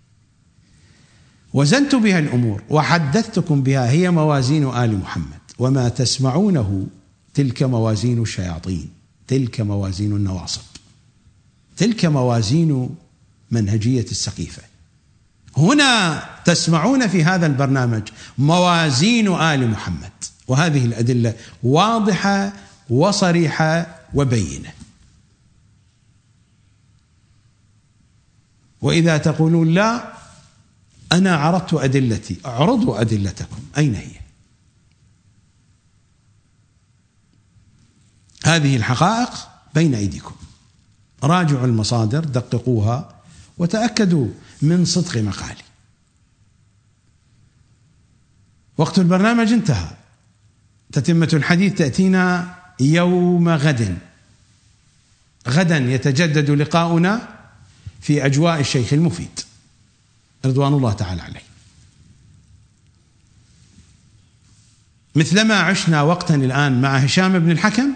وزنت بها الأمور وحدثتكم بها هي موازين آل محمد، وما تسمعونه تلك موازين الشياطين، تلك موازين النواصب، تلك موازين منهجية السقيفة. هنا تسمعون في هذا البرنامج موازين آل محمد، وهذه الأدلة واضحة وصريحة وبينة. وإذا تقولون لا أنا عرضت أدلتي، اعرضوا أدلتكم، أين هي؟ هذه الحقائق بين أيديكم، راجعوا المصادر، دققوها وتأكدوا من صدق مقالي. وقت البرنامج انتهى، تتمة الحديث تأتينا يوم غد. غدا يتجدد لقاؤنا في أجواء الشيخ المفيد، رضوان الله تعالى عليه. مثلما عشنا وقتا الآن مع هشام بن الحكم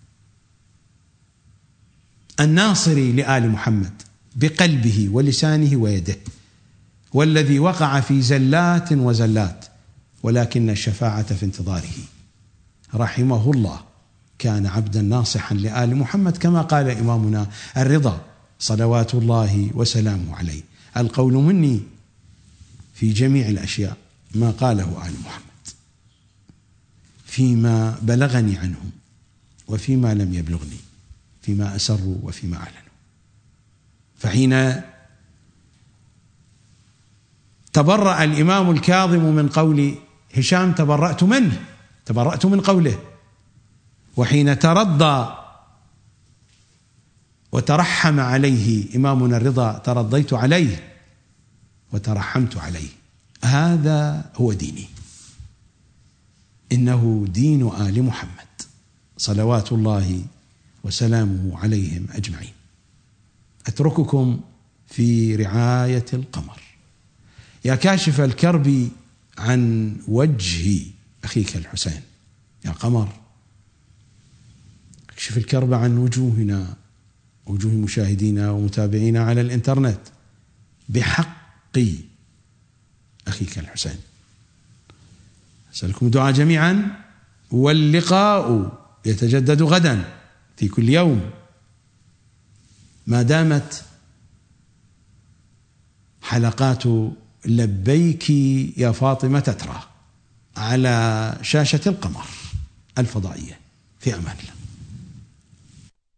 الناصري لآل محمد بقلبه ولسانه ويده، والذي وقع في زلات وزلات، ولكن الشفاعة في انتظاره، رحمه الله، كان عبدا ناصحا لآل محمد، كما قال إمامنا الرضا صلوات الله وسلامه عليه: القول مني في جميع الأشياء ما قاله آل محمد، فيما بلغني عنهم وفيما لم يبلغني، فيما أسروا وفيما أعلنوا. فحين تبرأ الإمام الكاظم من قول هشام تبرأت منه، تبرأت من قوله، وحين ترضى وترحم عليه إمامنا الرضا ترضيت عليه وترحمت عليه. هذا هو ديني، إنه دين آل محمد صلوات الله وسلامه عليهم أجمعين. أترككم في رعاية القمر. يا كاشف الكرب عن وجه أخيك الحسين، يا قمر اكشف الكرب عن وجوهنا، وجوه مشاهدينا ومتابعينا على الإنترنت، بحق أخيك الحسين. أسألكم الدعاء جميعا، واللقاء يتجدد غدا في كل يوم ما دامت حلقات لبيك يا فاطمة تترى على شاشة القمر الفضائية. في أمان الله.